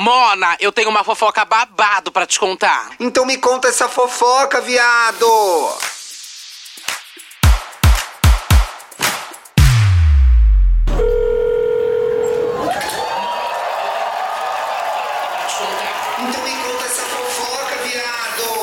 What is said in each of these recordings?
Mona, eu tenho uma fofoca babado pra te contar. Então me conta essa fofoca, viado! Então me conta essa fofoca, viado!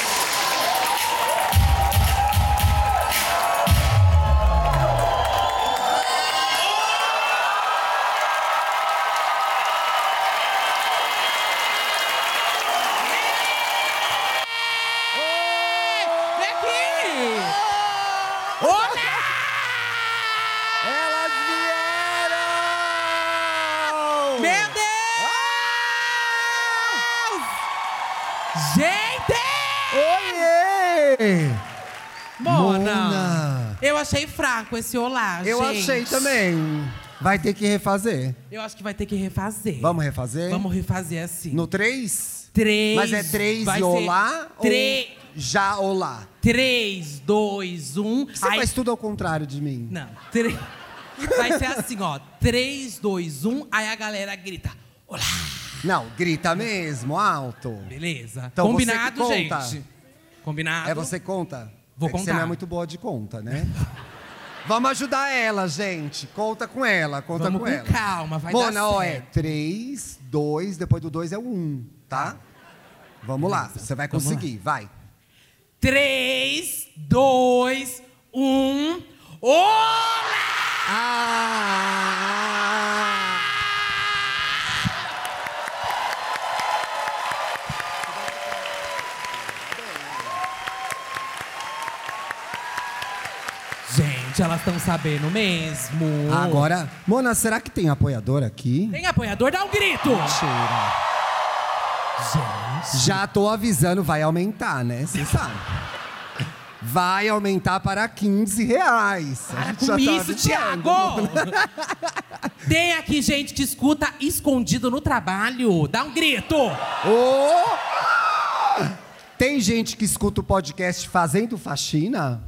Vem aqui! Olha! Elas vieram! Meu Deus! Gente! Oiê! Mona, eu achei fraco esse olá, Eu gente. achei também. Vai ter que refazer. Eu acho que vai ter que refazer. Vamos refazer? Vamos refazer assim. No 3? 3. Mas é 3 vai e ser olá? 3. Ou já olá? 3, 2, 1. Você faz tudo ao contrário de mim. Não. Vai ser assim, ó. 3, 2, 1. Aí a galera grita. Olá. Não, grita mesmo, alto. Beleza. Então Combinado, você que conta. gente? Combinado? É você que conta? Vou É que Você contar. não é muito boa de conta, né? Vamos ajudar ela, gente. Conta com ela, conta Vamos com com ela. calma, vai Mona, dar ó, certo. é 3, 2, depois do 2 é o 1, tá? Vamos lá, você vai Vamos conseguir, vai. 3, 2, 1. Olá! Ah! Gente, elas estão sabendo mesmo. Agora, Mona, será que tem apoiador aqui? Tem apoiador? Dá um grito! Mentira. Gente. Já tô avisando, vai aumentar, né? Você sabe. Vai aumentar para 15 reais. Para Já com tá isso, avisando. Thiago! Tem aqui gente que escuta escondido no trabalho. Dá um grito! Ô! Tem gente que escuta o podcast fazendo faxina?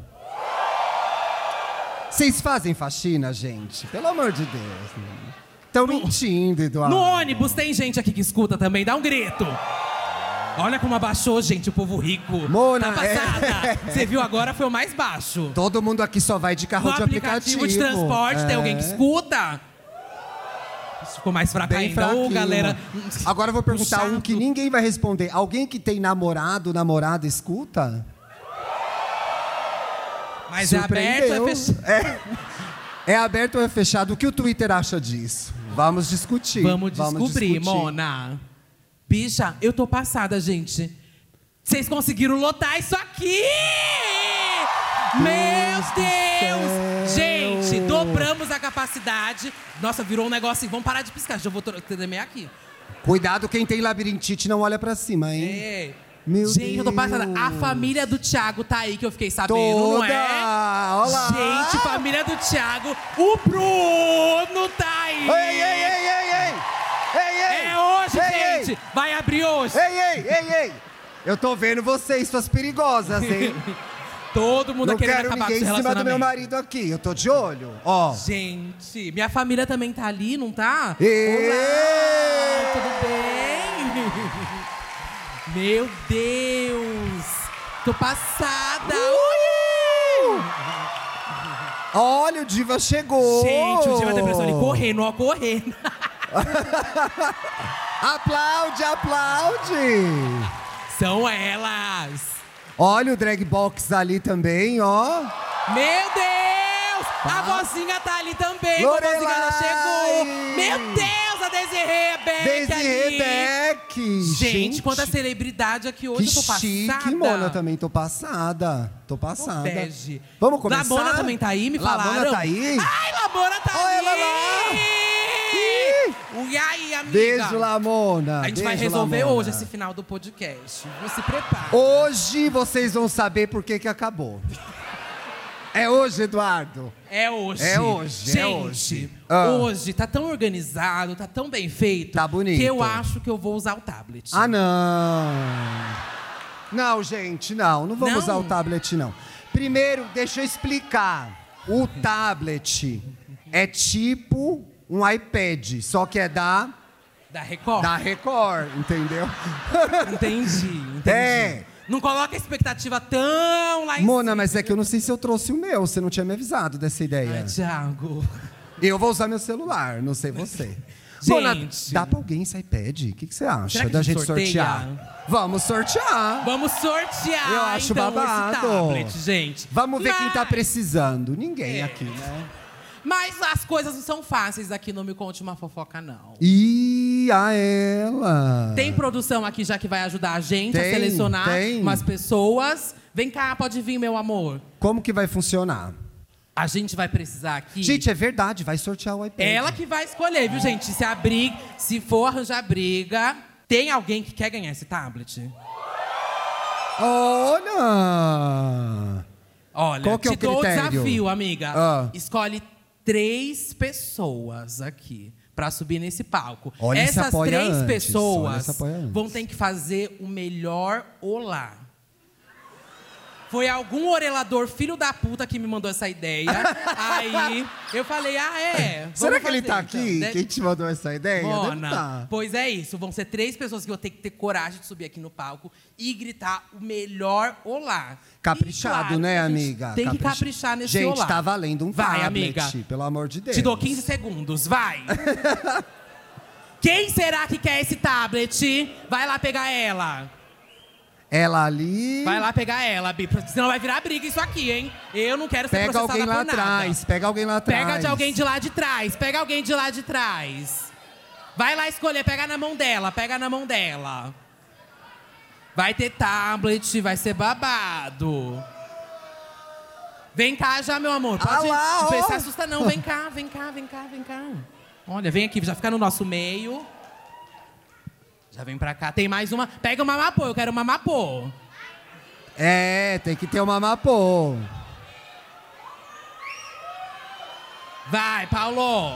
Vocês fazem faxina, gente? Pelo amor de Deus. Estão mentindo, Eduardo. No ônibus tem gente aqui que escuta também. Dá um grito! Olha como abaixou, gente, o povo rico. Mona, tá passada. Você viu agora, foi o mais baixo. Todo mundo aqui só vai de carro No de aplicativo de transporte, tem alguém que escuta? Isso ficou mais fraco Bem ainda. Ô, fraquinho. galera. Agora eu vou perguntar um chato. que ninguém vai responder. Alguém que tem namorado, namorada, escuta? Mas é aberto ou é Surpreendeu. fechado? É aberto ou é fechado? O que o Twitter acha disso? Vamos discutir. Vamos descobrir, discutir. Mona. Bicha, eu tô passada, gente. Vocês conseguiram lotar isso aqui! Meu Deus! Gente, dobramos a capacidade. Nossa, virou um negócio assim. Vamos parar de piscar. Já vou tremer aqui. Cuidado, quem tem labirintite não olha pra cima, hein? É. Meu Gente, eu tô passada. Deus. A família do Thiago tá aí, que eu fiquei sabendo, Toda! não é? Olá! Gente, família do Thiago. O Bruno tá aí. Ei, ei, ei, ei, ei! Ei, ei! É hoje, Ei, gente. Vai abrir hoje. Ei, ei, ei, ei! Eu tô vendo vocês, suas perigosas, hein? Todo mundo Não querendo quero acabar com ninguém esse em cima do meu relacionamento. marido aqui. Eu tô de olho. Ó. Gente, minha família também tá ali, não tá? Ê! Olá, tudo bem? Meu Deus! Tô passada! Ui! Olha, o Diva chegou! Gente, o Diva Depressão ali correndo, ó, correndo. Aplaude, aplaude! São elas! Olha o drag box ali também, ó. Meu Deus! A vozinha tá ali também, a Lorelai! vozinha já chegou! Meu Deus, a Desirê Beck Daisy ali! Rebeck! Gente, quanta celebridade aqui hoje, Que eu tô passada. chique, Mona, eu também tô passada. Tô passada. Bege. Vamos começar? Lamona também tá aí, me falaram. Lamona tá aí? Ai, Lamona tá Olha aí! ela lá! E aí, amiga? Beijo, Lamona. A gente vai resolver hoje esse final do podcast. Se prepara. Hoje vocês vão saber por que acabou. É hoje, Eduardo. É hoje. É hoje, Gente, é hoje. Ah. hoje tá tão organizado, tá tão bem feito. Tá bonito. Que eu acho que eu vou usar o tablet. Ah, não. Não, gente, não. Não vamos Não? usar o tablet, não. Primeiro, deixa eu explicar. O tablet é tipo um iPad, só que é da Da Record? Da Record, entendeu? Entendi. É. Não coloca a expectativa tão lá em Mona, mas é que eu não sei se eu trouxe o meu. Você não tinha me avisado dessa ideia. Ai, Thiago. Eu vou usar meu celular, não sei você. Gente. Mona, dá pra alguém esse iPad? O que você acha Será que da a gente gente sorteia? sortear? Vamos sortear. Vamos sortear, Eu acho então, babado. esse tablet, gente. Vamos ver quem tá Mas- precisando. Ninguém aqui, né? Mas as coisas não são fáceis aqui, não me conte uma fofoca, não. Ih, a ela. Tem produção aqui já que vai ajudar a gente a Tem, selecionar tem. umas pessoas. Vem cá, pode vir, meu amor. Como que vai funcionar? A gente vai precisar aqui... Gente, é verdade, vai sortear o iPad. Ela que vai escolher, viu, gente? Se for arranjar briga, tem alguém que quer ganhar esse tablet? Olha! Olha, Qual que é te o dou o critério? desafio, amiga. Ah. Escolhe 3 pessoas aqui pra subir nesse palco. Olha, se Essas apoia 3 antes. Olha, pessoas se apoia antes. vão ter que fazer o melhor olá. Foi algum orelador filho da puta que me mandou essa ideia. Aí eu falei, vamos Será que ele fazer, tá então. aqui? Quem te mandou essa ideia? Deve Mona, tá. pois é isso. Vão ser 3 pessoas que vão ter que ter coragem de subir aqui no palco e gritar o melhor olá. Caprichado, E, claro, né, a gente amiga? Tem que caprichar nesse Gente, olá. tá valendo um Vai, tablet, amiga. pelo amor de Deus. Te dou 15 segundos, vai. Quem será que quer esse tablet? Vai lá pegar ela. Ela ali... Vai lá pegar ela, Bi, porque senão vai virar briga isso aqui, hein? Eu não quero ser Pega processada alguém lá por nada. atrás, pega alguém lá atrás. Pega de alguém de lá de trás, pega alguém de lá de trás. Vai lá escolher, pega na mão dela, pega na mão dela. Vai ter tablet, vai ser babado. Vem cá já, meu amor. Pode lá, ó. não se assusta não, vem cá, vem cá, vem cá, vem cá. Olha, vem aqui, já fica no nosso meio. Já vem pra cá. Tem mais uma. Pega uma mamapô, eu quero uma mamapô. É, tem que ter uma mapô. Vai, Paulo.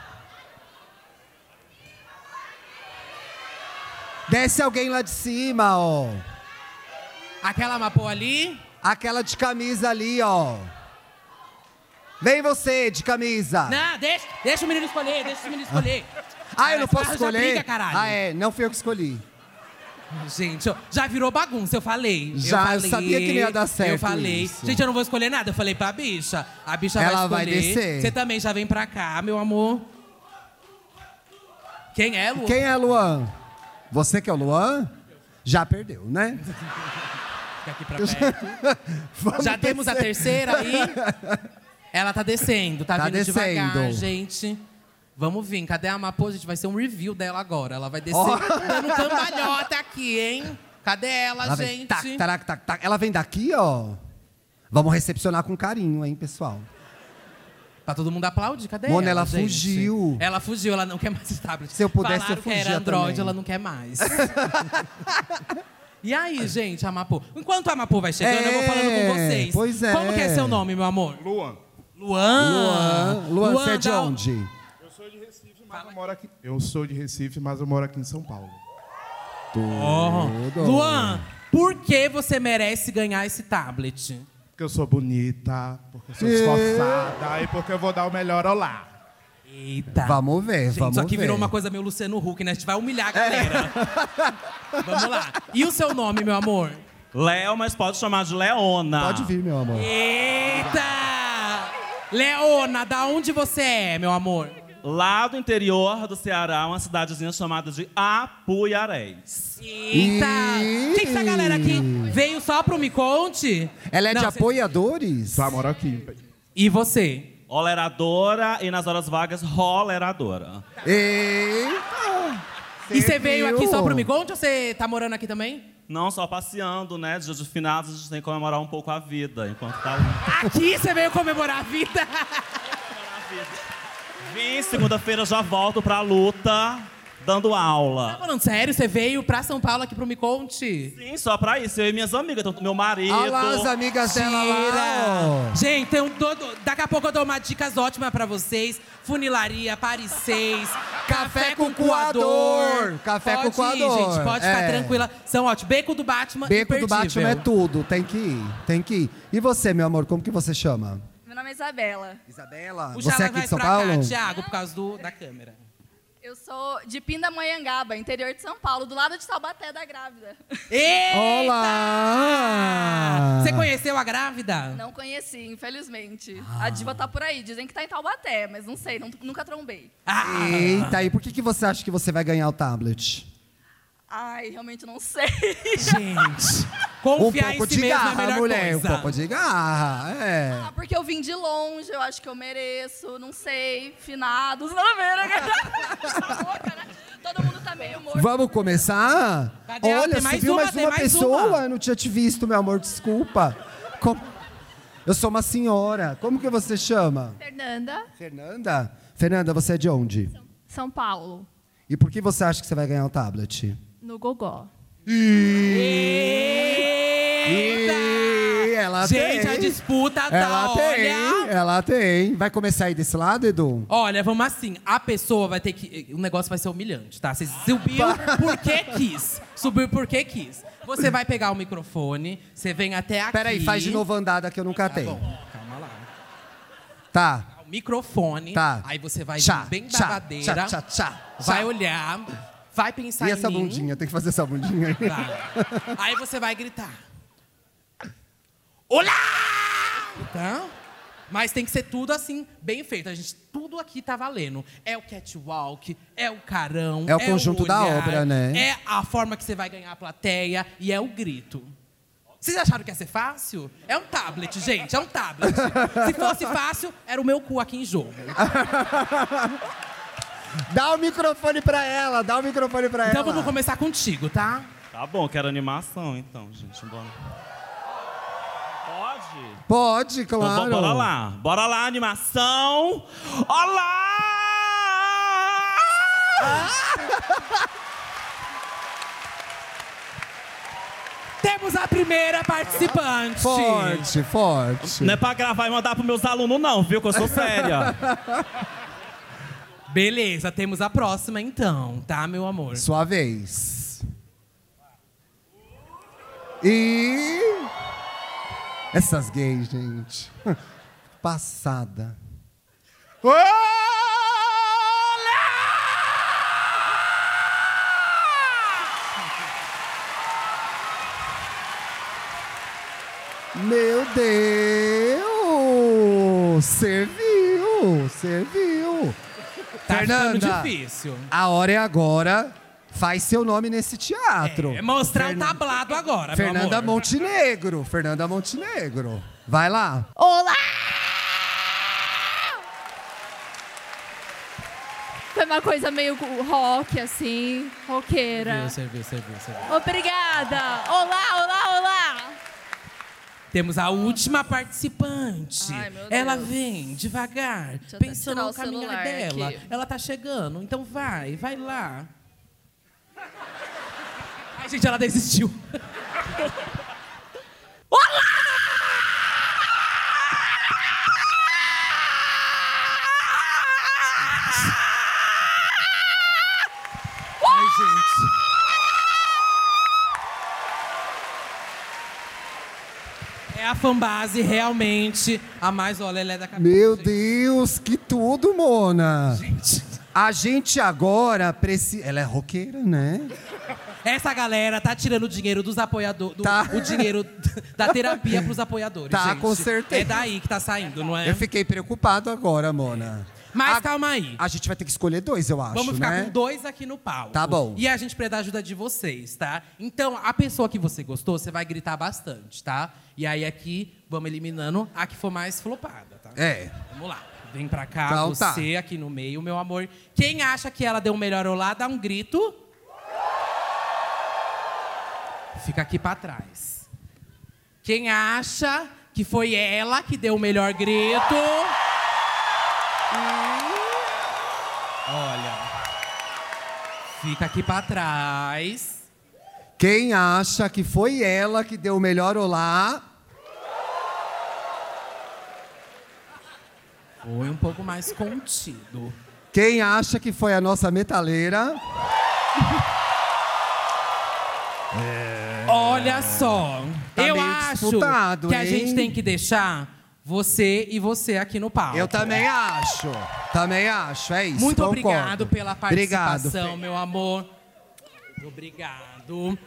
Desce alguém lá de cima, ó. Aquela mamapô ali. Aquela de camisa ali, ó. Vem você, de camisa. Não, deixa o menino escolher, deixa o menino escolher. Ah, eu não posso Já escolher? briga, caralho. Ah, é. Não fui eu que escolhi. Gente, já virou bagunça, eu falei. Já, eu sabia que não ia dar certo Eu falei. isso. Gente, eu não vou escolher nada. Eu falei pra bicha. A bicha Ela vai vai escolher. descer. Você também já vem pra cá, meu amor. Quem é, Lu? Quem é Luan? Você que é o Luan? Já perdeu, né? Fica aqui pra perto. Vamos Já temos a descer. terceira aí. Ela tá descendo, tá vindo descendo. devagar, gente. Vamos vir. Cadê a Mapô? Gente, vai ser um review dela agora. Ela vai descer Ó. dando cambalhota aqui, hein? Cadê ela, Ela vem, gente? tac, tarac, tac, tac. Ela vem daqui, ó. Vamos recepcionar com carinho, hein, pessoal? Pra todo mundo aplaudir, cadê Mona, ela gente? fugiu. Ela fugiu, ela não quer mais esse tablet. Se eu pudesse, Falaram eu que era fugia Android, também. ela não quer mais. E aí, gente, a Mapô? Enquanto a Mapô vai chegando, eu vou falando com vocês. pois é. Como que é seu nome, meu amor? Luan. Luan. Luan, você é de da- onde? Eu sou de Recife, mas eu moro aqui. Eu sou de Recife, mas eu moro aqui em São Paulo. Tudo. Luan, por que você merece ganhar esse tablet? Porque eu sou bonita, porque eu sou esforçada e porque eu vou dar o melhor olá. Eita. Vamos ver, Gente, vamos isso aqui ver. virou uma coisa meio Luciano Huck, né? A gente vai humilhar a galera. Vamos lá. E o seu nome, meu amor? Léo, mas pode chamar de Leona. Pode vir, meu amor. Eita! Leona, da onde você é, meu amor? Lá do interior do Ceará, uma cidadezinha chamada de Apuiarés. Eita! Ih. Quem que essa galera aqui veio só pro Me Conte? Ela é de Não, apoiadores? Só moro aqui. E você? Oleradora e nas horas vagas, roleradora. Eita! E você veio viu? aqui só pro Me Conte ou você tá morando aqui também? Não só passeando, né? Dia de finados, a gente tem que comemorar um pouco a vida, enquanto tá lá. Aqui você veio comemorar a vida? Vim, segunda-feira já volto pra luta, dando Tá aula. falando sério? Você veio pra São Paulo aqui pro Me Conte? Sim, só pra isso. Eu e minhas amigas, tanto meu marido. Olha lá as amigas dela lá, ó. Gente, daqui a pouco eu dou uma dicas ótimas pra vocês. Funilaria, Paris 6, Café com coador. Café pode com coador. Ir, gente, pode ficar É. tranquila. São ótimos. Beco do Batman, Beco do imperdível. Batman é tudo, tem que ir, tem que ir. E você, meu amor, como que você chama? Meu nome é Isabela. Isabela, Puxa você é ela aqui mais de São pra Paulo? cá, Thiago, por causa da câmera. Eu sou de Pindamonhangaba, interior de São Paulo, do lado de Taubaté da grávida. Eita! Olá! Você conheceu a grávida? Não conheci, infelizmente. A diva tá por aí, dizem que tá em Taubaté, mas não sei, nunca trombei. Eita, e por que você acha que você vai ganhar o tablet? Ai, realmente não sei. Gente, confiar um pouco em si de mesmo é a garra, melhor mulher, coisa. um pouco de garra, é. Ah, porque eu vim de longe, eu acho que eu mereço, não sei, finados, não ver, né? Tá louca, né? Todo mundo tá meio morto. Vamos começar? Cadê ela? Olha, Tem mais subiu uma, mais tem uma mais pessoa. uma. Eu não tinha te visto, meu amor, desculpa. Eu sou uma senhora. Como que você chama? Fernanda, Fernanda? Fernanda, você é de onde? São Paulo, E por que você acha que você vai ganhar o tablet? no Gogó. Eita! Ela Gente, tem. a disputa tá, Ela tem, olha... ela tem. Vai começar aí desse lado, Edu? Olha, vamos assim, a pessoa vai ter que... O negócio vai ser humilhante, tá? Você subiu porque quis. Subiu porque quis. Você vai pegar o microfone, você vem até aqui... Peraí, faz de novo a andada que eu nunca Tá tenho. bom, calma lá. Tá. O microfone, Tá. aí você vai Tchá, vir bem tchá, babadeira, tchá, tchá, vai tchá. olhar, vai pensar E em essa mim. bundinha? Tem que fazer essa bundinha aí. Tá. Aí você vai gritar. Olá! Tá? Mas tem que ser tudo assim, bem feito. A gente, tudo aqui tá valendo. É o catwalk, é o carão, É o conjunto da olhar, obra, né? É a forma que você vai ganhar a plateia e é o grito. Vocês acharam que ia ser fácil? É um tablet, gente, é um tablet. Se fosse fácil, era o meu cu aqui em jogo. Dá o microfone pra ela, dá o microfone pra Então ela. vamos começar contigo, tá? Tá bom, quero animação então, gente. Bora. Pode? Pode, claro. Então, bora lá. Bora lá, animação. Olá! Temos a primeira participante. Forte, forte. Não é pra gravar e mandar pros meus alunos não, viu? Que eu sou séria. Beleza, temos a próxima então, tá, meu amor? Sua vez. E... Essas gays, gente. Passada. Meu Deus! Serviu! Serviu! Tá ficando Fernanda, difícil. a hora é agora. Faz seu nome nesse teatro. É mostrar o tablado agora, Fernanda meu amor. Montenegro. Fernanda Montenegro. Vai lá. Olá! Foi uma coisa meio rock, assim, roqueira. Serviu. Obrigada! Olá, olá, olá! Temos a última participante. Ai, meu Deus. Ela vem devagar, Deixa eu até pensando tirar no o caminhar celular dela. aqui. Ela tá chegando, então vai lá. Ai, gente, ela desistiu. Ai, gente. É a fanbase realmente a mais olé da cabeça. Meu gente. Deus, que tudo, Mona. Gente. A gente agora precisa... Ela é roqueira, né? Essa galera tá tirando o dinheiro dos apoiadores, Tá. o dinheiro da terapia pros apoiadores, Tá, gente. com certeza. É daí que tá saindo, não é? Eu fiquei preocupado agora, Mona. Mas calma aí. A gente vai ter que escolher dois, eu acho, Vamos ficar né? com 2 aqui no palco. Tá bom. E a gente precisa da ajuda de vocês, tá? Então, a pessoa que você gostou, você vai gritar bastante, tá? E aí aqui, vamos eliminando a que for mais flopada, tá? É. Vamos lá. Vem pra cá, Então, você aqui no meio, meu amor. Quem acha que ela deu o melhor olá, dá um grito. Fica aqui pra trás. Quem acha que foi ela que deu o melhor grito... Olha, fica aqui pra trás. Quem acha que foi ela que deu o melhor olá? Foi um pouco mais contido. Quem acha que foi a nossa metaleira? Olha só, Tá eu meio acho disputado, que a hein? gente tem que deixar você e você aqui no palco. Eu também acho. Também acho, é isso. Muito concordo. obrigado pela participação, Obrigado. meu amor. Obrigado.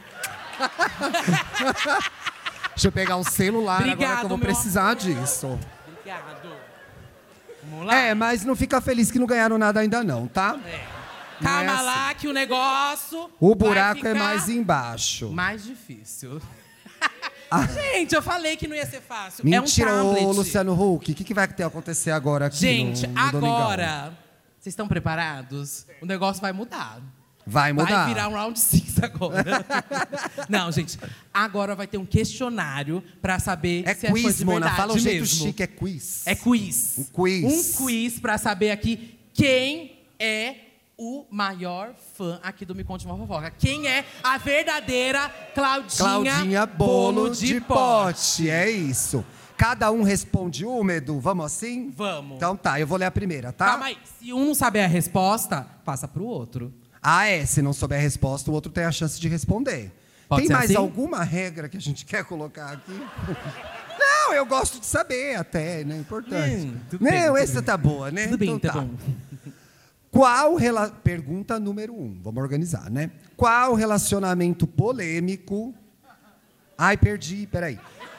Deixa eu pegar um celular agora Obrigado, que eu vou meu precisar amor. disso. Obrigado. Vamos lá? É, mas não fica feliz que não ganharam nada ainda não, tá? Calma não é lá que o negócio O vai buraco ficar é mais embaixo. mais difícil. Gente, eu falei que não ia ser fácil. Mentira, é um tablet. ô Luciano Huck. O que vai ter a acontecer agora aqui Gente, no Domingão? agora, vocês estão preparados? O negócio vai mudar. Vai mudar. Vai virar um round 6 agora. Não, gente, agora vai ter um questionário pra saber É se é fã quiz, de Mona. verdade Fala o jeito mesmo. chique, é quiz. É quiz. Um quiz. Um quiz pra saber aqui quem é o maior fã aqui do Me Conte Uma Fofoca. Quem é a verdadeira Claudinha Bolo de Pote. É isso. Cada um responde uma, Edu. Vamos assim? Vamos. Então tá, eu vou ler a primeira, tá? Calma aí. Se um não saber a resposta, passa pro outro. Ah, é. Se não souber a resposta, o outro tem a chance de responder. Pode Tem ser mais assim? alguma regra que a gente quer colocar aqui? Não, eu gosto de saber até, né? Importante. tudo bem, Não, tudo essa bem. tá boa, né? Tudo bem, Então tá bom. Pergunta número 1. Vamos organizar, né? Qual relacionamento polêmico... Ai, perdi, peraí.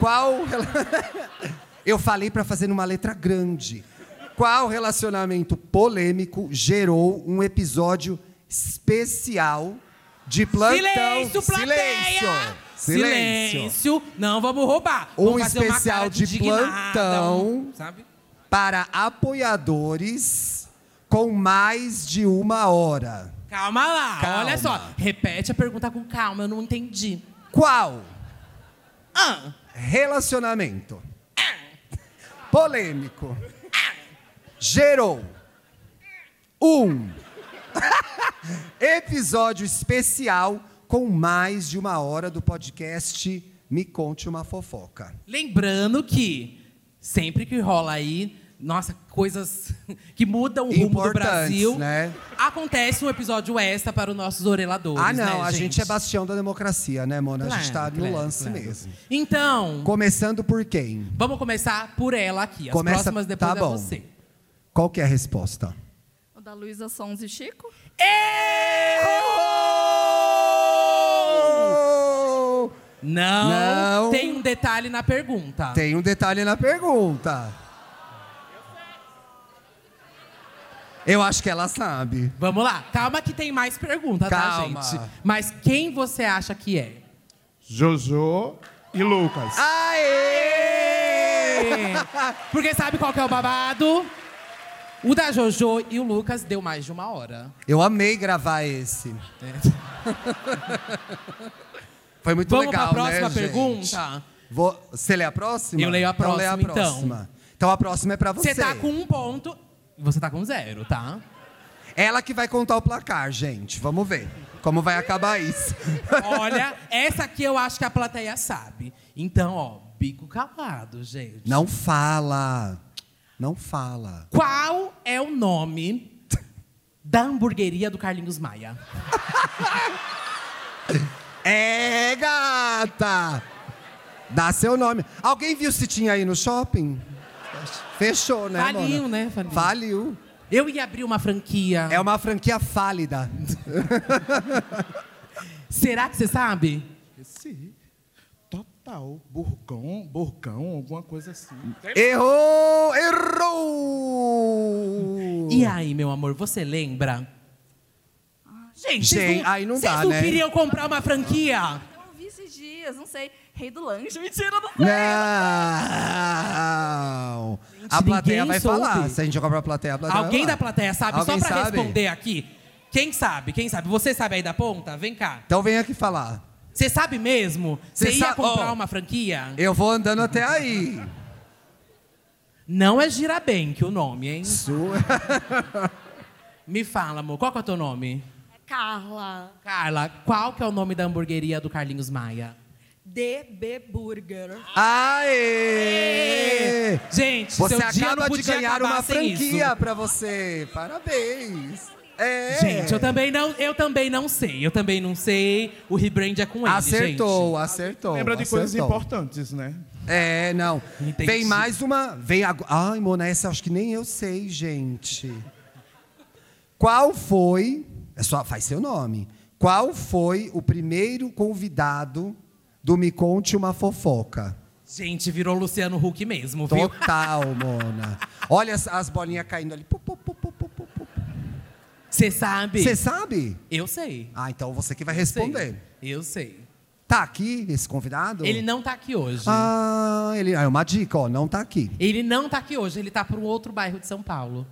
Eu falei para fazer numa letra grande. Qual relacionamento polêmico gerou um episódio especial de plantão? Silêncio, plateia! Silêncio. Não vamos roubar. Um Vamos fazer uma especial cara de indignada, plantão. sabe? Para apoiadores com mais de 1 hora. Calma lá. Calma. Olha só. Repete a pergunta com calma. Eu não entendi. Qual Ah, relacionamento polêmico gerou um episódio especial com mais de 1 hora do podcast Me Conte Uma Fofoca? lembrando que sempre que rola aí, nossa, coisas que mudam o rumo do Importantes, Brasil, né? acontece um episódio extra para os nossos oreladores. Ah, não, né, a gente é bastião da democracia, né, Mona? A gente tá no lance mesmo. Então, Começando por quem? vamos começar por ela aqui. As Começa- próximas depois tá é bom. você. Qual que é a resposta? O da Luísa Sons e Chico? Errou! Não, Não. tem um detalhe na pergunta. Tem um detalhe na pergunta. Eu acho que ela sabe. Vamos lá. Calma que tem mais pergunta, Calma. tá, gente? Mas quem você acha que é? Jojo e Lucas. Aê! Porque sabe qual que é o babado? O da Jojo e o Lucas deu mais de 1 hora. Eu amei gravar esse. Foi muito Vamos legal, pra próxima né, pergunta? gente? Você lê a próxima? Eu leio a Então lê a próxima, então. próxima. Então a próxima é pra você. Você tá com 1 ponto e você tá com 0, tá? Ela que vai contar o placar, gente. Vamos ver como vai acabar isso. Olha, essa aqui eu acho que a plateia sabe. Então, ó, bico calado, gente. Não fala. Não fala. Qual é o nome da hamburgueria do Carlinhos Maia? É, gata! Dá seu nome. Alguém viu se tinha aí no shopping? Fechou, né, Faliu, Mona? né? Faliu. Faliu. Eu ia abrir uma franquia. É uma franquia fálida. Será que você sabe? Sim. Total. Burgão, alguma coisa assim. Errou! Errou! E aí, meu amor, você lembra? Gente, Gente, aí não dá, vocês não né? queriam comprar uma franquia? Eu vi esses dias, não sei. Rei do Lanche. Mentira, não sei. Não! A plateia ninguém vai soube. falar. Se a gente comprar a plateia vai Alguém falar. da plateia sabe? Alguém Só pra sabe? responder aqui. Quem sabe? Quem sabe? Você sabe aí da ponta? Vem cá. Então vem aqui falar. Você sabe mesmo? Você Você ia sa- comprar Ó. uma franquia? Eu vou andando até aí. Não é Girabank o nome, hein? Sua. Me fala, amor. Qual que é o teu nome? É Carla. Carla, qual que é o nome da hamburgueria do Carlinhos Maia? DB Burger. Aê! Gente, Você seu dia não acaba de podia ganhar acabar uma sem franquia isso. pra você. Parabéns. É. Gente, eu também não sei. Eu também não sei. O rebrand é com ele, Acertou, acertou. Lembra de coisas acertou. importantes, né? É, não. Entendi. Vem mais uma. Vem agora. Ai, Mona, essa eu acho que nem eu sei, gente. Qual foi... faz seu nome. Qual foi o primeiro convidado do Me Conte Uma Fofoca? Gente, virou Luciano Huck mesmo, viu? Total, Mona. Olha as bolinhas caindo ali. Você sabe? Você sabe? Eu sei. Ah, então você que vai responder. Eu sei. Tá aqui esse convidado? Ele não tá aqui hoje. É uma dica, ó. Não tá aqui. Ele não tá aqui hoje, ele tá para um outro bairro de São Paulo.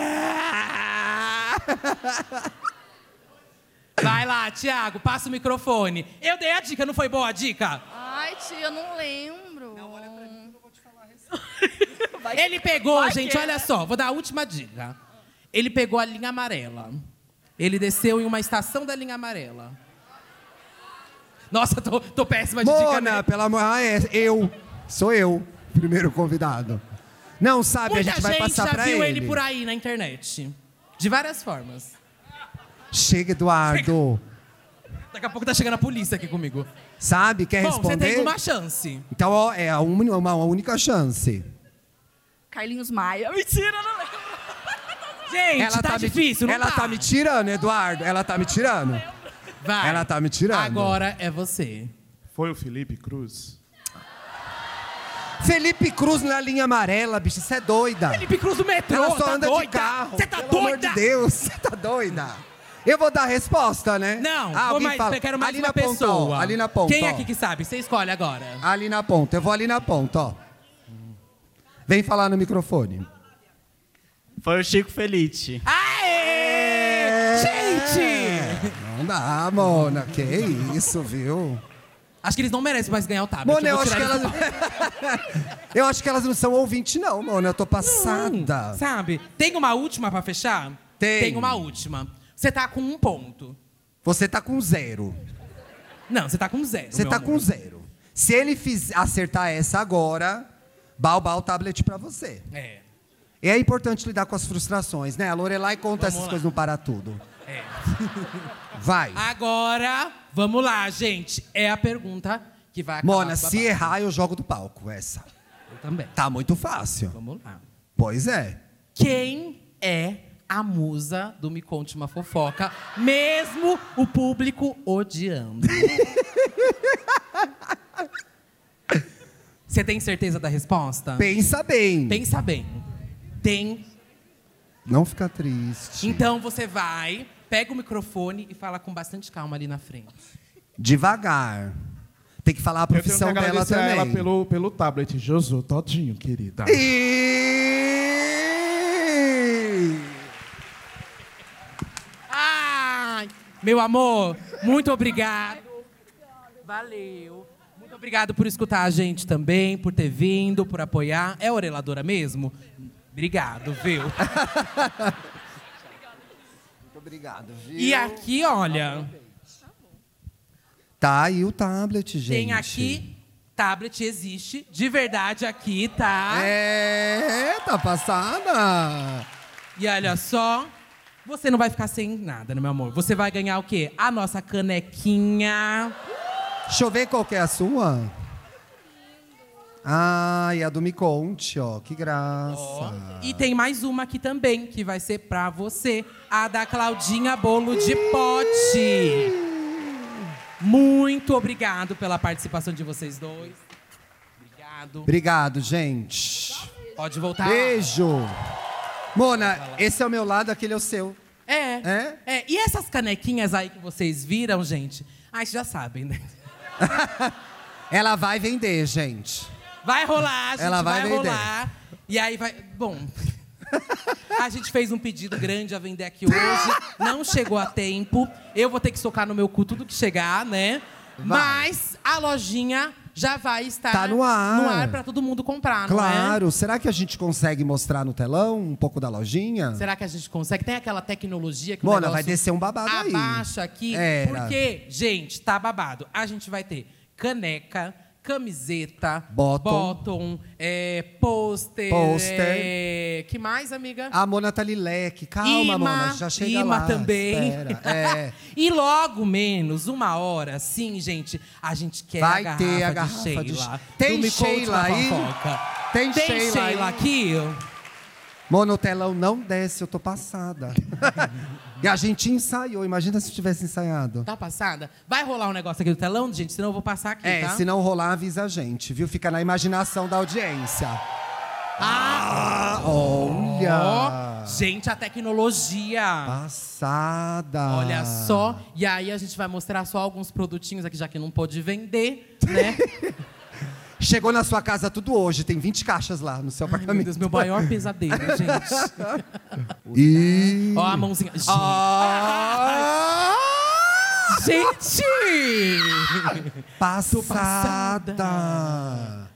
Vai lá, Thiago, passa o microfone. Eu dei a dica, não foi boa a dica? Ai, tia, eu não lembro. Não, olha pra mim que eu vou te falar a resposta. Ele pegou, gente, olha só, vou dar a última dica. Ele pegou a linha amarela. Ele desceu em uma estação da linha amarela. Nossa, tô péssima de dica, Mona, né? pelo amor... Sou eu, primeiro convidado. Não sabe, Muita a gente vai passar pra ele. já viu ele por aí na internet. De várias formas. Chega, Eduardo. Daqui a pouco tá chegando a polícia aqui comigo. Sabe, quer Bom, responder? você tem uma chance. Então, ó, é uma única chance. Carlinhos Maia. Mentira, não lembro. Gente, tá difícil, não Ela tá me tirando, Eduardo. Ela tá me tirando. Vai. Ela tá me tirando. Agora é você. Foi o Felipe Cruz? Felipe Cruz na linha amarela, bicho. Você é doida. Felipe Cruz do metrô, Ela só tá anda doida? de carro. Você tá Pelo doida? amor de Deus, você tá doida. Eu vou dar a resposta, né? Não, alguém fala. eu quero mais ali uma na ponta, pessoa. ó, ali na ponta, Quem ó. aqui que sabe? Você escolhe agora. Ali na ponta. Eu vou ali na ponta, ó. Vem falar no microfone. Foi o Chico Felice. Aê! Gente! Não dá, Mona. Que isso, viu? Acho que eles não merecem mais ganhar o tablet. Mona, eu vou acho que tirar elas... eu acho que elas não são ouvintes, não, Mona. Eu tô passada. Sabe? Tem uma última pra fechar? Tem. Uma última. Você tá com 1 ponto. Você tá com 0. Não, você tá com 0. Você tá com 0. Se ele acertar essa agora, balba o tablet pra você. É. E é importante lidar com as frustrações, né? A Lorelai conta Vamos essas lá. coisas no Para Tudo. É. Vai. Agora, vamos lá, gente. É a pergunta que vai acabar. Mona, com o se babado. errar, eu jogo do palco essa. Eu também. Tá muito fácil. Vamos lá. Pois é. Quem é a musa do Me Conte Uma Fofoca, mesmo o público odiando? Você tem certeza da resposta? Pensa bem. Pensa bem. Tem. Não fica triste. Então você vai, pega o microfone e fala com bastante calma ali na frente. Devagar. Tem que falar a profissão Eu tenho que dela agradecer a também. ela pelo tablet. Josu, todinho, querida. Ai, meu amor, muito obrigado. Valeu. Muito obrigado por escutar a gente também, por ter vindo, por apoiar. É oreladora mesmo? Obrigado, viu? Muito obrigado, viu? E aqui, olha, Tá aí o tablet, gente. tem aqui, tablet existe, de verdade aqui, tá? Tá passada. E olha só, você não vai ficar sem nada, né, meu amor? Você vai ganhar o quê? A nossa canequinha. Deixa eu ver qual que é a sua. E a do Me Conte, ó. Que graça. Ó, e tem mais uma aqui também, que vai ser pra você. A da Claudinha Bolo de Pote. Muito obrigado pela participação de vocês dois. Obrigado. Obrigado, gente. Pode voltar. Beijo. Mona, esse é o meu lado, aquele é o seu. É. E essas canequinhas aí que vocês viram, gente? Vocês já sabem, né? Ela vai vender, gente. Vai rolar, gente, Ela vai vender. rolar. E aí vai... Bom, a gente fez um pedido grande a vender aqui hoje. Não chegou a tempo. Eu vou ter que socar no meu cu tudo que chegar, né? Vai. Mas a lojinha já vai estar Tá no ar. pra todo mundo comprar, não Claro. Será que a gente consegue mostrar no telão um pouco da lojinha? é? Será que a gente consegue? Tem aquela tecnologia que o Mona, negócio vai descer um babado aí. abaixa aqui. Era. Porque, gente, tá babado. A gente vai ter caneca, camiseta, Bottom. pôster. Pôster. Que mais, amiga? A Mona tá ali leque. Calma, Mona. Já chega imã lá. também. Espera. E logo menos, 1 hora, sim, gente, a gente quer Vai a ter a garrafa de garrafa de Sheila. Tem do Me Conte Sheila Uma aí? Fofoca. Tem Tem Sheila Sheila aí? aqui? Mano, o telão não desce, eu tô passada. E a gente ensaiou, imagina se tivesse ensaiado. Tá passada? Vai rolar um negócio aqui do telão, gente? Senão eu vou passar aqui, tá? Se não rolar, avisa a gente, viu? Fica na imaginação da audiência. Olha! Ó, gente, a tecnologia. Passada. Olha só. E aí a gente vai mostrar só alguns produtinhos aqui, já que não pôde vender, né? Chegou na sua casa tudo hoje, tem 20 caixas lá no seu Ai, apartamento. meu Deus, meu maior pesadelo, gente. E... Ó a mãozinha. Gente! Passada.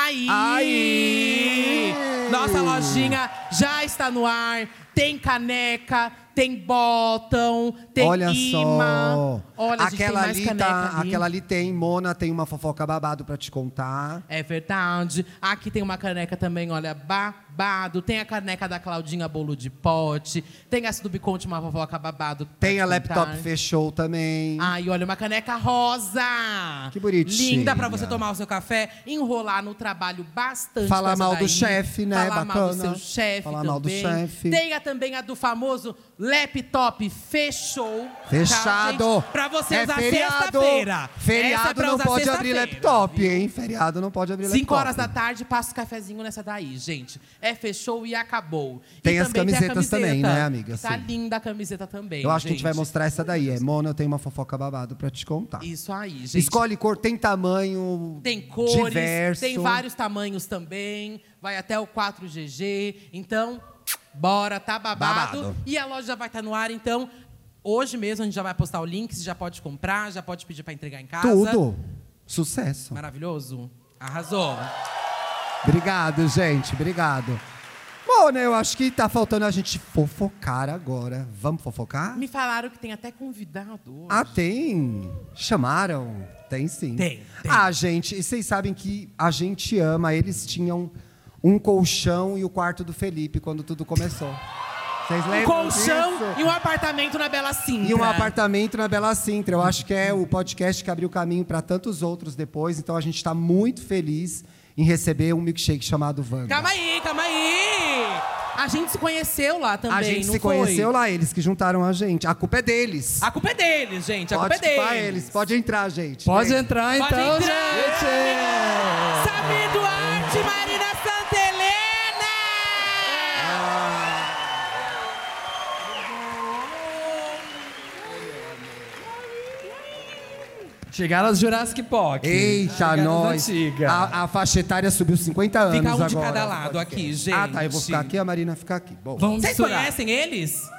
Aí! Nossa lojinha já está no ar. Tem caneca, tem bottom, tem Olha imã. só. Olha, a gente tem mais caneca ali. Aquela ali tem, Mona, tem uma fofoca babado pra te contar. É verdade. Aqui tem uma caneca também, olha, babado. Tem a caneca da Claudinha Bolo de Pote. Tem essa do Biconte, uma fofoca babado. Tem a Laptop Fechou também. Ai, olha, uma caneca rosa. Que bonitinha. Linda pra você tomar o seu café, enrolar no trabalho bastante. Falar com essa mal do daí. chefe, né? Falar Bacana. mal do seu chefe Falar também. mal do chefe. Tem também a do famoso Laptop Fechou. Fechado. Tá, gente? Pra você usar sexta-feira. Essa é Feriado pra não usar pode abrir sexta-feira, laptop, viu? hein? Feriado não pode abrir laptop. 5 horas da tarde, passa o cafezinho nessa daí, gente. Fechou e acabou. Tem e as também camisetas também, né, amiga? Tá Sim. linda a camiseta também, Eu acho que a gente vai gente. mostrar essa daí. Mona, eu tenho uma fofoca babado pra te contar. Isso aí, gente. Escolhe cor, tem tamanho Tem cores, diverso. tem vários tamanhos também. Vai até o 4GG. Então, bora, tá babado. Babado. E a loja já vai estar no ar, então... Hoje mesmo a gente já vai postar o link, você já pode comprar, já pode pedir para entregar em casa. Tudo. Sucesso. Maravilhoso. Arrasou. Obrigado, gente. Obrigado. Bom, né? Eu acho que tá faltando a gente fofocar agora. Vamos fofocar? Me falaram que tem até convidado hoje. Ah, tem? Chamaram? Tem sim. Tem. Ah, gente, e vocês sabem que a gente ama. Eles tinham um colchão e o quarto do Felipe quando tudo começou. Vocês Um lembram colchão disso? e um apartamento na Bela Sintra. E um apartamento na Bela Sintra. Eu acho que é o podcast que abriu caminho para tantos outros depois. Então a gente está muito feliz em receber um milkshake chamado Wanda. Calma aí, calma aí. A gente se conheceu lá também, A gente não se foi? conheceu lá, eles que juntaram a gente. A culpa é deles. A culpa é deles, gente. A Pode culpa é deles. culpar eles. Pode entrar, gente. Pode Vem. entrar Pode então, entrar. gente! Samir Duarte, Marina Santelena! Chegaram as Jurassic Park. Eita, Chegaram as nós. antigas. A faixa etária subiu 50 anos Fica um agora. de cada lado aqui, gente. Ah, tá. Eu vou ficar aqui, a Marina fica aqui. Bom. Vamos Vocês misturar. conhecem eles?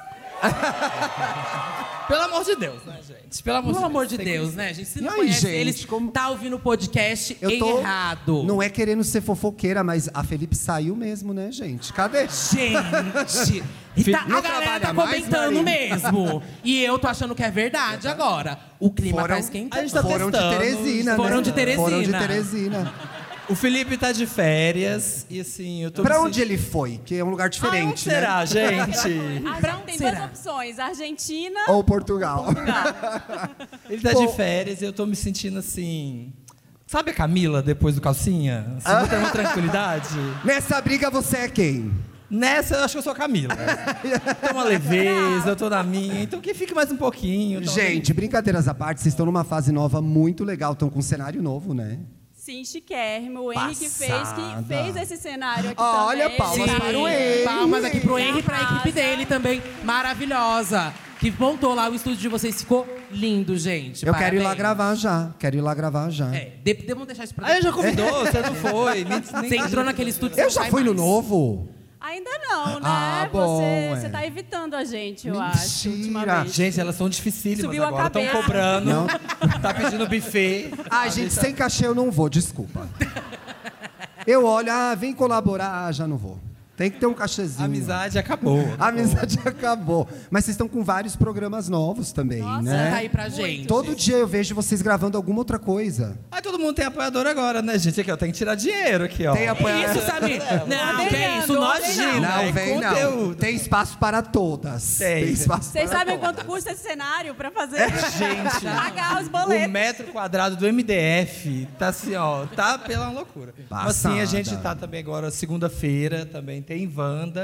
Pelo amor de Deus, né, gente? Pelo Pelo amor de Deus, né, gente? Se não E aí, conhece gente, eles, como- tá ouvindo o podcast Eu tô... errado. Não é querendo ser fofoqueira, mas a Felipe saiu mesmo, né, gente? Cadê? Gente, e tá- Não a galera trabalha tá mais, comentando Marina? mesmo. E eu tô achando que é verdade agora. O clima Foram- tá esquentando. A gente tá Foram de testando. Teresina, né? Foram de Teresina. Foram de Teresina. O Felipe tá de férias e assim, eu tô Pra me onde ele foi? Que é um lugar onde diferente, né? será, gente? Tem será? duas opções, Argentina Ou Portugal. Ele tá de férias e eu tô me sentindo assim... Sabe a Camila, depois do calcinha? Assim, muita uma tranquilidade. Nessa briga, você é quem? Nessa, eu acho que eu sou a Camila. Tô uma leveza, eu tô na minha. Então que fique mais um pouquinho. Gente, brincadeiras à parte, vocês estão numa fase nova muito legal. Estão com um cenário novo, né? Sim, chiquérrimo. O Henrique Passada. fez esse cenário aqui Olha, também. palmas para o Henrique. Palmas aqui pro Henry e pra Arrasa. equipe dele também. Maravilhosa. Que montou lá o estúdio de vocês. Ficou lindo, gente. Eu quero ir lá Parabéns. gravar já. Quero ir lá gravar já. Vamos deixar isso pra Aí já convidou, você não foi. Você entrou naquele estúdio. Eu você já não fui vai no mais. novo. Ainda não, né? Ah, bom, Você é. tá evitando a gente, eu Mentira. acho, ultimamente. Gente, elas são dificílimas Subiu a agora. Estão cabeça. cobrando. Não. Tá pedindo buffet. Ah, gente, sem cachê eu não vou, desculpa. Eu olho, vem colaborar, já não vou. Tem que ter um cachezinho. A amizade acabou. A amizade acabou. Mas vocês estão com vários programas novos também, Nossa, né? Tá aí pra gente. Todo dia eu vejo vocês gravando alguma outra coisa. Aí todo mundo tem apoiador agora, né, gente? Aqui, ó, tem que tirar dinheiro aqui, ó. Tem apoiador. Isso, Samir? Não, que é isso? Nós não. Não, é vem não. conteúdo. Tem espaço para todas. Tem. espaço Vocês para sabem todas. quanto custa esse cenário pra fazer? Gente, Pagar os o boletos. metro quadrado do MDF tá assim, ó, tá pela loucura. Mas assim, a gente tá também agora, segunda-feira, também tem Wanda.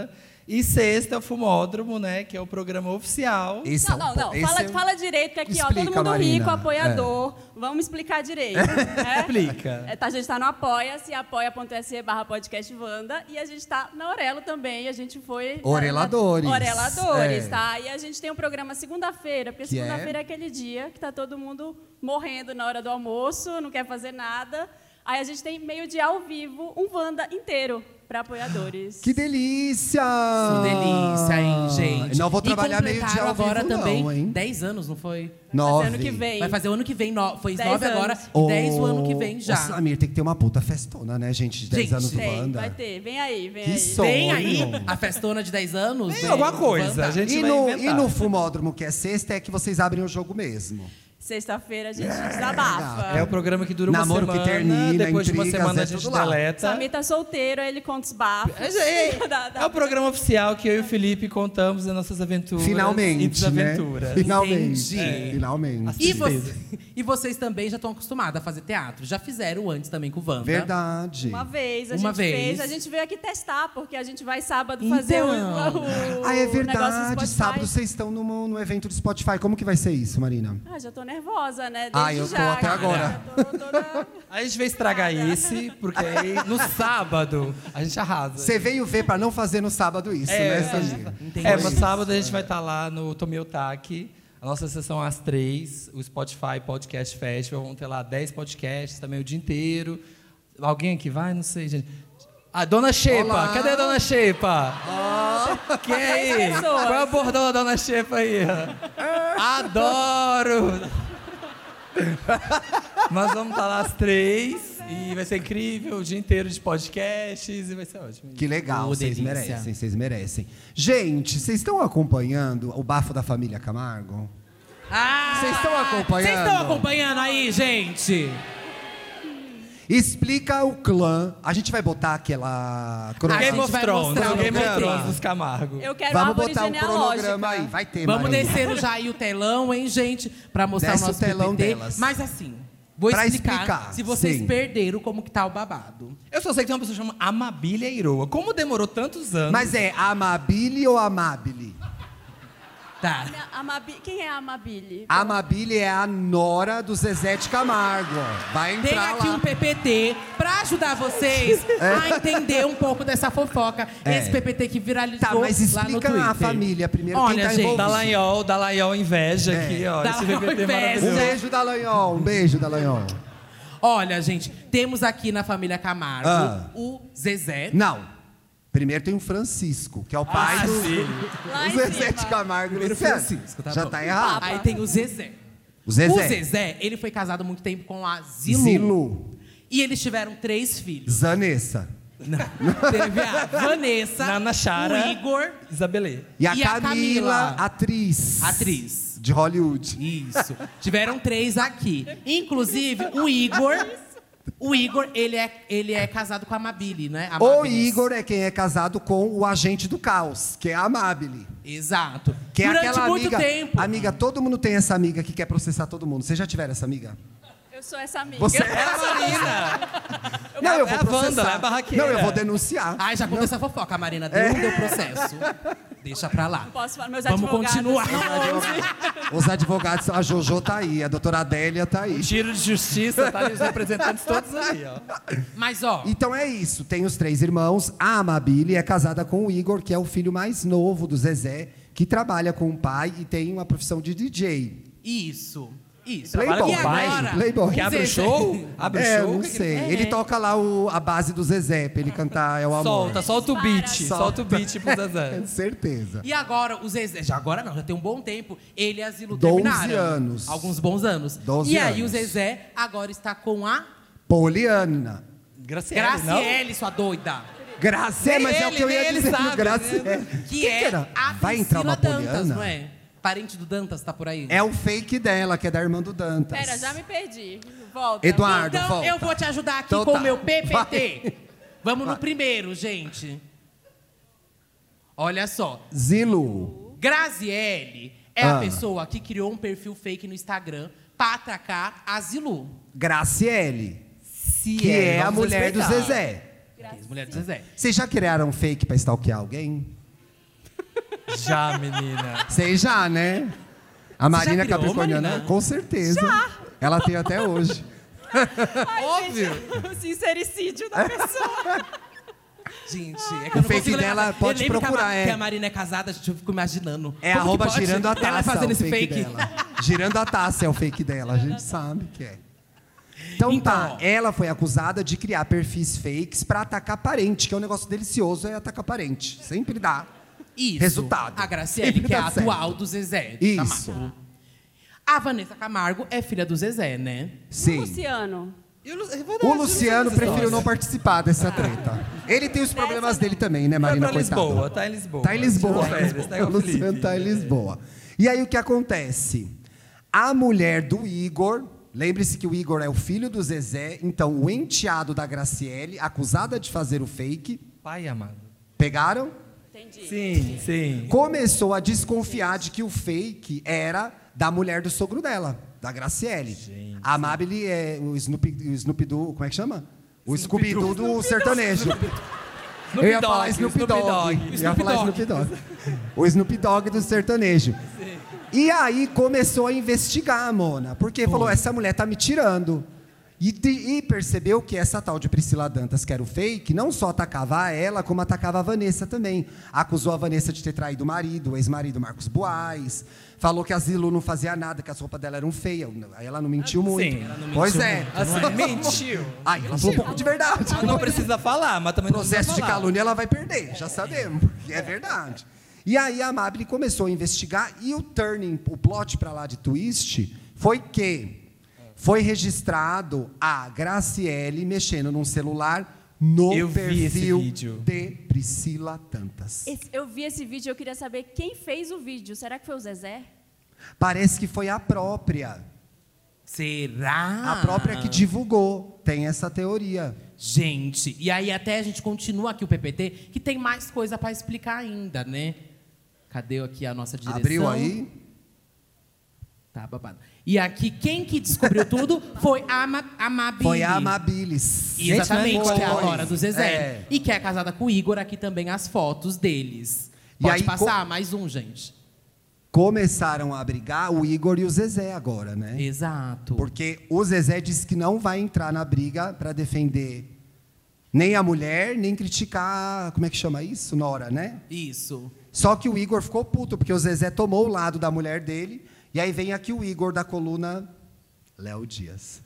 E sexta é o Fumódromo, né? Que é o programa oficial. Esse Não. Fala direito, que aqui, ó, todo Explica, mundo Marina. rico, apoiador. Vamos explicar direito. Né? Explica. A gente tá no Apoia-se, apoia.se/podcastvanda. E a gente tá na Orelo também. A gente foi... Oreladores. Oreladores, É. tá? E a gente tem um programa segunda-feira, porque Que segunda-feira é aquele dia que tá todo mundo morrendo na hora do almoço, não quer fazer nada. Aí a gente tem meio-dia ao vivo, um Wanda inteiro para apoiadores. Que delícia! Que delícia, hein, gente? Não vou trabalhar E meio-dia completaram ao vivo, agora também não, hein? 10 anos, não foi? 9. Ano que vem. Vai fazer o ano que vem. Foi 10 9 agora anos. e 10 o ano que vem já. Ô, Samir, tem que ter uma puta festona, né, gente? De 10 Gente, anos do Tem, Wanda. vai ter. Vem aí. Que sonho. Vem aí a festona de 10 anos. Tem vem, alguma coisa, Wanda. a gente E vai no, inventar. e no Fumódromo, que é sexta, é que vocês abrem o jogo mesmo. Sexta-feira a gente desabafa. É o programa que dura uma Namoro que semana, termina, depois de uma intrigas, semana é a gente tudo lá. deleta. Samir tá solteiro, aí ele conta os bafos. É o programa oficial que eu e o Felipe contamos as nossas aventuras e Finalmente, desaventuras. né? Finalmente. Entendi. Finalmente. E vocês também já estão acostumados a fazer teatro. Já fizeram antes também com o Wanda. Verdade. Uma vez, a Uma gente vez. fez. A gente veio aqui testar, porque a gente vai sábado fazer o Então. Ah, é negócio do verdade. Spotify. Sábado vocês estão no evento do Spotify. Como que vai ser isso, Marina? Ah, já tô nervosa, né? Desde Ah, eu tô já, até cara. agora. Já tô toda... A gente veio estragar esse, porque aí no sábado a gente arrasa. Você veio ver pra não fazer no sábado isso, né, Samir? Mas sábado a gente vai estar lá no Tomiotaki. A nossa sessão às 3, o Spotify Podcast Festival. Vão ter lá 10 podcasts também o dia inteiro. Alguém aqui vai? Não sei, gente. Ah, Dona Xepa. Olá. Cadê a Dona Xepa? Quem é aí? 10 pessoas. Qual é o bordão da Dona Xepa aí? Adoro! Nós vamos estar lá às 3 e vai ser incrível, o dia inteiro de podcasts e vai ser ótimo. Que legal, vocês delícia. merecem, vocês merecem. Gente, vocês estão acompanhando o Bafo da Família Camargo? Vocês estão acompanhando? Vocês estão acompanhando aí, gente? Explica o clã. A gente vai botar aquela A cronograma. Game gente of vai Thrones, mostrar o o Game of programa. Thrones dos Camargo. Eu quero Vamos árvore botar um genealógica. cronograma aí. Vai ter, Vamos Marina. descendo já aí o telão, hein, gente? Pra mostrar Desce o nosso o telão PPT. delas. Mas assim, vou Pra explicar, explicar, se vocês sim. perderam como que tá o babado. Eu só sei que tem uma pessoa chamada Amabile Eiroa. Como demorou tantos anos? Mas é Amabile ou Amabile? Tá. Quem é a Amabile? Amabile é a nora do Zezé de Camargo. Vai Tem entrar aqui lá. um PPT pra ajudar vocês a entender um pouco dessa fofoca. É. Esse PPT que viralizou Tá, mas lá no explica Twitter. a família primeiro. Olha, quem tá gente, envolvido. Dallagnol inveja É. aqui, ó. Esse Dallagnol PPT inveja. maravilhoso. Um beijo, Dallagnol. Um beijo, Dallagnol. Olha, gente, temos aqui na família Camargo Ah. o Zezé. Não. Primeiro tem o Francisco, que é o pai do Lá em Zezé de cima. Camargo. Primeiro Luciano. Francisco, tá Já bom. tá errado. Aí tem o Zezé. O Zezé. O Zezé, ele foi casado há muito tempo com a Zilu. Zilu. E eles tiveram 3 filhos. Zanessa. Teve a Vanessa, Nana Chara. o Igor, Isabelê. E a E a Camila, Camila. atriz. atriz. De Hollywood. Isso. Tiveram 3 aqui. Inclusive, o Igor, ele é casado com a Amabile, né? O Amabilis. Igor é quem é casado com o agente do caos, que é a Amabile. Exato. Que é Durante aquela muito amiga. tempo. Amiga, todo mundo tem essa amiga que quer processar todo mundo. Vocês já tiveram essa amiga? Eu sou essa amiga. Você É a Marina. Não, eu é vou a Wanda, processar. é a barraqueira. Não, eu vou denunciar. Ai, já contou essa fofoca, Marina. É. Deu processo. Deixa pra lá. Posso falar, meus Vamos advogados. continuar. Os advogados, a Jojo tá aí, a doutora Adélia tá aí. Tiro de justiça, tá? Os representantes todos aí, ó. Mas, ó, Então é isso, tem os 3 irmãos. A Amabile é casada com o Igor, que é o filho mais novo do Zezé, que trabalha com o pai e tem uma profissão de DJ. isso. Playboy. E agora, Playboy. Que abre o Zezé- show? Abre o show? Não O que que sei. ele Ele toca lá a base do Zezé pra ele cantar É o Amor. Solta o beat. Solta o beat pro Zezé. Com certeza. E agora, o Zezé, já agora não, já tem um bom tempo, ele e a Zilu 12 terminaram. anos. Alguns bons anos. 12 e aí anos. o Zezé agora está com a Poliana. Graciele, não? Graciele, sua doida. Graciele, mas é o que eu ia nem ele dizer. sabe, Graciele. Que Quem é que era? a Vai entrar uma Priscila Dantas, Poliana? não é? Parente do Dantas, tá por aí? É o fake dela, que é da irmã do Dantas. Pera, já me perdi. Volta. Eduardo, Então, volta. eu vou te ajudar aqui Então com tá. o meu PPT. Vai. Vamos no primeiro, gente. Olha só. Zilu. Graziele é Ah. a pessoa que criou um perfil fake no Instagram pra atracar a Zilu. Graciele, Se que é a vamos mulher do respeitar. Zezé. Mulher do Zezé. Vocês já criaram fake pra stalkear alguém? Já, menina. Sei já, né? A Marina criou, Capricorniana, Marina? com certeza. Já. Ela tem até hoje. Óbvio. O sincericídio da pessoa. Gente, é O que eu não fake consigo dela lembrar. pode Eu lembro procurar, que é. a Marina é casada, gente, eu fico imaginando. É Como que arroba pode girando a taça. ela fazendo o esse fake. dela. Girando a taça é o fake dela, a gente sabe que é. Então tá, ela foi acusada de criar perfis fakes pra atacar parente, que é um negócio delicioso, é atacar parente. Sempre dá Isso. resultado. A Graciele, Sempre que é a dá certo. atual do Zezé. Isso. Camargo. A Vanessa Camargo é filha do Zezé, né? Sim. Luciano. O Luciano preferiu não participar dessa treta. Ele tem os problemas dele também, né, Marina? Tá em Coitada. Lisboa, tá em Lisboa. Tá em Lisboa. Tá em Lisboa, tá O Luciano tá em Lisboa. E aí o que acontece? A mulher do Igor, lembre-se que o Igor é o filho do Zezé, então o enteado da Graciele, acusada de fazer o fake. Pai amado. Pegaram? Entendi. Sim, sim. Começou a desconfiar de que o fake era da mulher do sogro dela, da Graciele. A Amabile é o Snoopy Doo, como é que chama? O Scooby-Doo do sertanejo. Eu ia falar Snoopy Dogg. Ia falar Snoopy Dogg. O Snoopy Dogg do sertanejo. E aí começou a investigar a Mona, porque falou, essa mulher tá me tirando. E percebeu que essa tal de Priscila Dantas, que era o fake, não só atacava ela, como atacava a Vanessa também. Acusou a Vanessa de ter traído o marido, o ex-marido Marcos Boaz. Falou que a Zilu não fazia nada, que as roupas dela eram feias. Aí ela não mentiu muito. Sim, ela não mentiu Pois é. muito, assim, mentiu. Aí ela falou um pouco de verdade. Ela não precisa falar, mas também não precisa Processo de falar. calúnia ela vai perder, já sabemos, porque é verdade. E aí a Amabile começou a investigar e o plot para lá de twist foi que foi registrado a Graciele mexendo num celular no Eu vi esse perfil vídeo. de Priscila Dantas. Eu vi esse vídeo e eu queria saber quem fez o vídeo. Será que foi o Zezé? Parece que foi a própria Será? que divulgou. Tem essa teoria. Gente, e aí até a gente continua aqui o PPT, que tem mais coisa para explicar ainda, né? Cadê aqui a nossa direção? Abriu aí? Tá babado. E aqui, quem que descobriu tudo foi a Amabile. Foi a Amabilis. Exatamente, Gente, que é a foi. nora do Zezé. É. E que é casada com o Igor, aqui também as fotos deles. E Pode aí, passar, mais um, gente. Começaram a brigar o Igor e o Zezé agora, né? Exato. Porque o Zezé disse que não vai entrar na briga para defender nem a mulher, nem criticar, como é que chama isso? Nora, né? Isso. Só que o Igor ficou puto, porque o Zezé tomou o lado da mulher dele, e aí vem aqui o Igor da coluna Léo Dias.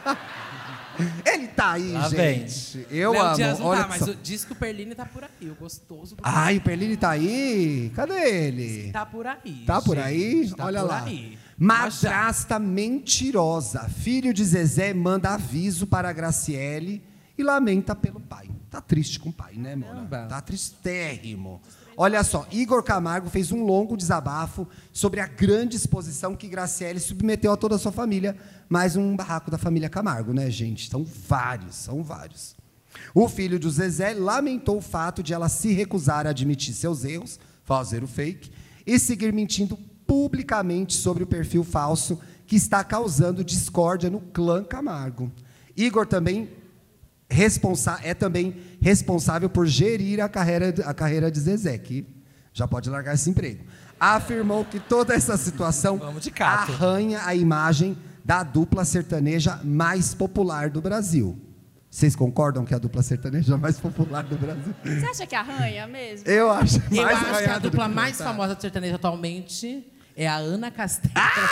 Ele tá aí, Lá gente. Eu Léo amo. Dias não Olha tá, mas só. diz que o Perline tá por aí, o gostoso do Ai, o Perline tá aí? Cadê ele? Tá por aí. Tá por aí? gente, tá Olha por lá. aí. Madrasta mentirosa. Filho de Zezé manda aviso para a Graciele e lamenta pelo pai. Tá triste com o pai, né, Mona? Caramba. Tá tristérrimo. Olha só, Igor Camargo fez um longo desabafo sobre a grande exposição que Graciele submeteu a toda a sua família. Mais um barraco da família Camargo, né, gente? São vários. O filho de Zezé lamentou o fato de ela se recusar a admitir seus erros, fazer o fake, e seguir mentindo publicamente sobre o perfil falso que está causando discórdia no clã Camargo. Igor também é também responsável por gerir a carreira de Zezé, que já pode largar esse emprego. Afirmou que toda essa situação Vamos de cato. arranha a imagem da dupla sertaneja mais popular do Brasil. Vocês concordam que é a dupla sertaneja mais popular do Brasil? Você acha que arranha mesmo? Eu acho mais Eu acho que a arranhado do dupla que mais tá. famosa do sertanejo atualmente é a Ana Castela.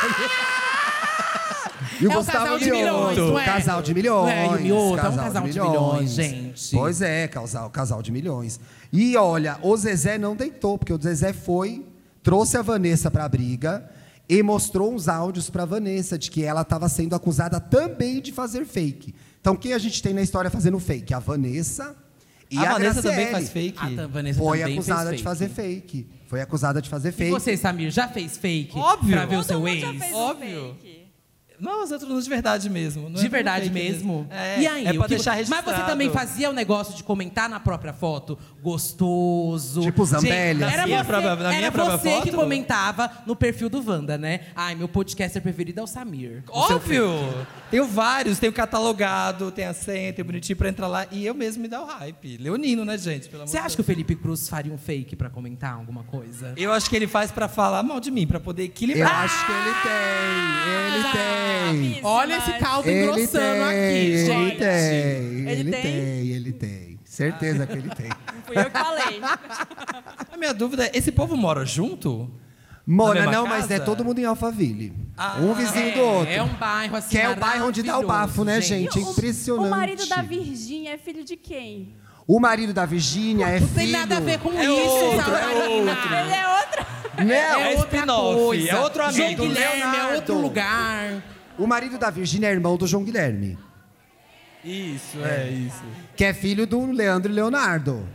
E o É um Gustavo casal de milhões, Mioto. não é? Casal de milhões. Não é, e o Mioto é um casal de milhões, gente. Pois é, casal de milhões. E olha, o Zezé não deitou, porque o Zezé trouxe a Vanessa para a briga e mostrou uns áudios para a Vanessa de que ela estava sendo acusada também de fazer fake. Então, quem a gente tem na história fazendo fake? A Vanessa e a Vanessa Graciele. também faz fake. A Vanessa Foi também acusada fez de fazer fake. Foi acusada de fazer E fake. você, Samir, já fez fake? Óbvio. Pra ver o seu Todo mundo já ex? fez um Óbvio. fake. Não, os outros de verdade mesmo. Não De é verdade fake mesmo? É, E aí? é pra o que deixar Mas registrado. você também fazia o negócio de comentar na própria foto? Gostoso. Tipo Zambelli. Era Na minha você, própria- na minha era própria você que foto? comentava no perfil do Wanda, né? Ai, meu podcaster preferido é o Samir. O seu Óbvio! Tenho vários, tenho catalogado, tem a senha, tem bonitinho pra entrar lá. E eu mesmo me dá o hype. Leonino, né, gente? Pelo amor Você de acha que o Felipe Cruz faria um fake pra comentar alguma coisa? Eu acho que ele faz pra falar mal de mim, pra poder Eu equilibrar. acho que ele tem. Ele tem. Olha esse caldo Ele engrossando aqui, tem, gente. ele tem. Ele tem? Ele tem. Certeza que ele tem. Fui eu que falei. A minha dúvida é, esse povo mora junto? Mona, mesma não, mas casa? é todo mundo em Alphaville. Um vizinho do outro. É um bairro assim Que é o bairro onde dá o bafo, né, gente? É impressionante. O marido da Virgínia é filho de quem? O marido da Virgínia é Não filho... tem nada a ver com É isso, outro, Samarina. Ele é outro. Não, É outra spin-off, coisa. é outro João amigo. Guilherme é Leonardo. outro lugar. o marido da Virgínia é irmão do João Guilherme, Isso, isso. que é filho do Leandro e Leonardo.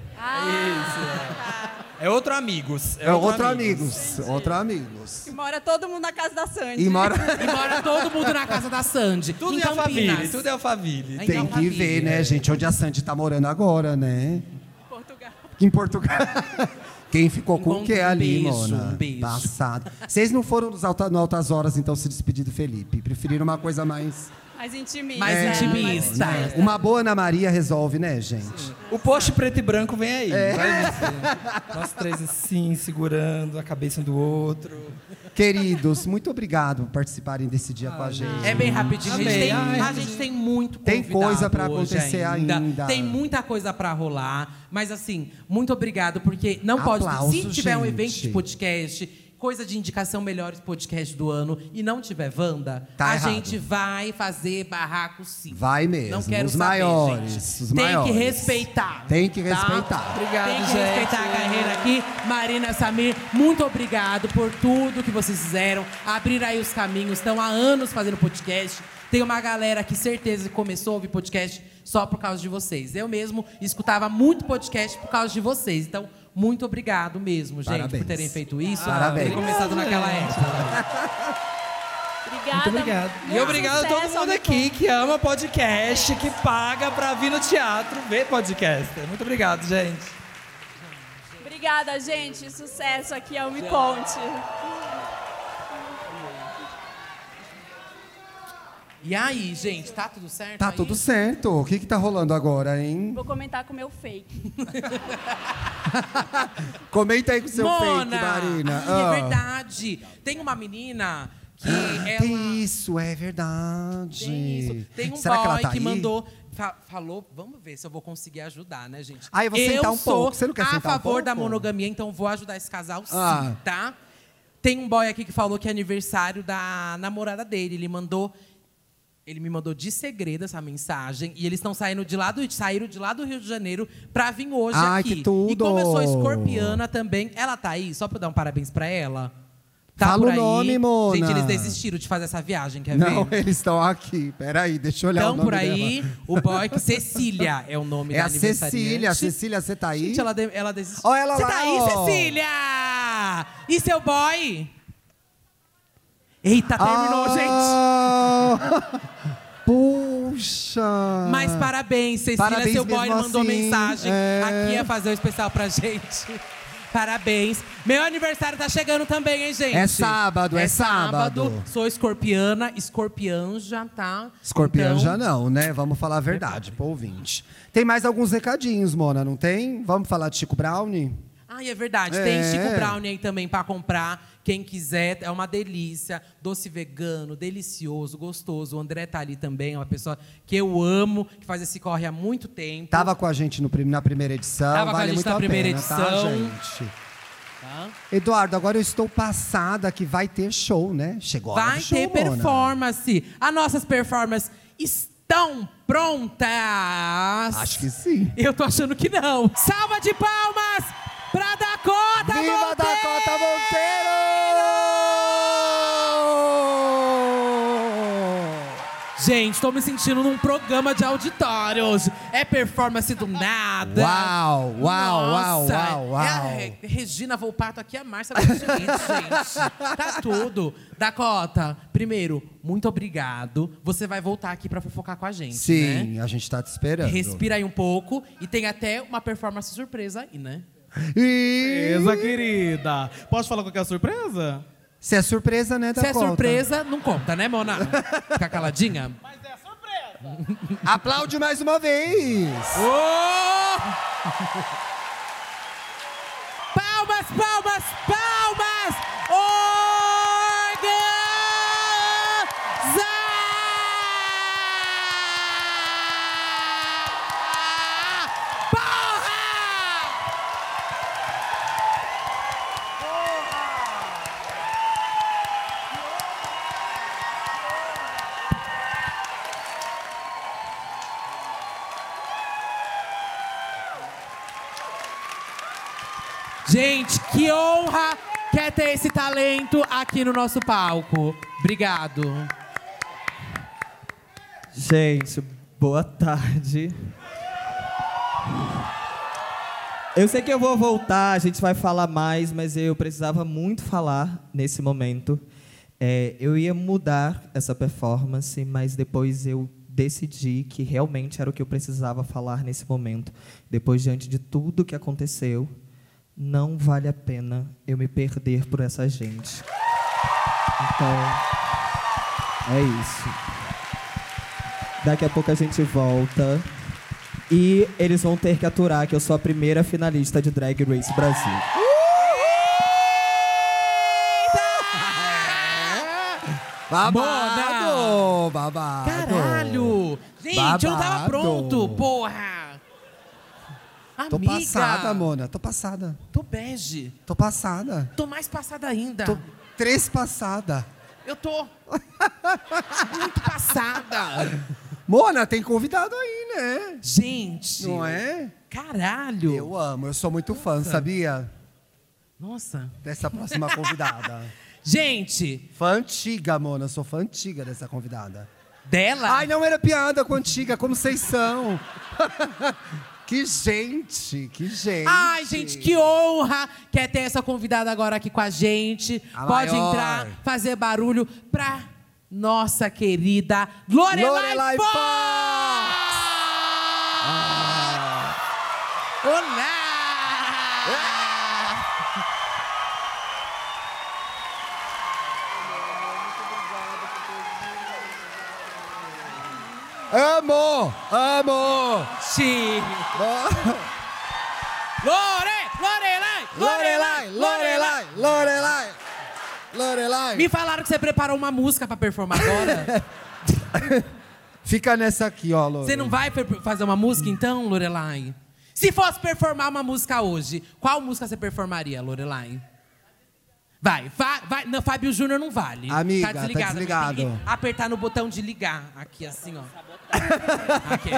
É outro amigos. É outro amigos. Outro amigos. E mora todo mundo na casa da Sandy. E mora... E mora todo mundo na casa da Sandy. Tudo em é Alphaville, Campinas. tudo é Alphaville. Em Tem que Alphaville. ver, né, gente, onde a Sandy tá morando agora, né? Portugal. Em Portugal. Quem ficou com o que ali, beijo, Mona? um beijo. Passado. Vocês não foram no Altas Horas, então, se despedir do Felipe. Preferiram uma coisa mais... Mais intimista. Mais né? intimista. né? Uma boa Ana Maria resolve, né, gente? O post preto e branco vem aí. Vai ver. Nós três assim, segurando a cabeça um do outro. Queridos, muito obrigado por participarem desse dia com a gente. É bem rapidinho. A gente Amei. tem, Ai, a gente tem muito Tem convidado coisa pra hoje acontecer ainda. Tem muita coisa pra rolar. Mas assim, muito obrigado, porque não pode... Aplausos, Se tiver um gente. evento de podcast, coisa de indicação melhores podcast do ano, e não tiver Wanda, Tá a errado. gente vai fazer barraco sim. Vai mesmo. Não quero os saber, maiores. gente. Os Tem maiores. que respeitar. Tem que tá? respeitar. Obrigado, Tem que gente. respeitar a carreira aqui. Marina, Samir, muito obrigado por tudo que vocês fizeram. Abrir aí os caminhos. Estão há anos fazendo podcast. Tem uma galera que certeza que começou a ouvir podcast só por causa de vocês. Eu mesmo escutava muito podcast por causa de vocês. Então, muito obrigado mesmo, gente, Parabéns. por terem feito isso. Parabéns. Por terem começado naquela época. Obrigada. Muito obrigado. E obrigado a todo Sucesso, mundo aqui que ama podcast, que paga pra vir no teatro ver podcast. Muito obrigado, gente. Obrigada, gente. Sucesso aqui ao Me Conte. E aí, gente, tá tudo certo? Tá aí? tudo certo. O que tá rolando agora, hein? Vou comentar com o meu fake. Comenta aí com o seu fake, Mona! Marina. Ai, Ah. é verdade. Tem uma menina que ela... Tem isso, é verdade. Tem isso. Tem um Será que ela boy tá que aí? mandou... falou... Vamos ver se eu vou conseguir ajudar, né, gente? Ah, eu vou sentar um pouco. Você não quer a sentar um favor da pouco? monogamia, então vou ajudar esse casal sim, Ah. tá? Tem um boy aqui que falou que é aniversário da namorada dele. Ele me mandou de segredo essa mensagem. E eles estão saíram de lá do Rio de Janeiro pra vir hoje Ai, aqui. que tudo! E como eu sou escorpiana também, ela tá aí, só pra eu dar um parabéns pra ela. Tá Fala por o aí. nome, Mona. Gente, eles desistiram de fazer essa viagem, quer Não, ver? eles estão aqui. Peraí, deixa eu olhar o Então, nome por aí, dela. o boy que Cecília é o nome É da a aniversariante. Cecília. Cecília, você tá aí? Gente, ela desistiu. Ó, ela Você lá, tá aí, ó. Cecília? E seu boy? Eita, terminou, Ah, Puxa! Mas parabéns, Cecília. Parabéns Seu boy mesmo mandou assim, mensagem é. aqui a fazer o especial pra gente. Parabéns. Meu aniversário tá chegando também, hein, gente? É sábado, é sábado. Sou escorpiana, escorpianja, tá? Escorpião Então, já não, né? Vamos falar a verdade pro ouvinte. Tem mais alguns recadinhos, Mona, não tem? Vamos falar de Chico Brownie? Ai, é verdade. É. Tem Chico Brownie aí também pra comprar. Quem quiser, é uma delícia. Doce vegano, delicioso, gostoso. O André tá ali também, é uma pessoa que eu amo, que faz esse corre há muito tempo. Tava com a gente na primeira edição. Tava com a vale gente muito na a primeira pena, tá, edição. gente? Tá? Eduardo, agora eu estou passada que vai ter show, né? Chegou a hora Vai do show, ter Mona. performance. As nossas performances estão prontas. Acho que sim. Eu tô achando que não. Salva de palmas pra Dakota Viva Monteiro! Dakota Monteiro! Gente, tô me sentindo num programa de auditório hoje. É performance do nada. Uau, uau, Nossa, uau, uau, É a uau. Regina Volpato aqui, a Márcia Benedito, gente. Tá tudo. Dakota, primeiro, muito obrigado. Você vai voltar aqui pra fofocar com a gente, né? Sim, a gente tá te esperando. Respira aí um pouco. E tem até uma performance surpresa aí, né? Surpresa, querida. Posso falar qual que é a surpresa? Se é surpresa, né, Se é Dakota? surpresa, não conta, né, Mona? Fica caladinha. Mas é surpresa. Aplaude mais uma vez. Oh! Palmas, palmas, palmas! Gente, que honra que é ter esse talento aqui no nosso palco. Obrigado. Gente, boa tarde. Eu sei que eu vou voltar, a gente vai falar mais, mas eu precisava muito falar nesse momento. Eu ia mudar essa performance, mas depois eu decidi que realmente era o que eu precisava falar nesse momento. Depois, diante de tudo que aconteceu, não vale a pena eu me perder por essa gente. Então, é isso. Daqui a pouco a gente volta. E eles vão ter que aturar que eu sou a primeira finalista de Drag Race Brasil. Babado! Babado! Caralho! Gente, eu não tava pronto, porra! Amiga! Tô passada, Mona. Tô passada. Tô bege. Tô passada. Tô mais passada ainda. Tô passada. Eu tô muito passada. Mona, tem convidado aí, né? Gente! Não é? Caralho! Eu amo, eu sou muito fã, sabia? Nossa. Dessa próxima convidada. Gente! Fã antiga, Mona. Eu sou fã antiga dessa convidada. Dela? Ai, não era piada com antiga, como vocês são. Que gente, que gente. Ai, gente, que honra que é ter essa convidada agora aqui com a gente. A Pode maior. entrar, fazer barulho pra nossa querida Lorelai Fox! Olá! Amo! Amo! Sim! Lorelai! Lorelai! Me falaram que você preparou uma música pra performar agora. Fica nessa aqui, ó, Lore. Você não vai fazer uma música então, Lorelai? Se fosse performar uma música hoje, qual música você performaria, Lorelai? Vai. Não, Fábio Júnior não vale. Amiga, tá desligado. tá desligado. Tem que apertar no botão de ligar. Aqui, assim, ó. Aqui.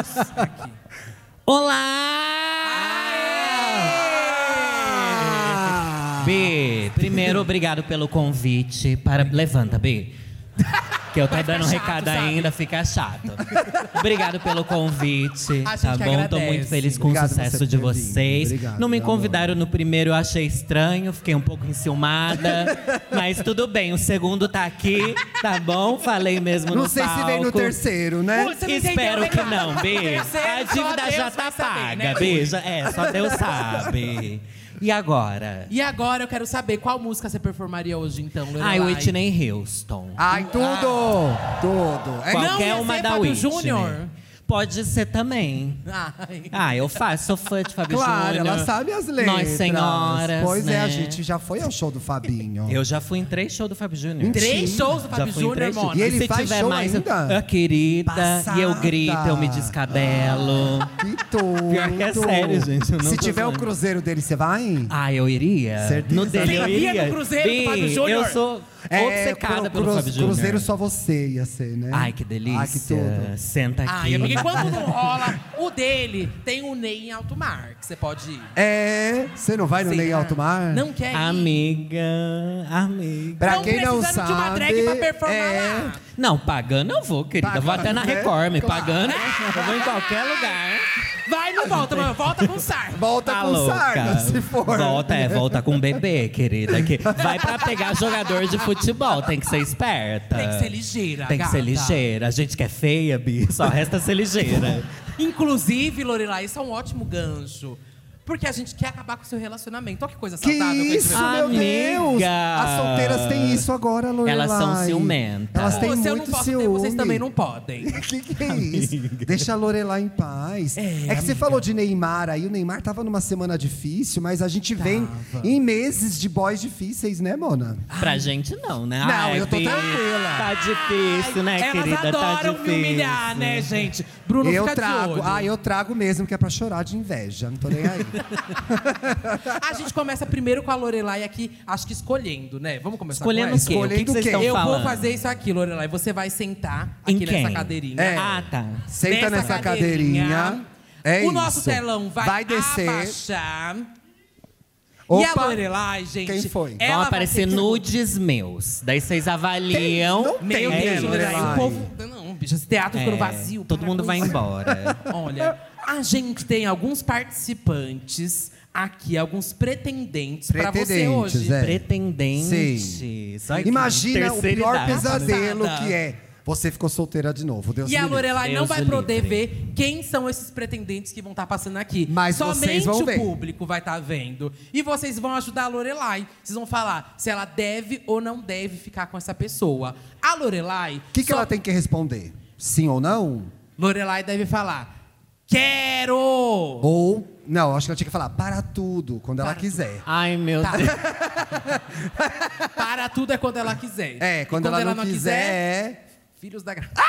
Olá! B, primeiro, obrigado pelo convite. Levanta, B. Que eu tô dando um recado ainda, fica chato. Obrigado pelo convite, A gente tá que bom? Tô agradece. muito feliz com Obrigado o sucesso você de por ter vindo. vocês. Obrigado, Não me meu amor. convidaram no primeiro, eu achei estranho, fiquei um pouco enciumada. Mas tudo bem, o segundo tá aqui, tá bom? Falei mesmo Não no sei se vem no palco. terceiro, né? Você não entendeu, Espero né, que cara? não, B. Terceiro, A só dívida Deus já vai tá saber, paga, né? B. Só Deus sabe. E agora? E agora eu quero saber qual música você performaria hoje, então, Lorelai? Ai, Whitney Houston. Ai, tudo! Tudo. É Não Qualquer ia uma ser da Fábio Whitney. Júnior? Pode ser também. Ai. Eu faço, sou fã de Fábio Claro, Júnior. ela sabe as letras. Nós senhoras, Pois né? é, a gente já foi ao show do Fabinho. Eu já fui em 3 shows do Fábio Júnior. Mentira. 3 shows do Já Fábio fui em Júnior, 3 shows. Mona. E ele se faz tiver show mais, ainda? Querida, Passada. e eu grito, eu me descabelo. Que tudo. Pior que é sério, gente, eu não Se tô tiver o zoando. cruzeiro dele, você vai? Eu iria. Certeza. No dele eu Você iria iria. no cruzeiro do Bi, Fábio Júnior? Eu sou obcecada pelo Fábio Júnior. Cruzeiro só você ia ser, né? Ai, que delícia. Ai, que tudo. Senta aqui. Ai, amiga, quando não rola o dele, tem o Ney em alto mar, que você pode ir. Você não vai no Será? Ney Alto Mar? Não quer ir? Amiga. Pra Tão quem não precisando sabe... de uma drag pra performar lá. Não, pagando eu vou, querida. Pagando, vou até na né? Record, me Claro. pagando. Eu vou em qualquer lugar. Vai, não volta, mano. Volta com sarna. Volta Tá com louca. sarna, se for. Volta com bebê, querida. Que vai pra pegar jogador de futebol. Tem que ser esperta. Tem que ser ligeira, Tem que ser gata. ligeira. A gente que é feia, Bi, só resta ser ligeira. Inclusive, Lorelai, isso é um ótimo gancho. Porque a gente quer acabar com o seu relacionamento. Olha que coisa Que saudável. isso, meu Deus! Amiga. As solteiras têm isso agora, Lorelai. Elas são ciumentas. Elas têm Se eu não muito posso ter, ciúme. vocês também não podem. Que é isso? Deixa a Lorelai em paz. É que você falou de Neymar aí. O Neymar tava numa semana difícil, mas a gente vem em meses de boys difíceis, né, Mona? Pra gente não, né? Não, Ai, eu tô Bi, tranquila. Tá difícil, né, Elas querida? adoram Tá difícil. me humilhar, né, gente? Bruno Eu fica trago. de olho. Eu trago mesmo, que é pra chorar de inveja. Não tô nem aí. A gente começa primeiro com a Lorelai aqui, acho que escolhendo, né? Vamos começar Escolhendo com essa? o quê? O que Escolhendo vocês quem? estão Eu falando? vou fazer isso aqui, Lorelai. Você vai sentar Em aqui quem? nessa cadeirinha. É. Ah, tá. Senta nessa cadeirinha. É o isso. nosso telão vai descer. abaixar. Opa. E a Lorelai, gente... Quem foi? ela Vão vai aparecer ter que- nudes meus. Daí vocês avaliam. Não tem, Meu né, Deus, Lorelai, Lorelai? o povo... Não, bicho, esse teatro ficando vazio. Todo para mundo com vai isso. embora. Olha, a gente tem alguns participantes aqui, alguns pretendentes pra você Pretendentes, hoje. é. Pretendentes. Ai, que Imagina o terceira pior idade. pesadelo Passada. que é. Você ficou solteira de novo. Deus E a me livre. Lorelai não Deus vai o poder livre. ver quem são esses pretendentes que vão estar passando aqui. Mas somente vocês vão o ver. público vai estar vendo. E vocês vão ajudar a Lorelai. Vocês vão falar se ela deve ou não deve ficar com essa pessoa. A Lorelai... O que ela tem que responder? Sim ou não? Lorelai deve falar, quero! Ou... Não, acho que ela tinha que falar para tudo, quando ela quiser. Ai, meu Tá. Deus. Para tudo é quando ela quiser. É, E quando ela não quiser... Filhos da graça.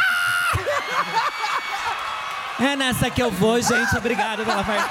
É nessa que eu vou, gente. Obrigado pela parte.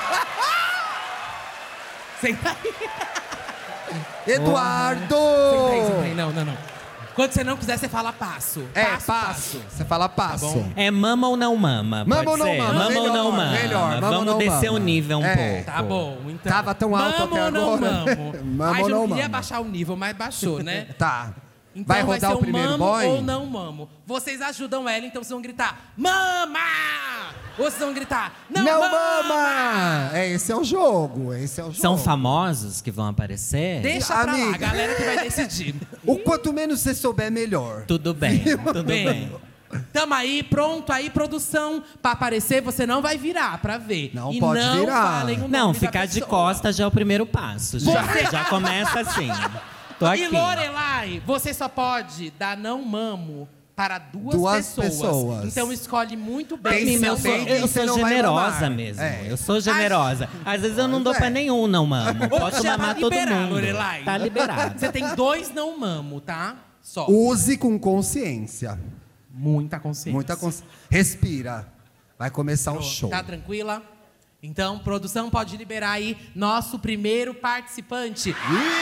Senta aí. Eduardo! Senta aí. Não. Quando você não quiser, você fala passo. Passo. Você fala passo. Tá bom. É mama ou não mama? Mama Pode ou não ser? mama? Mama ou Melhor, não mama? melhor. Mama ou Vamos não descer mama? o nível um É. pouco. Tá bom, então. Tava tão alto mamo até ou não agora. mamo? Mamo Ai, ou eu não não queria mamo? baixar o nível, mas baixou, né? Tá. Então Vai rodar ser o primeiro mamo boy? ou não mamo. Vocês ajudam ela, então vocês vão gritar mama! Ou vocês vão gritar não, mama! Esse é o jogo. São famosos que vão aparecer? Deixa pra lá, Amiga. a galera que vai decidir. O quanto menos você souber, melhor. Tudo bem, tudo bem. Tamo aí, pronto aí, produção. Pra aparecer, você não vai virar pra ver. Não E pode não virar. falem o nome Não, da ficar de pessoa. costas já é o primeiro passo. Já começa assim. Tô aqui. E Lorelai, você só pode dar não mamo para duas pessoas. Então escolhe muito bem. Pensa Menina, bem eu você sou não vai generosa mamar. mesmo. É. Eu sou generosa. Às vezes eu não dou é. pra nenhum não mamo. Posso Hoje é pra mamar todo liberar, mundo. Lorelai. Tá liberado. Você tem 2 não mamo, tá? Só. Use com consciência. Muita consciência. Muita consciência. Respira. Vai começar o show. Tá tranquila? Então, produção, pode liberar aí nosso primeiro participante.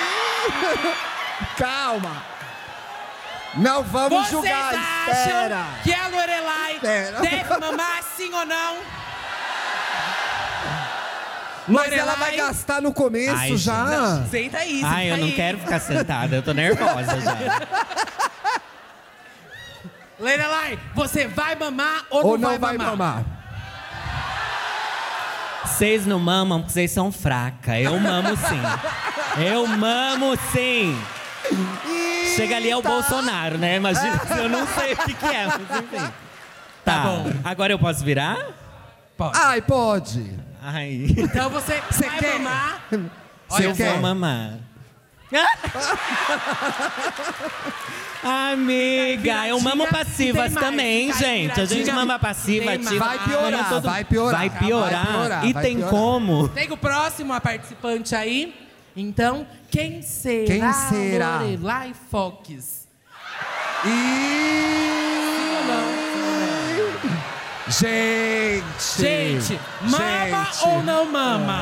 Calma. Não vamos Vocês julgar. acham Espera. que a Lorelai Espera. deve mamar sim ou não? Mas ela vai gastar no começo Ai, já. Senta aí, Ai, eu senta não aí. quero ficar sentada. Eu tô nervosa já. Lorelai, você vai mamar ou, Ou não vai mamar? Vocês não mamam porque vocês são fracas. Eu mamo sim. Eu mamo sim. Chega ali é o Bolsonaro, né? Imagina, eu não sei o que é, mas enfim. Tá bom. Agora eu posso virar? Pode. Ai, pode. Ai. Então você vai quer? mamar. Eu quer? vou mamar. Amiga, eu mamo passivas tem mais, também, fica gente. A gente viradinha. mama passiva, Tem ativa. mais. Vai piorar, mama todo- vai piorar. Vai piorar. Vai piorar, E vai tem piorar. como? Tem o próximo participante aí. Então, quem será? Quem será? Lorelai Fox. Gente, mama ou não mama?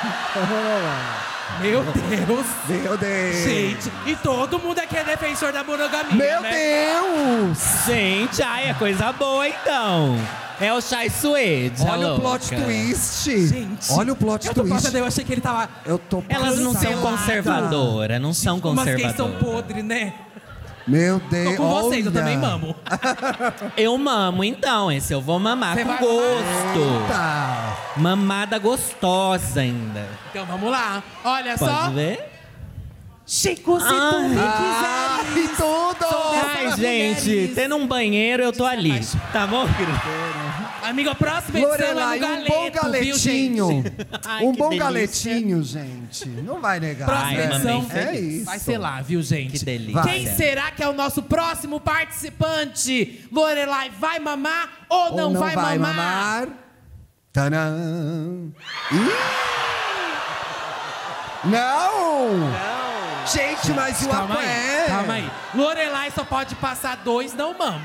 Meu Deus. Meu Deus. Gente, e todo mundo aqui é defensor da monogamia, Meu né? Deus. Gente, ai, é coisa boa então. É o Chai Suede. Olha o plot twist. Gente, Olha o plot eu tô twist. passando, eu achei que ele tava... Eu tô Elas não são Cancelada. conservadoras, não são Umas gays são conservadoras. podres, né? Meu Deus. Tô com vocês, eu olha. também mamo. Eu mamo, então. Esse eu vou mamar Você com vai gosto. Tá. Mamada gostosa ainda. Então vamos lá. Olha Pode só. ver? Chico, se tu me quiser. E tudo! Ai, gente, tendo um banheiro, eu tô ali. Tá bom, querido? Amiga, a próxima edição Lorelai, é no um bom galeto, viu, galetinho. gente? Ai, Um que bom delícia. galetinho, gente. Não vai negar. Próxima Ai, edição mamei É isso. vai ser lá, viu, gente? Que delícia. Quem será que é o nosso próximo participante? Lorelai vai mamar ou não, vai mamar? Tadã. Ih! Não! Gente, mas o Calma Aqué... aí, calma aí. Lorelai só pode passar 2, não mamo.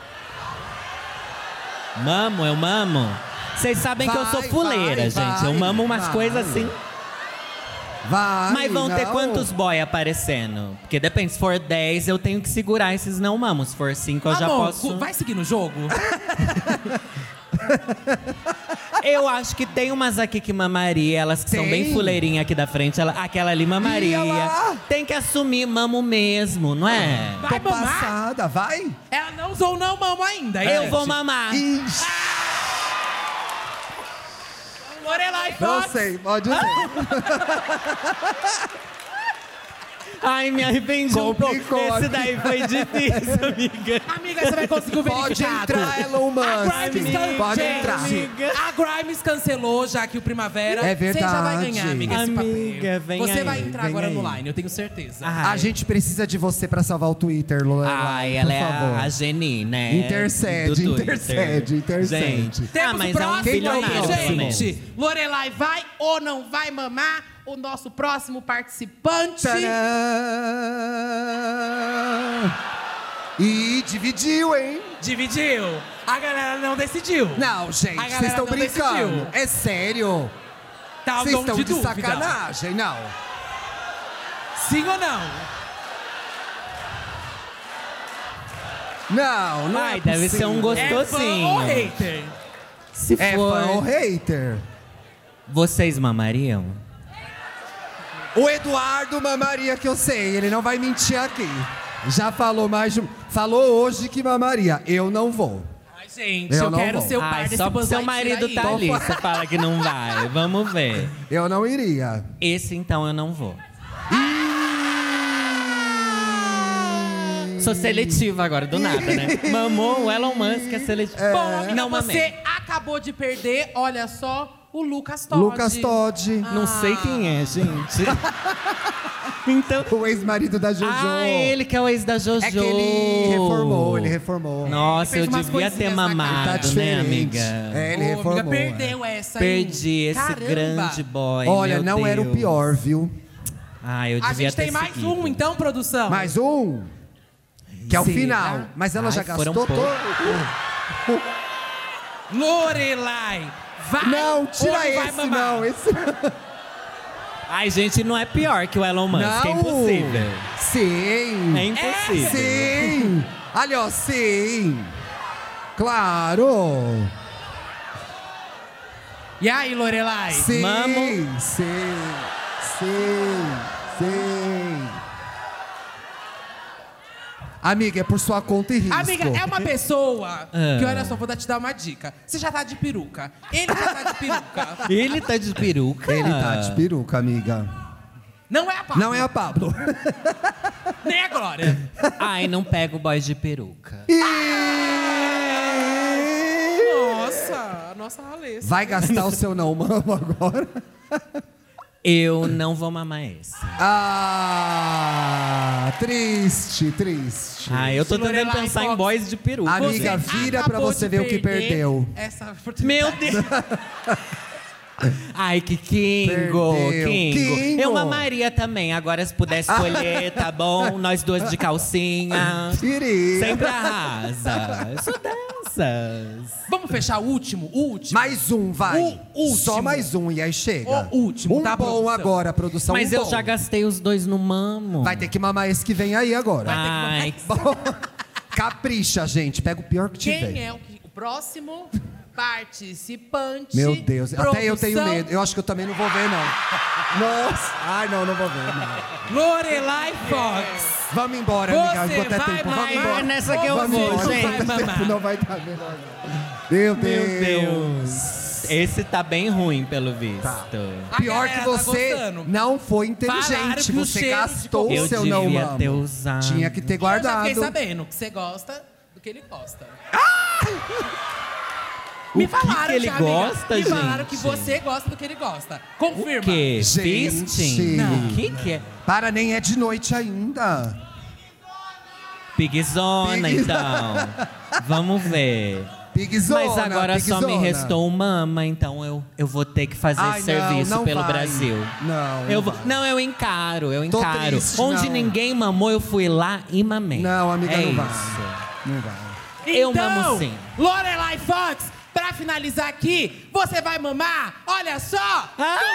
Mamo, eu mamo. Vocês sabem que eu sou Vai, fuleira, vai, gente. Eu vai, mamo umas vai. coisas assim. Vai, Mas vão ter não. quantos boy aparecendo? Porque depende, se for 10, eu tenho que segurar esses não mamos. Se for 5, eu já Amor, posso... vai seguir no jogo? Eu acho que tem umas aqui que mamaria, elas que são Tem? bem fuleirinha aqui da frente. Aquela ali mamaria. Ih, ela- Tem que assumir, mamo mesmo, não é? Vai Tô mamar? passada, vai? Ela não usou não mamo ainda. Eu gente. vou mamar. Ixi, Lorelai não Fox. sei, pode ser. Ai, me arrependi um pouco. Complicou Esse aqui. daí foi difícil, amiga. Amiga, você vai conseguir o Pode verificado. entrar, Elon A Grimes Musk. Pode gente, entrar. A Grimes cancelou já que o Primavera. É Você já vai verdade. ganhar, amiga, esse Amiga, papel. vem Você aí, vai entrar vem agora aí. no Line, eu tenho certeza. A gente precisa de você pra salvar o Twitter, Lorelai. Ai, por ela é favor. a Geni, né? Intercede, Do Twitter. intercede, intercede. Gente. Temos mas o é um próximo bilionário, aí, pelo menos. gente. Lorelai vai ou não vai mamar? O nosso próximo participante. Tadã! E dividiu, hein? Dividiu. A galera não decidiu. Não, gente, A galera vocês estão não brincando. decidiu. É sério. Tá o Vocês dom estão de de dúvida. sacanagem, não. Sim ou não? Não, não Ai, é deve ser um possível. gostosinho. É fã ou hater? Se É for, fã ou hater? vocês mamariam? O Eduardo mamaria, que eu sei, ele não vai mentir aqui. Já falou mais de... Falou hoje que mamaria. Eu não vou. Ai, gente, Eu eu não quero vou. ser o par Ai, desse só porque seu Buzz Lightyear marido aí. tá ali, você fala que não vai. Vamos ver. Eu não iria. Esse, então, eu não vou. Sou seletiva agora, do nada, né? Mamou o Elon Musk, é seletivo. Bom, amiga, não mamei. você acabou de perder, olha só, o Lucas Todd. Lucas Todd. Não sei quem é, gente. Então... O ex-marido da Jojo. Ah, ele que é o ex da Jojo. É que ele reformou. Nossa, Ele eu fez umas devia ter coisinhas na cara. mamado, Tá né, diferente. amiga? É, ele Ô, reformou. amiga, perdeu essa, hein? Perdi esse Caramba. grande boy. Olha, meu não era o Deus. pior, viu? Ah, eu A devia gente ter tem mais seguido. um, então, produção? Mais um? Que é o Será? final. Mas ela Ai, já foram gastou poucos. todo. Lorelai, vai Não, ou tira vai esse, mamar? não. Esse... Ai, gente, não é pior que o Elon Musk. Não. É impossível. Sim. É impossível. Sim. Ali, ó, sim. Claro. E aí, Lorelai? Sim. Mamo. Sim. Sim. Amiga, é por sua conta e risco. Amiga, é uma pessoa Ah. que, olha só, vou te dar uma dica. Você já tá de peruca. Ele já tá de peruca. Ele tá de peruca? Ele tá de peruca, amiga. Não é a Pablo. Não é a Pablo. Nem a Glória. Ai, não pego boy de peruca. Nossa, a nossa Alessa. Vai gastar o seu não mamo agora? Eu não vou mamar esse. Ah, triste. Ai, eu tô tentando Lorelai pensar em Fox. boys de peruca. Amiga, Você vira pra acabou você de ver o que perder perdeu. Essa oportunidade. Meu Deus. Ai, que Kingo, Perdeu. Kingo. Eu mamaria também. Agora, se puder escolher, tá bom? Nós duas de calcinha. Queria. Sempre arrasa. Eu sou dessas. Vamos fechar o último? O último. Mais um, vai. O último. Só mais um e aí chega. O último, Um tá, bom produção? agora, produção. Mas um eu bom. já gastei os dois no mamo. Vai ter que mamar esse que vem aí agora. Ai, Bom, capricha, gente. Pega o pior que tiver. Quem é o próximo? participante. Meu Deus, até eu tenho produção, medo. Eu acho que eu também não vou ver, não. Nossa. Ai, não vou ver, não. Lorelai Fox. Vamos embora, amiga. Você Vou ter vai tempo. Vamos mamar. embora. É nessa que eu Você vou, não gente. vai mamar. Não vai dar melhor, não. Meu Deus. Esse tá bem ruim, pelo visto. A Pior galera que tá você gostando. não foi Falaram inteligente. que o Você cheiro de gastou cocô- o Eu seu não devia mamo. ter usado. Tinha que ter Eu já guardado. fiquei sabendo que você gosta do que ele gosta. O Me que falaram que ele já, amiga. gosta, Me falaram gente? que você gosta do que ele gosta. Confirma. O quê? Gente. Fisting? Não. O que é? Para, nem é de noite ainda. Pigzona, Pig- então. Vamos ver. Pigzona, Mas agora só me pigzona. restou mama, então eu vou ter que fazer Ai, esse serviço não pelo vai. Não. Não. Eu vou, não, eu encaro. Tô Encaro. triste, Onde não. ninguém mamou, eu fui lá e mamei. Não, amiga, é não vai. isso. Não vai. Eu Então, mamo sim. Lorelai Fox, pra finalizar aqui, você vai mamar, olha só,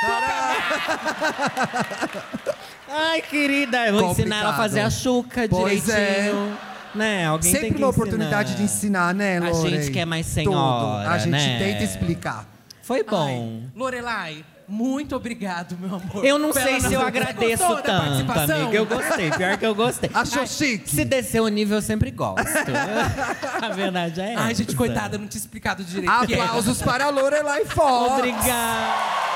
Ai, querida, eu vou ensinar ela a fazer a chuca Pois direitinho. Né? Alguém Sempre tem que uma ensinar. oportunidade de ensinar, né, A Lore? gente que é mais Tudo. senhora, A gente né? tenta explicar. Foi bom. Lorelai, muito obrigado, meu amor. Eu não pela sei se eu nossa- agradeço Gostou da tanto, participação? amiga. Eu gostei, pior que eu gostei. Achou Ai, chique? Se descer o nível, eu sempre gosto. A verdade é essa. Ai, gente, coitada, eu não tinha explicado direito. o que era. Aplausos para a Lorelai Fox. Obrigado.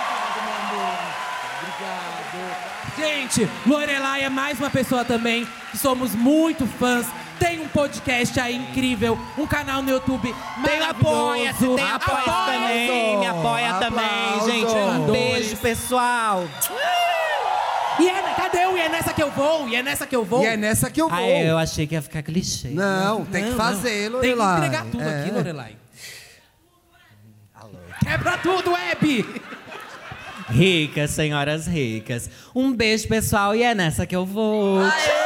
Gente, Lorelai é mais uma pessoa também que somos muito fãs. Tem um podcast aí incrível, um canal no YouTube Tem Apoia-se, maravilhoso. tem Apoia também. Me apoia também, Aplausos. gente. Um beijo, pessoal. Cadê o E é nessa que eu vou? E é nessa que eu vou? E é nessa que eu vou. Ai, eu achei que ia ficar clichê. Não, tem que fazer, Tem que Lorelai. entregar tudo aqui, Lorelai. Quebra tudo, Hebe! Ricas, senhoras ricas. Um beijo, pessoal, e é nessa que eu vou.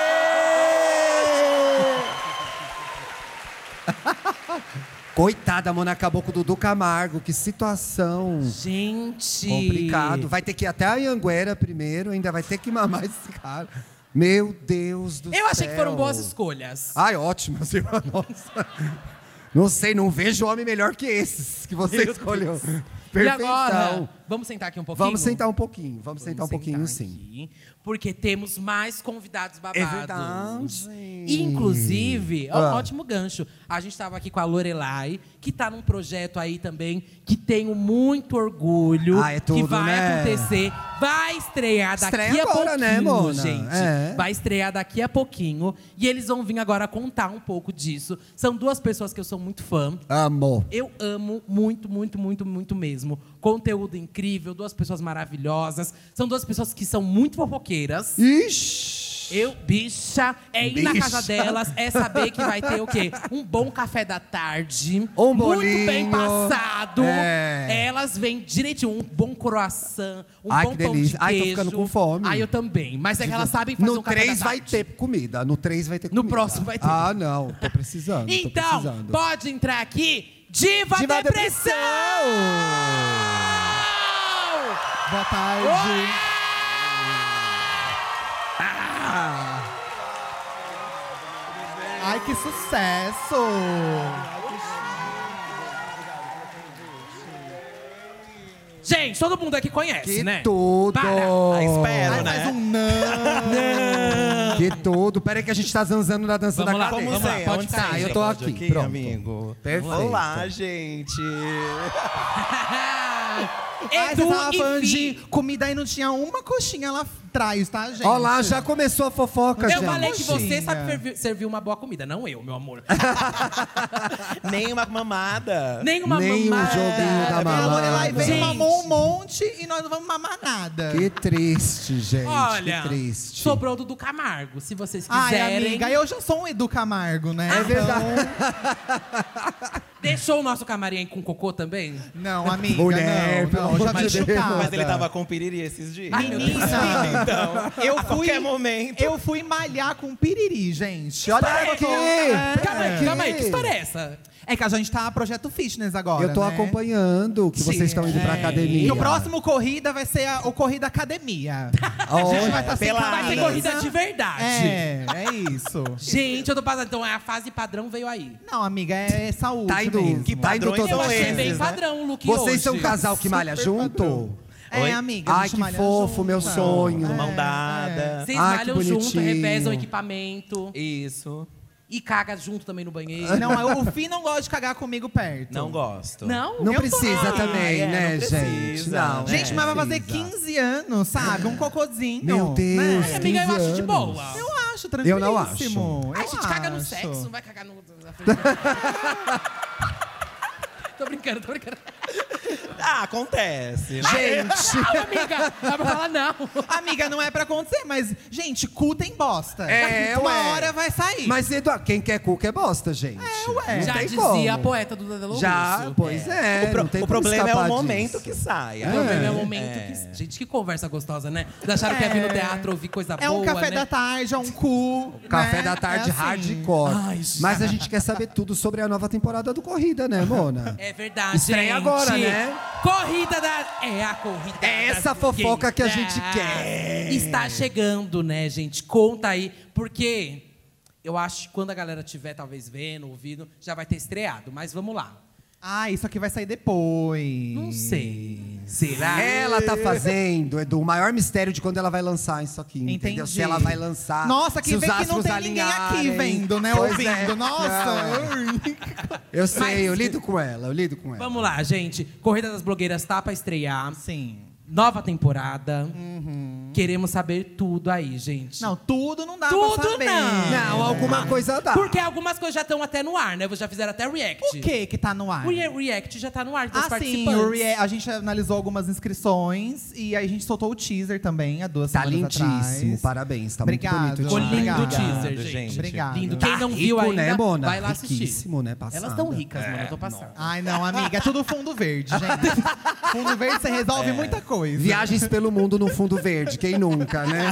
Coitada, a Mona acabou com o Dudu Camargo. Que situação. Gente. Complicado. Vai ter que ir até a Anhanguera primeiro. Ainda vai ter que mamar esse cara. Meu Deus do céu. Eu achei que foram boas escolhas. Ai, ótimo, senhora. Nossa. Não sei, não vejo homem melhor que esses que você escolheu. E Perfeição. agora, vamos sentar aqui um pouquinho? Vamos sentar um pouquinho. Vamos sentar um pouquinho, sim. aqui, porque temos mais convidados babados. É verdade. Inclusive, ótimo gancho. A gente estava aqui com a Lorelai, que está num projeto aí também, que tenho muito orgulho. Ah, é tudo, que vai né? acontecer. Vai estrear daqui Estreia a agora, pouquinho, né, Mona? gente. É. Vai estrear daqui a pouquinho. E eles vão vir agora contar um pouco disso. São duas pessoas que eu sou muito fã. Amor. Eu amo muito, muito, muito, muito mesmo. Conteúdo incrível, duas pessoas maravilhosas. São duas pessoas que são muito fofoqueiras. Ixi. Bicha, é ir na Bicha. casa delas, é saber que vai ter o quê? Um bom café da tarde. Um muito bolinho. bem passado. É. Elas vêm direitinho, um bom croissant, um Ai, bom que pão delícia. de Ai, tô queijo. ficando com fome. Ai, eu também. Mas é que elas sabem fazer No um café 3 da vai tarde. ter comida. No 3 vai ter comida. No próximo vai ter. Ah, não. Tô precisando. tô Então, precisando. pode entrar aqui, Diva Depressão! Boa tarde. Ai, que sucesso! Gente, todo mundo aqui conhece, Que né? tudo! Para. Espero, Ai, né? faz um não! Que tudo. Pera aí que a gente tá zanzando na dança Vamos da lá, cadeia. vamos lá, pode Tá, cair, eu tô aqui. Pronto. amigo. Perfeito. Olá, gente. Ai, você Edu tava e falando Vi. de comida e não tinha uma coxinha lá atrás, tá, gente? Ó lá, já começou a fofoca, Eu gente. falei que você Coxinha. sabe servir uma boa comida, não eu, meu amor. Nem uma mamada. Nem uma Nem o mamada. joguinho da A Lorelai mamada. veio, Gente. mamou um monte e nós não vamos mamar nada. Que triste, gente. Olha, que triste. sobrou do Camargo, se vocês Ai, quiserem. amiga, eu já sou um Edu Camargo, né? É verdade. Deixou o nosso camarim aí com cocô também? Não, amiga, Mulher, não, pelo não, amor já de tô Deus. chocada. Mas ele tava com piriri esses dias. Menina, Então, eu a fui, qualquer momento. eu fui malhar com piriri, gente. Olha aqui. Calma aí, que história é essa? É que a gente tá Projeto Fitness agora, Eu tô né? acompanhando que vocês estão indo pra academia. E o próximo corrida vai ser o Corrida Academia. Olha, A gente vai estar sem Vai ter camisa. corrida de verdade. É isso. Gente, eu tô passando. Então a fase padrão veio aí. Não, amiga, é saúde. Tá indo, mesmo. que tá indo padrões todo Eu são achei esses, bem né? padrão o look Vocês hoje. são um casal que malha junto? Oi? amiga, a Ai, gente que malha fofo, junto. meu sonho. Mão dada. Vocês Ai, que malham junto, bonitinho. revezam o equipamento. Isso. E caga junto também no banheiro. Não, o Fih não gosta de cagar comigo perto. Não gosto. Não? Não Eu precisa tô- também, não né, precisa, gente? Não, Gente, mas vai fazer precisa. 15 anos, sabe? Um cocôzinho. Meu Deus, né? Ai, amiga, eu acho de 15 boa. Eu acho tranquilíssimo. Eu não acho. Ai, a gente caga no acho. sexo, não vai cagar no... na frente. Tô brincando. Ah, acontece. Gente, Não, amiga, não vai falar não. Amiga, não é pra acontecer, mas, gente, cu tem bosta. É, Uma ué. hora vai sair. mas Eduardo, quem quer cu quer bosta, gente. ué. Não Já tem dizia como. a poeta do Dada Lourenço. Já, pois é. não tem O como problema é escapar o disso. momento que sai. O problema é o momento que... Gente, que conversa gostosa, né? Vocês acharam que ia vir no teatro ouvir coisa É boa, um café né? da tarde, é um cu. Café né? da tarde É assim. hardcore. Ai, Mas a gente quer saber tudo sobre a nova temporada do Corrida, né, Mona? É verdade, Estreia gente. agora, né? Corrida da... É a corrida É essa das fofoca que a blogueiras. gente quer. Está chegando, né, gente? Conta aí. Porque eu acho que quando a galera estiver, talvez, vendo, ouvindo, já vai ter estreado. Mas vamos lá. Ah, isso aqui vai sair depois. Não sei. Será? Ela tá fazendo, Edu, o maior mistério de quando ela vai lançar isso aqui, entendeu? Entendi. Se ela vai lançar, Nossa, que se os vem que não astros tem ninguém aqui alinharem. vendo, né? Pois Ouvindo. é. Nossa. Eu sei, eu lido com ela, Vamos lá, gente. Corrida das Blogueiras tá pra estrear. Sim. Nova temporada. Queremos saber tudo aí, gente. Não, tudo não dá Tudo pra saber. não. Não, alguma coisa dá. Porque algumas coisas já estão até no ar, né? Já fizeram até react. O que tá no ar? O React já tá no ar dos Ah, sim, participantes. a gente analisou algumas inscrições e aí a gente soltou o teaser também há 2 Tá semanas atrás. lindíssimo, parabéns, tá Obrigado, muito bonito. Ficou lindo o Obrigado, teaser, gente. Obrigado. Lindo. Tá Quem não rico, viu ainda, né, Mona? vai lá assistir. Riquíssimo, né? Passada. Elas estão ricas, mano. Eu tô passando. Ai, não, amiga, é tudo fundo verde, gente. Fundo verde você resolve muita coisa. Viagens pelo mundo no fundo verde, quem nunca, né?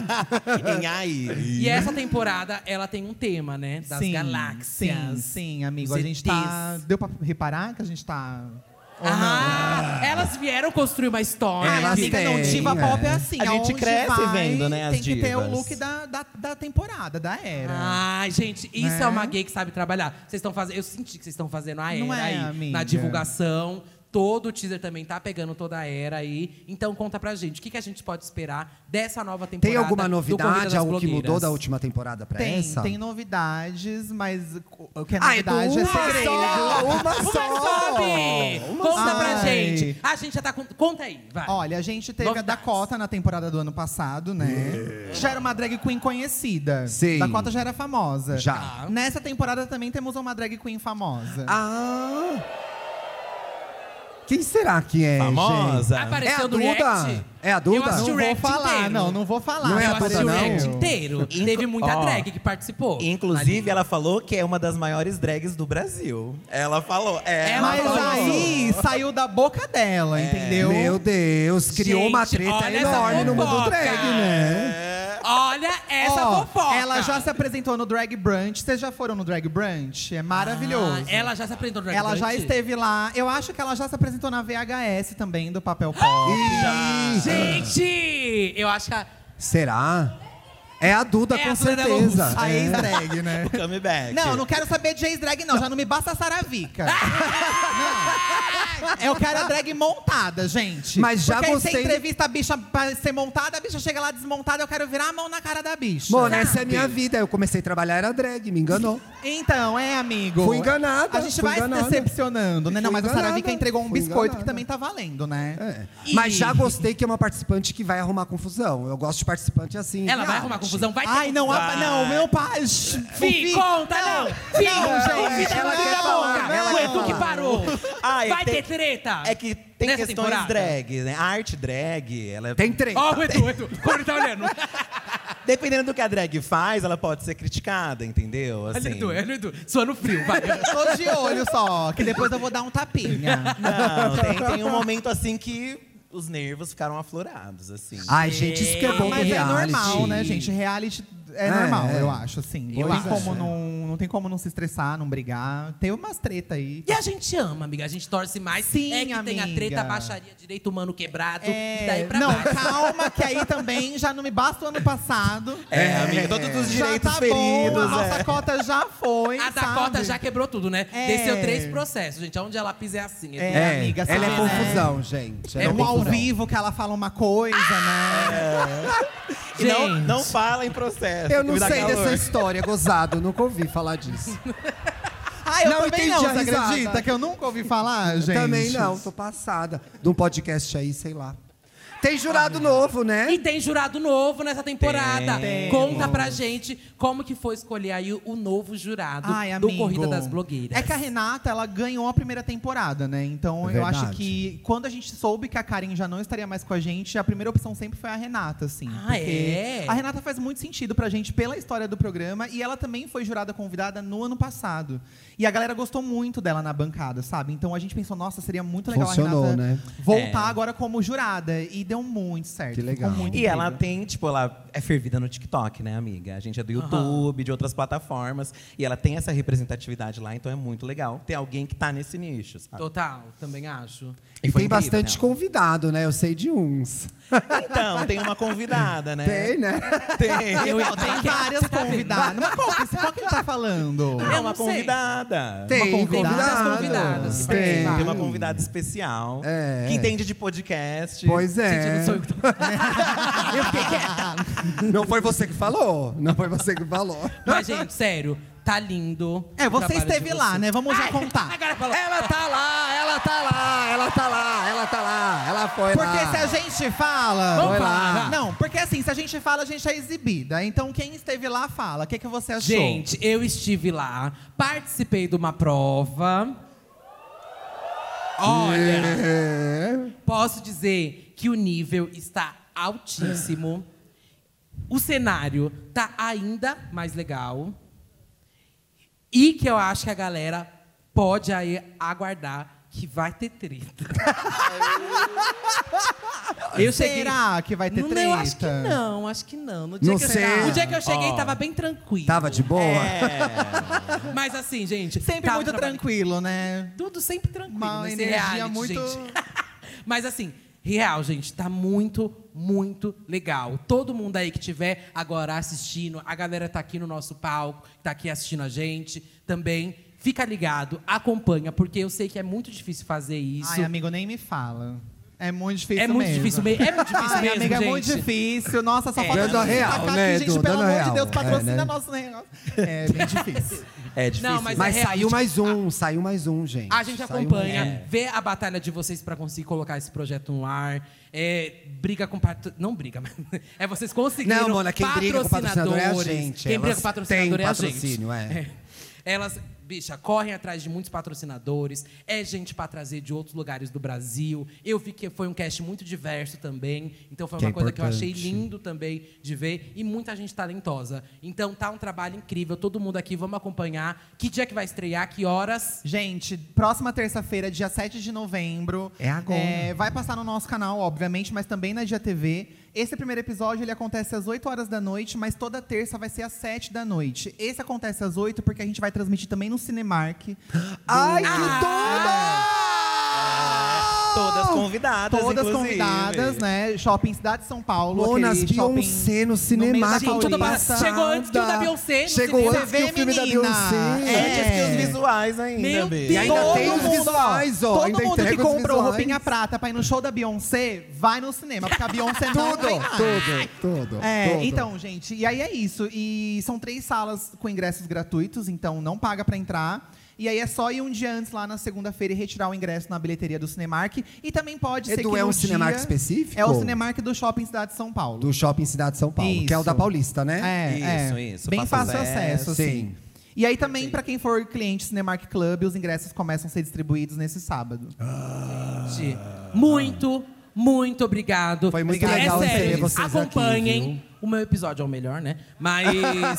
E essa temporada, ela tem um tema, né? Das galáxias. Sim, amigo. Os A gente ETs. tá. Deu pra reparar que a gente tá. Ou Elas vieram construir uma história. Ai, amiga, não, diva pop é assim. A gente aonde cresce vai, vendo, né, as Tem que ter o divas. look da temporada, da era. Ai, gente, isso Né? é uma gay que sabe trabalhar. Vocês estão fazendo. Eu senti que vocês estão fazendo a Não era é, aí amiga? na divulgação. Todo o teaser também tá pegando toda a era aí. Então conta pra gente, o que a gente pode esperar dessa nova temporada? Tem alguma do Corrida novidade, das algo que mudou Blogueiras? da última temporada pra essa? Tem novidades, mas o que é Ah, novidade é Edu, uma segredo. só, uma só. Sobe! Conta pra Ai. gente. A gente já tá... Conta aí, vai. Olha, a gente teve Novidades. a Dakota na temporada do ano passado, né? Já era uma drag queen conhecida. Sim. Dakota já era famosa. Já. Nessa temporada também temos uma drag queen famosa. Ah! Quem será que é, Famosa? gente? Apareceu é a no Duda? react? É a Duda? Eu assisti Não o vou react falar, inteiro. não vou falar. Não é Eu a assisti Duda, o não? react inteiro. Teve muita Ó, drag que participou. Inclusive, ela falou que é uma das maiores drags do Brasil. Ela falou. Mas falou. aí saiu da boca dela, entendeu? Meu Deus, criou Gente, uma treta olha essa enorme no mundo fofoca. drag, né? Olha essa Ó, fofoca. ela já se apresentou no Drag Brunch. Vocês já foram no Drag Brunch? É maravilhoso. Ah, ela já se apresentou no Drag Ela já Brunch? esteve lá. Eu acho que ela já se apresentou na VHS também, do Papel Pop. Gente, eu acho que a... Será? É a Duda, É com a Duda certeza. Luz. A ex-drag, né? O comeback. Não, não quero saber de ex-drag, não. Já não me basta a Saravica. Não. Eu quero a drag montada, gente. Mas já Porque aí gostei você entrevista a bicha pra ser montada, a bicha chega lá desmontada, eu quero virar a mão na cara da bicha. Mona, essa é a minha vida. Eu comecei a trabalhar, era drag, me enganou. Então, amigo. Fui enganada, A gente fui vai enganada. se decepcionando, né? Não, Fui mas a enganada, Saravica entregou um fui biscoito enganada. que também tá valendo, né? É. Mas já gostei que é uma participante que vai arrumar confusão. Eu gosto de participante assim. Ela vai reality. arrumar confusão? Vai ter Ai, não, confusão. não, meu pai. Fih, conta, não! Fih, gente, ela não, quer falar. não. O Edu que parou. Ah, Vai tem- ter treta. É que tem Nessa questões temporada? drag, né? A arte drag, ela Tem treta. Ó, o Edu, como ele tá olhando. dependendo do que a drag faz, ela pode ser criticada, entendeu? Olha o Assim. Edu, olha o Edu. Suando frio, vai. Tô de olho só, que depois eu vou dar um tapinha. Não, tem um momento assim que os nervos ficaram aflorados, assim. Ai, gente, isso que é bom do Mas é reality. normal, né, gente? Reality é normal, é. eu acho, assim. Não Pois tem é. como não não tem como não se estressar, não brigar. Tem umas treta aí. E a gente ama, amiga. A gente torce mais. Sim, é que tem a amiga. treta, a baixaria, direito humano quebrado. E daí pra Não, baixo. calma, que aí também já não me basta o ano passado. Amiga, todos os Já direitos tá feridos. bom, a nossa cota já foi, A Dakota sabe? já quebrou tudo, né? Desceu 3 processos, gente. Onde ela pisa é assim. Amiga, ela é sabe, confusão, gente. É um ao vivo que ela fala uma coisa, né? E não fala em processo. Eu que não me dá sei calor. dessa história, gozado. Nunca ouvi falar disso. Eu Não também entendi não, a você risada. acredita que eu nunca ouvi falar, gente? Também não, tô passada. De um podcast aí, sei lá. Tem jurado novo, né? E tem jurado novo nessa temporada. Tem. Conta pra gente como que foi escolher aí o novo jurado do amigo, Corrida das Blogueiras. É que a Renata, ela ganhou a primeira temporada, né? Então, eu acho Verdade. que quando a gente soube que a Karen já não estaria mais com a gente, a primeira opção sempre foi a Renata, assim. Ah, é? A Renata faz muito sentido pra gente pela história do programa e ela também foi jurada convidada no ano passado. E a galera gostou muito dela na bancada, sabe? Então a gente pensou, nossa, seria muito legal Funcionou, a Renata né? voltar agora como jurada. E deu muito certo. Que legal. Ficou muito E ela incrível. tem, tipo, ela é fervida no TikTok, né, amiga? A gente é do YouTube, de outras plataformas. E ela tem essa representatividade lá, então é muito legal ter alguém que tá nesse nicho, sabe? Total, também acho. E foi tem incrível, bastante né? convidado, né? Eu sei de uns. Então, tem uma convidada, né? Tem, né? Tem. Tem várias convidadas. Mas qual que ele tá falando? É uma não sei. convidada. Tem Muitas convidado. convidadas. Tem. Tem uma convidada especial É. que entende de podcast. Pois é. Gente, não sou eu que tô... Eu fiquei quieta. Não foi você que falou. Não foi você que falou. Mas, gente, sério, tá lindo. É, o você trabalho de esteve lá, vocês. né? Vamos já contar. Agora falou. Ela tá lá, ela tá lá, ela tá lá, ela tá lá. Ela foi Porque lá. se a gente fala... Vamos lá. Não, porque assim, se a gente fala, a gente é exibida. Então quem esteve lá fala. O que você achou? Gente, eu estive lá, participei de uma prova. Olha, posso dizer que o nível está altíssimo. O cenário tá ainda mais legal. E que eu acho que a galera pode aí aguardar que vai ter treta. Será que vai ter Não, treta? eu acho que não, acho que não. No dia, Não que, sei. no dia que eu cheguei, tava bem tranquilo. Tava de boa? Mas assim, gente... Sempre tava muito trabalhando- tranquilo, né? Tudo sempre tranquilo. Uma nesse energia reality, muito- gente. Mas assim, real, gente, tá muito, muito legal. Todo mundo aí que tiver agora assistindo, a galera tá aqui no nosso palco, tá aqui assistindo a gente também. Fica ligado, acompanha, porque eu sei que é muito difícil fazer isso. Ai, amigo, nem me fala. É muito difícil É muito mesmo. difícil mesmo. É muito difícil Ai, mesmo, amiga, gente. é muito difícil. Nossa, só falta Dando a a gente real, tacar né, aqui, gente, Edu? pelo Dando a amor de real. Deus, patrocina É, né? nosso negócio. É bem difícil. É difícil. Não, mas Mas é saiu realmente- saiu mais um, gente. A gente Saiu acompanha, mais vê a batalha de vocês para conseguir colocar esse projeto no ar. Briga com não briga, mas é vocês conseguiram. Não, Mona, quem briga com o patrocinador é a patrocinadores. gente. Quem briga Elas com o patrocinador têm é a gente. patrocínio, é. Elas, bicha, correm atrás de muitos patrocinadores. É gente para trazer de outros lugares do Brasil. Eu vi que foi um cast muito diverso também. Então foi Que uma é coisa que eu achei importante. lindo também de ver. E muita gente talentosa. Então tá um trabalho incrível. Todo mundo aqui, vamos acompanhar. Que dia que vai estrear? Que horas? Gente, próxima terça-feira, dia 7 de novembro. É agora. Vai passar no nosso canal, obviamente, mas também na Dia TV. Esse primeiro episódio ele acontece às 8 horas da noite, mas toda terça vai ser às 7 da noite. Esse acontece às 8 porque a gente vai transmitir também no Cinemark. Ai, que tudo! Todas convidadas, Todas inclusive. convidadas, né? Shopping Cidade de São Paulo. Monas, aquele shopping Beyoncé no meio cinema. da Gente, eu tô Paulista. chegou antes que o da Beyoncé no Chegou cinema. antes que o filme da menina. Beyoncé. Antes que os visuais ainda, Meu Bê. Deus. E ainda Todo tem os mundo, visuais, ó. Todo ainda mundo que entrega os comprou visuais. roupinha prata pra ir no show da Beyoncé, vai no cinema, porque a Beyoncé não vem mais. Tudo. Então, gente, e aí é isso. E são 3 salas com ingressos gratuitos, então não paga pra entrar. E aí é só ir um dia antes lá na segunda-feira e retirar o ingresso na bilheteria do Cinemark. E também pode ser Edu, que é no um Cinemark dia- específico? É o Cinemark do Shopping Cidade de São Paulo. Do Shopping Cidade de São Paulo, que é o da Isso. Paulista, né? Isso. Bem fácil acesso, Sim. assim. E aí também, pra quem for cliente Cinemark Club, os ingressos começam a ser distribuídos nesse sábado. Gente, muito obrigado. Foi muito É legal sério, receber vocês aqui, acompanhem. viu? O meu episódio é o melhor, né? Mas,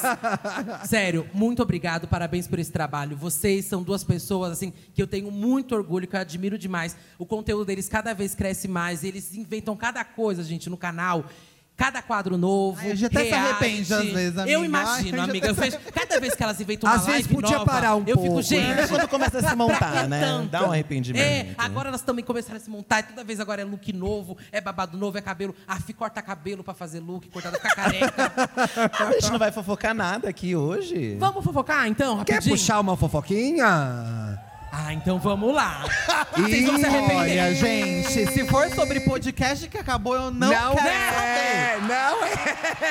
sério, muito obrigado. Parabéns por esse trabalho. Vocês são 2 pessoas, assim, que eu tenho muito orgulho, que eu admiro demais. O conteúdo deles cada vez cresce mais. Eles inventam cada coisa, gente, no canal. Cada quadro novo. Ai, a gente até se arrepende às vezes, amiga. Eu imagino, Ai, amiga. Eu vejo, cada vez que elas inventam uma Às vezes live podia nova, parar um eu pouco, fico, gente. né? Quando começa a se pra montar, que né? tanto? Dá um arrependimento. É, agora elas também começaram a se montar. E toda vez agora é look novo, é babado novo, é cabelo. Corta cabelo pra fazer look, cortada fica careca. A gente não vai fofocar nada aqui hoje. Vamos fofocar, então, rapidinho? Quer puxar uma fofoquinha? Então vamos lá. Vocês vão se arrepender. Olha, gente, se for sobre podcast que acabou, eu não quero saber. Não é.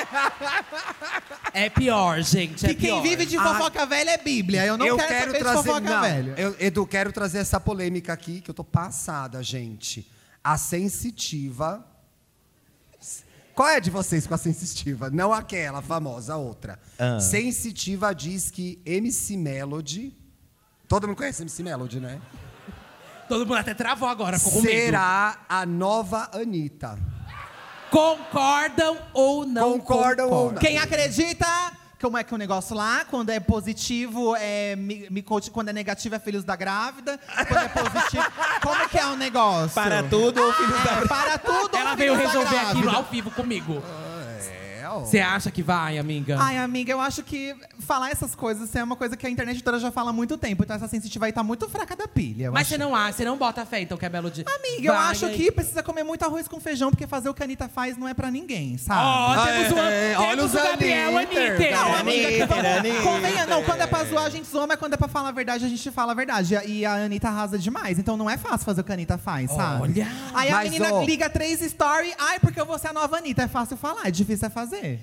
É pior, gente. Que quem vive de fofoca velha é Bíblia. Eu não quero saber de fofoca velha. Edu, quero trazer essa polêmica aqui, que eu tô passada, gente. A sensitiva... Qual é de vocês com a sensitiva? Não aquela famosa, a outra. Sensitiva diz que MC Melody... Todo mundo conhece MC Melody, né? Todo mundo até travou agora, ficou com medo. Será a nova Anitta. Concordam ou não? Concordam ou não? Quem acredita... Como é que é o negócio lá? Quando é positivo, me conte. Quando é negativo, é filhos da grávida. Quando é positivo... Como que é o negócio? Para tudo ou filhos da grávida? Para tudo ou Ela veio filhos da resolver aqui grávida? ao vivo comigo. Você acha que vai, amiga? Ai, amiga, eu acho que falar essas coisas é uma coisa que a internet toda já fala há muito tempo. Então essa sensitiva aí tá muito fraca da pilha. Mas você não acha, você não bota fé, então, que é Melody. Amiga, eu acho que precisa comer muito arroz com feijão, porque fazer o que a Anitta faz não é pra ninguém, sabe? Temos o Gabriel Anitta. Não, amiga, convenha, não. Quando é pra zoar, a gente zoa, mas quando é pra falar a verdade, a gente fala a verdade. E a Anitta arrasa demais. Então não é fácil fazer o que a Anitta faz, sabe? Olha! Aí a menina liga 3 stories. Ai, porque eu vou ser a nova Anitta. É fácil falar, é difícil é fazer.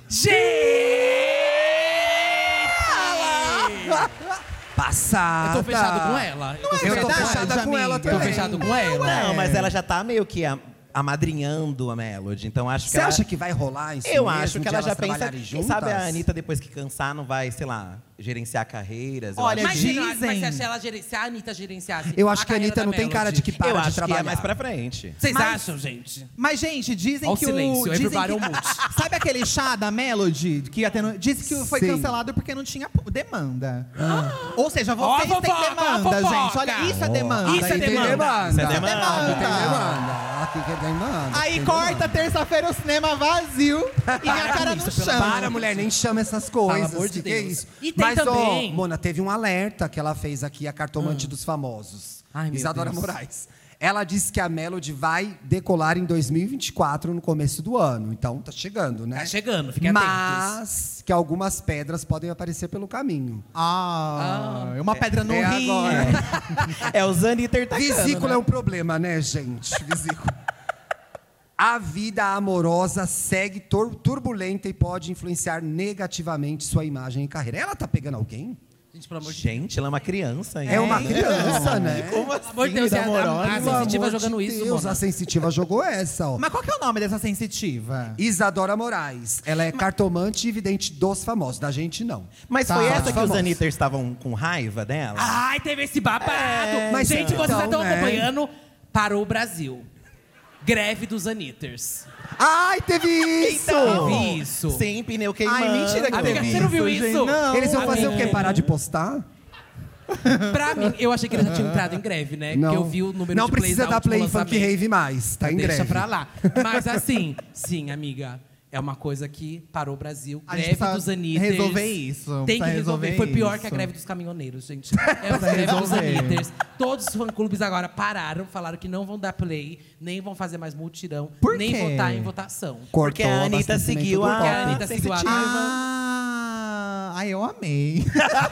Passada. Eu tô fechado com ela. Eu tô fechada com ela também. Tô fechado com ela. Não, mas ela já tá meio que amadrinhando a Melody. Então acho que Você acha que vai rolar isso Eu mesmo, acho que de ela elas já pensa... trabalharem Quem juntas? sabe a Anitta, depois que cansar, não vai, sei lá, gerenciar carreiras. Olha, eu acho que... Mas você acha ela se a Anitta gerenciasse? Eu acho que a Anitta não tem cara de que para eu de acho trabalhar. que é mais pra frente. Vocês acham, gente? Mas, gente, dizem Ó o que silêncio, dizem everybody que, on mute. sabe aquele chá da Melody? Que ia tendo, disse que foi Sim. cancelado porque não tinha demanda. Ou seja, Ó a vocês têm fofoca, demanda, ó a fofoca. gente. Olha, isso é demanda. Isso é Tem demanda. demanda. Isso é Tem demanda. demanda. Aqui que tem demanda. Aí Tem corta terça-feira o cinema vazio e minha cara no chão. Para, mulher, nem chama essas coisas. Pelo amor de Que é Deus. isso? E tem Mas, também- ó, Mona, teve um alerta que ela fez aqui, a cartomante dos famosos. Ai, meu Isadora Deus. Moraes. Ela disse que a Melody vai decolar em 2024, no começo do ano. Então, tá chegando, né? Tá chegando, fiquem atentos. Mas que algumas pedras podem aparecer pelo caminho. Uma pedra no É rim. agora. É o Zaniter tacando, Vesícula né? é um problema, né, gente? Vesícula. A vida amorosa segue turbulenta e pode influenciar negativamente sua imagem e carreira. Ela tá pegando alguém? Gente, pelo amor de Gente, ela é uma criança, hein? É uma criança, né? Como assim, Pelo amor de Deus, vida a amorosa? sensitiva Pelo amor jogando de isso, Deus, Mona. a sensitiva jogou essa, ó. Mas qual que é o nome dessa sensitiva? Isadora Moraes. Ela é cartomante e vidente dos famosos. Da gente, não. Mas Tá, foi só essa de que os famosos. Anitters estavam com raiva dela? Ai, teve esse babado. mas Gente, então, vocês estão né? acompanhando. Parou o Brasil. Greve dos Anitters. Ai, teve isso! Teve isso. Sem pneu queimando. Ai, mentira que Amiga, teve você não viu gente. isso? Não. Eles vão fazer o quê? Amiga. Parar de postar? Pra mim, eu achei que eles já tinham entrado em greve, né? Não. Porque eu vi o número Não de plays precisa da dar última play em Funk lançamento. Rave mais. Tá em Deixa greve. pra lá. Mas assim, sim, amiga. É uma coisa que parou o Brasil. A gente Greve precisa dos Anitters. resolver isso. Tem que Precisa resolver. resolver Foi pior que a isso. greve dos caminhoneiros, gente. É a greve dos resolver. Anitters. Todos os fã-clubes agora pararam, falaram que não vão dar play, nem vão fazer mais multirão, Por nem quê? votar em votação. Porque a Anitta abastecimento seguiu do a... Porque a Anitta seguiu a Ai, eu amei.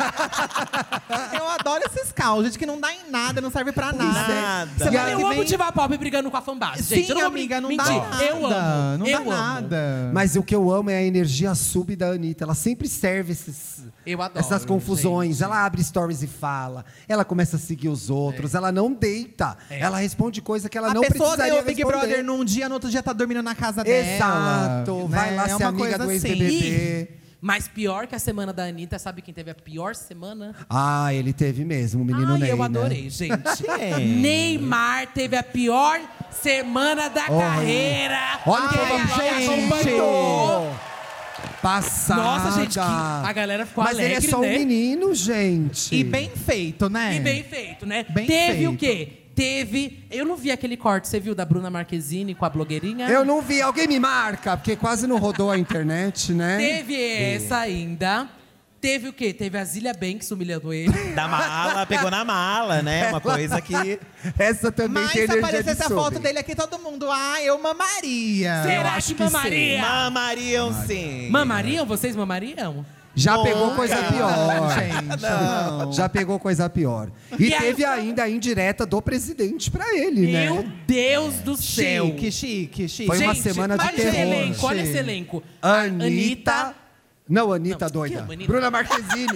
Eu adoro esses caos, gente, que não dá em nada, não serve pra nada. Nada. Semana Eu que amo vem- Diva Pop brigando com a fanbase, gente. Sim, Eu não vou amiga, não mentir. dá nada. Eu amo. Não eu dá amo. nada. Mas o que eu amo é a energia sub da Anitta. Ela sempre serve Eu adoro, essas confusões. gente. Ela abre stories e fala. Ela começa a seguir os outros. Ela não deita. Ela responde coisa que ela A não pessoa precisaria ganhou o Big responder. Brother num dia, no outro dia tá dormindo na casa dela. Exato. né? Vai lá É ser uma amiga coisa do assim. ex-BBB. Mas pior que a semana da Anitta, sabe quem teve a pior semana? Ah, ele teve mesmo, o menino Ai, Ney, eu adorei, né? gente. Quem? Neymar teve a pior semana da carreira. Olha o Quem povo, gente! acompanhou? Passada. Nossa, gente, a galera ficou Mas alegre, ele é só né? um menino, gente. E bem feito, né? E bem feito, né? Bem Teve feito. o quê? Teve... Eu não vi aquele corte, você viu, da Bruna Marquezine com a blogueirinha? Eu não vi, alguém me marca, porque quase não rodou a internet, né? Teve essa ainda. Teve o quê? Teve a Zilia Banks humilhando ele. Da mala, pegou na mala, né? Uma coisa que... Essa também Mas tem se energia aparecesse de a foto sobre. dele aqui, todo mundo, eu mamaria. Será que mamaria? Mamariam, sim. Mamariam? Vocês mamariam? Já Nunca. pegou coisa pior. gente. Não. Já pegou coisa pior. E E aí- teve ainda a indireta do presidente pra ele, Meu né? Deus do céu. Chique. Foi uma semana de olha esse terror. elenco, olha esse elenco. Anitta. Não, Anitta doida. que Anitta? Bruna Marquezine.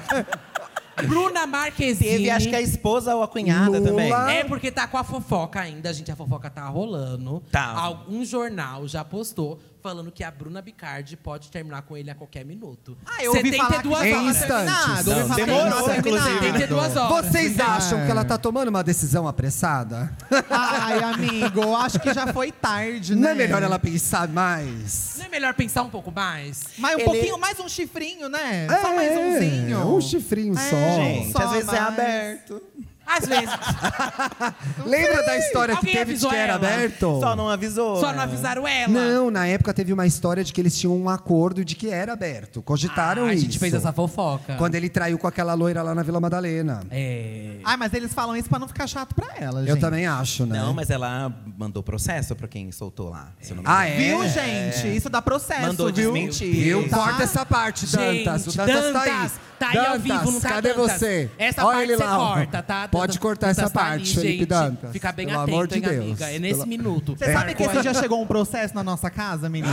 Bruna Marquezine. Teve, acho que a esposa ou a cunhada Lula. também. É porque tá com a fofoca ainda, gente. A fofoca tá rolando. Tá. Algum jornal já postou falando que a Bruna Bicardi pode terminar com ele a qualquer minuto. Eu ouvi falar que 72 já Em horas. instantes. Não, Demorou, demorou, inclusive. 72 horas. Vocês acham que ela tá tomando uma decisão apressada? Ai, amigo, eu acho que já foi tarde, né? Não é melhor ela pensar mais? Não é melhor pensar um pouco mais? Mais um pouquinho, mais um chifrinho, né? Só mais umzinho. Um chifrinho só. Gente, Só às vezes é mais. aberto. Às vezes. Lembra da história que Alguém teve de avisou que era ela? aberto? Só não avisou. Só não avisaram ela. Não, na época teve uma história de que eles tinham um acordo de que era aberto. Cogitaram A isso. gente fez essa fofoca. Quando ele traiu com aquela loira lá na Vila Madalena. É. Ai, mas eles falam isso pra não ficar chato pra ela, gente. Eu também acho, né? Não, mas ela mandou processo pra quem soltou lá. Se eu não me Ah, engano. é? Viu, gente? Isso dá processo, Mandou viu? desmentir. Viu? Tá. Corta essa parte, Dantas. O Gente, Dantas tá aí. tá aí ao vivo, não tá, cadê Dantas? você? Essa Olha parte ele você lá, ó. corta, tá? Pode cortar Dantas essa tá parte, ali, Felipe gente. Dantas. Fica bem Pelo atento, amor de hein, Deus. amiga? É nesse minuto. Você sabe que esse dia chegou um processo na nossa casa, menina?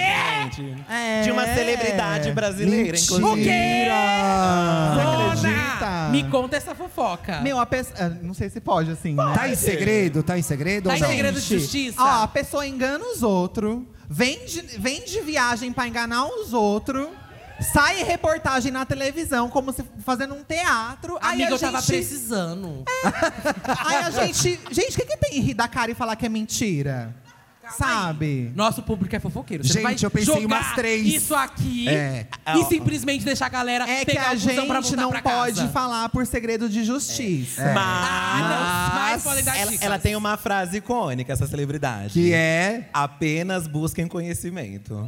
De uma celebridade brasileira, inclusive. Você Mona, acredita? me conta essa fofoca. Meu, a pessoa... Não sei se pode, assim, né? Tá em segredo? Tá em segredo Tá ou em não? segredo de justiça. Ó, a pessoa engana os outros, vem de viagem pra enganar os outros, sai em reportagem na televisão, como se fazendo um teatro. Amiga, aí eu a tava gente, precisando. Aí a gente... Gente, o que tem em rir da cara e falar que é mentira? Sabe? Nosso público é fofoqueiro. Você Gente, não vai eu pensei em jogar umas 3. isso aqui É. e simplesmente deixar a galera É que pegar a o busão pra gente voltar não pra pode casa. falar por segredo de justiça. Mas podem dar dicas. Ela tem uma frase icônica, essa celebridade. Que é... Apenas busquem conhecimento.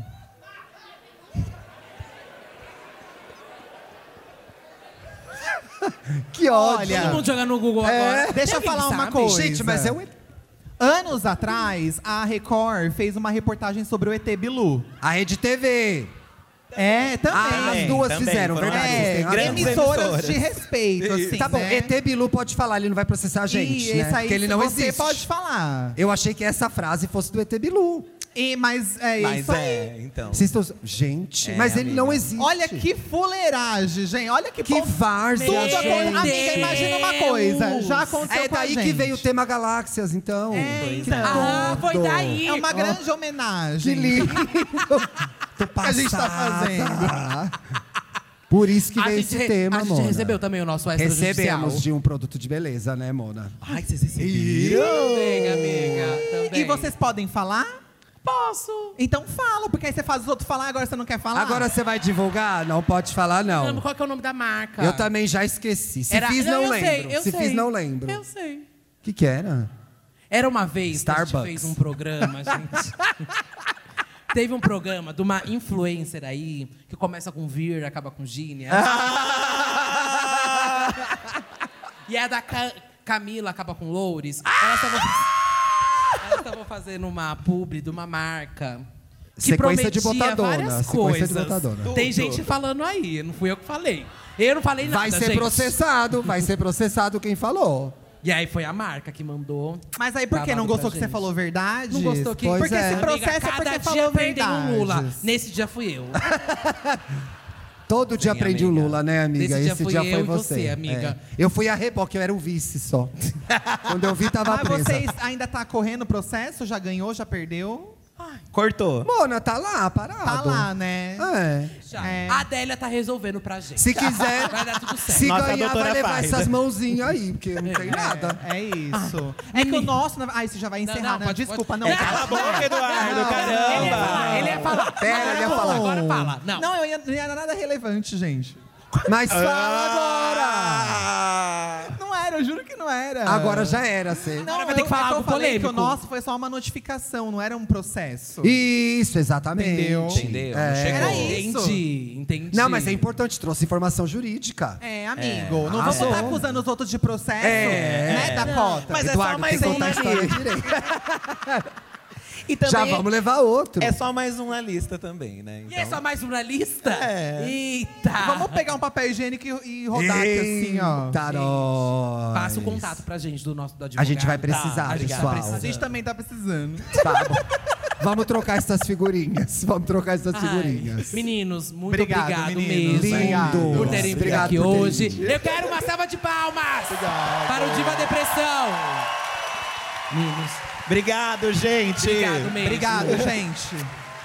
Que ódio. Olha, Todo mundo jogando no Google agora. deixa eu Tem falar alguém que uma sabe? coisa. Gente, mas é um... Anos atrás, a Record fez uma reportagem sobre o ET Bilu. A Rede TV. É, também. As duas também, fizeram, foram verdade. É, tem razão. grandes emissoras de respeito, assim, Tá bom, né? ET Bilu pode falar, ele não vai processar a gente, E né? esse aí Porque ele não você existe. pode falar. Eu achei que essa frase fosse do ET Bilu. Mas é Mas isso aí. é, então. Vocês estão... Gente, É, mas ele amiga. não existe. Olha que fuleiragem, gente. Olha que Que várzea, Tudo gente. acontece. Amiga, imagina uma coisa. Já aconteceu É com a daí que gente. veio o tema Galáxias, então. Então. Ah, foi daí. É uma grande homenagem. Que lindo. Tô que a gente tá passada. Por isso que A veio gente esse tema, a gente Mona. recebeu também o nosso extrajudicial. Recebemos de um produto de beleza, né, Mona? Ai, vocês receberam? Também, amiga. Também. E vocês podem falar? Posso. Então fala, porque aí você faz os outros falar, agora você não quer falar? Agora você vai divulgar? Não pode falar, não. Qual que é o nome da marca? Eu também já esqueci. Se Era- fiz, não eu lembro. sei, eu Se sei. fiz, não lembro. Eu sei. O que era? Era uma vez que a gente Starbucks. fez um programa, gente. Teve um programa de uma influencer aí, que começa com vir, acaba com gínia. E é da Camila, acaba com loures. Elas estavam fazendo uma publi de uma marca. Que Sequência de prometia botadona, várias sequência de coisas. botadona. Tem Tudo. gente falando aí, não fui eu que falei. Eu não falei nada, Vai ser gente. processado, vai ser processado quem falou. E aí foi a marca que mandou. Mas aí por que não babado gostou pra que você gente. falou verdade? Não gostou que... Pois Porque é. esse processo Amiga, é cada porque dia falou perdendo um Lula. verdades. Nesse dia fui eu. Todo dia Sim, aprende amiga. o Lula, né, amiga? Nesse dia Esse fui dia eu foi e você. você, amiga. É. Eu fui a reboque, eu era o vice só. Quando eu vi, tava Mas presa. vocês ainda tá correndo o processo? Já ganhou? Já perdeu? Cortou. Mona, tá lá, parado. Tá lá, né? É. Já. É. A Adélia tá resolvendo pra gente. Se quiser, Vai dar tudo certo. se Nossa, ganhar, doutora vai levar faz. essas mãozinhas aí, porque não tem nada. É isso. É que o nosso... Ai, você já vai encerrar, não, né? pode- Desculpa, pode- não. Cala a boca, Eduardo, Não, caramba. Ele ia falar. Pera, ele ia Agora falar. Agora fala. Não. Não, não ia nada relevante, gente. Mas fala agora! Não era era, eu juro que não era. Agora já era, você. Não, vai ter que falar eu algo falei polêmico. que o nosso foi só uma notificação, não era um processo. Isso, exatamente. Entendeu? Era isso. Entendi. Não, mas é importante, trouxe informação jurídica. É, amigo. Não Arrasou. vamos estar acusando os outros de processo, né, Dakota? Mas Eduardo, é só mais tem que um contar a ali. história direito. E também Já vamos levar outro. É só mais um na lista também, né? E é só mais um na lista? É. Eita! Vamos pegar um papel higiênico e rodar aqui assim, ó. Nós. Passa o contato pra gente do nosso do advogado. A gente vai precisar, a gente pessoal. tá A gente também tá precisando. Tá bom. Vamos trocar essas figurinhas. Vamos trocar essas figurinhas. Meninos, muito Obrigado, obrigado meninos. mesmo Lindos. por terem vindo Obrigado aqui por terem hoje. vindo. Eu quero uma salva de palmas para o Diva Depressão. Meninos, Obrigado, gente. obrigado mesmo. Obrigado, gente.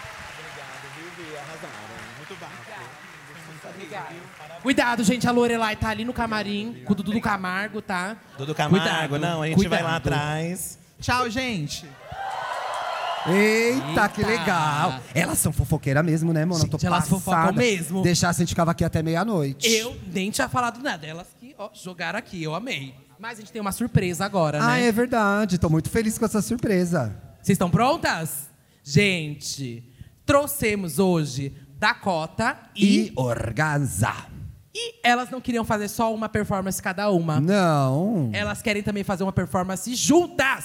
Cuidado, gente, a Lorelai tá ali no camarim com o Dudu Camargo, tá? Dudu Camargo, Cuidado, não, a gente vai lá cuidado. atrás. Tchau, gente. Eita, que Eita. legal. Elas são fofoqueiras mesmo, né, mano? Eu tô Gente, elas passada. fofocam mesmo. Deixasse, a gente ficava aqui até meia-noite. Eu nem tinha falado nada. Elas que jogaram aqui, eu amei. Mas a gente tem uma surpresa agora, Ah, né? é verdade. Tô muito feliz com essa surpresa. Vocês estão prontas? Gente, trouxemos hoje Dakota E Organza. E elas não queriam fazer só uma performance cada uma. Não. Elas querem também fazer uma performance juntas.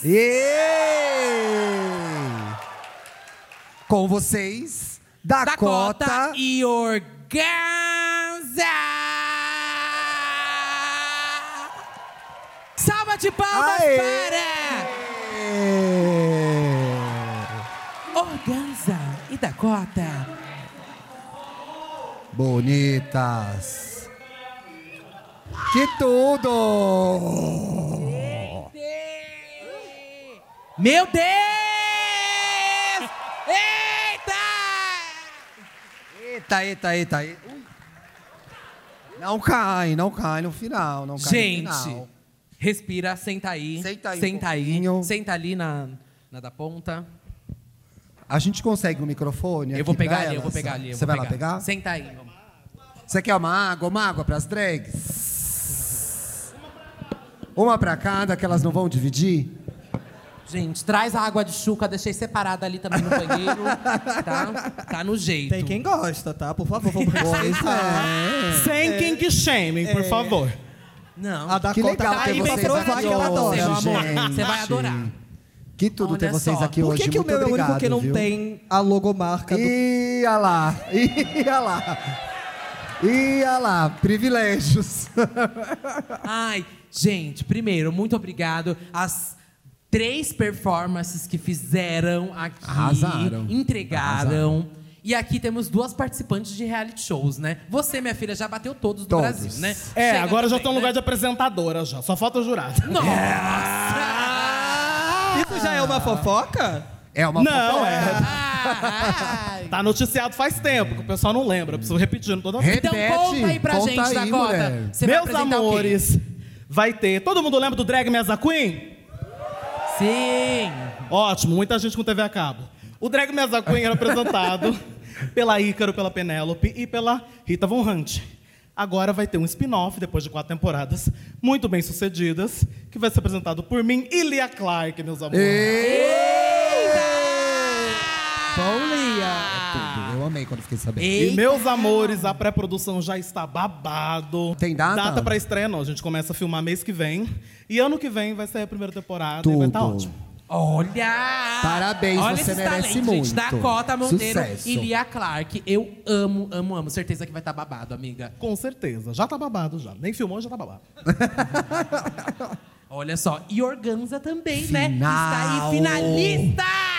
Com vocês, Dakota e Organza. Salva de palmas para Organza e Dakota. Bonitas. Que tudo! Meu Deus! Eita. Ui. Não cai no final. Não cai Gente, no final. respira, senta aí. Senta aí um Senta aí. pouquinho. Senta ali na da ponta. A gente consegue um microfone Eu aqui vou pegar pra ali, eu elas? vou pegar ali. Você vai lá pegar? Senta aí. Você quer uma água pras drags? Uma pra cada, que elas não vão dividir? Gente, traz a água de chuca, deixei separada ali também no banheiro. Tá no jeito. Tem quem gosta, tá? Por favor, vamos Sem kink shaming, por favor. Não. A Dakota legal tá ter aí pra vocês provar aqui que ela adora, hoje, meu amor. gente. Você vai adorar. Que tudo Olha ter vocês só. aqui Por hoje. que o Muito meu é o único obrigado, que não viu? tem a logomarca do... Ia lá. Privilégios. Ai, gente, primeiro, muito obrigado. As 3 performances que fizeram aqui. Arrasaram. Entregaram. E aqui temos 2 participantes de reality shows, né? Você, minha filha, já bateu todos do Todos. Brasil, né? É, Chega agora eu já também, tô no lugar né? de apresentadora já. Só falta o jurado. Nossa! Isso já é uma fofoca? É uma Não, fofoca. Ai. Tá noticiado faz tempo, que o pessoal não lembra. Eu preciso repetindo toda vez. Então conta aí pra gente, Dakota. mulher. Você vai Meus apresentar amores, vai ter... Todo mundo lembra do Drag Me As a Queen? o quê? Sim! Ótimo, muita gente com TV a cabo. O Drag Me As a Queen era apresentado pela Ícaro, pela Penélope e pela Rita Von Hunt. Agora vai ter um spin-off, depois de 4 temporadas, muito bem sucedidas, que vai ser apresentado por mim e Lia Clark, meus amores. Bom, Lia. Eu amei quando fiquei sabendo. E, meus amores, a pré-produção já está babado. Tem data? Data pra estreia, não. A gente começa a filmar mês que vem. E ano que vem vai sair a primeira temporada e vai estar ótimo. Olha! Parabéns, Olha você esses merece talentos, muito. gente. Dakota Monteiro Sucesso. e Lia Clark. Eu amo. Certeza que vai estar babado, amiga. Com certeza. Já tá babado, já. Nem filmou, já tá babado. Olha só. E Organza também, né? Final. Está aí, finalista!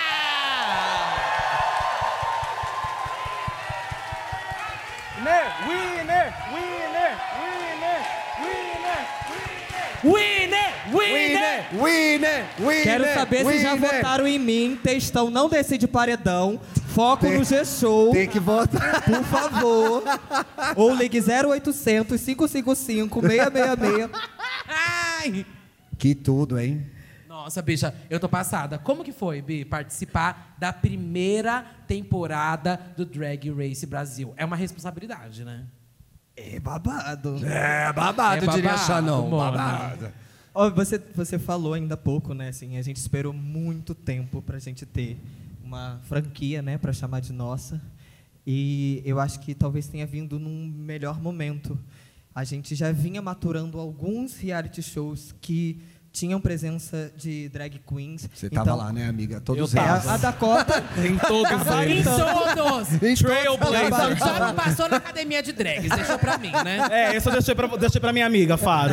Winner! Quero saber se já votaram em mim. Textão não decide paredão. Foco no G-Show. Tem que votar. Por favor. Ou ligue 0800 555 666. Ai! Que tudo, hein? Nossa, bicha, eu tô passada. Como que foi, Bi, participar da primeira temporada do Drag Race Brasil? É uma responsabilidade, né? É babado. É babado, diria Xanon. Mona. Babado. Ó, você falou ainda há pouco, né? Assim, a gente esperou muito tempo pra gente ter uma franquia, né? Pra chamar de nossa. E eu acho que talvez tenha vindo num melhor momento. A gente já vinha maturando alguns reality shows que tinham presença de drag queens. Você tava lá, né, amiga? Todos eu eles. A Dakota. Em todos Em eles. todos! Trailblazer. Só não passou na academia de drags, deixou pra mim, né? É, esse eu deixei pra minha amiga, Faro.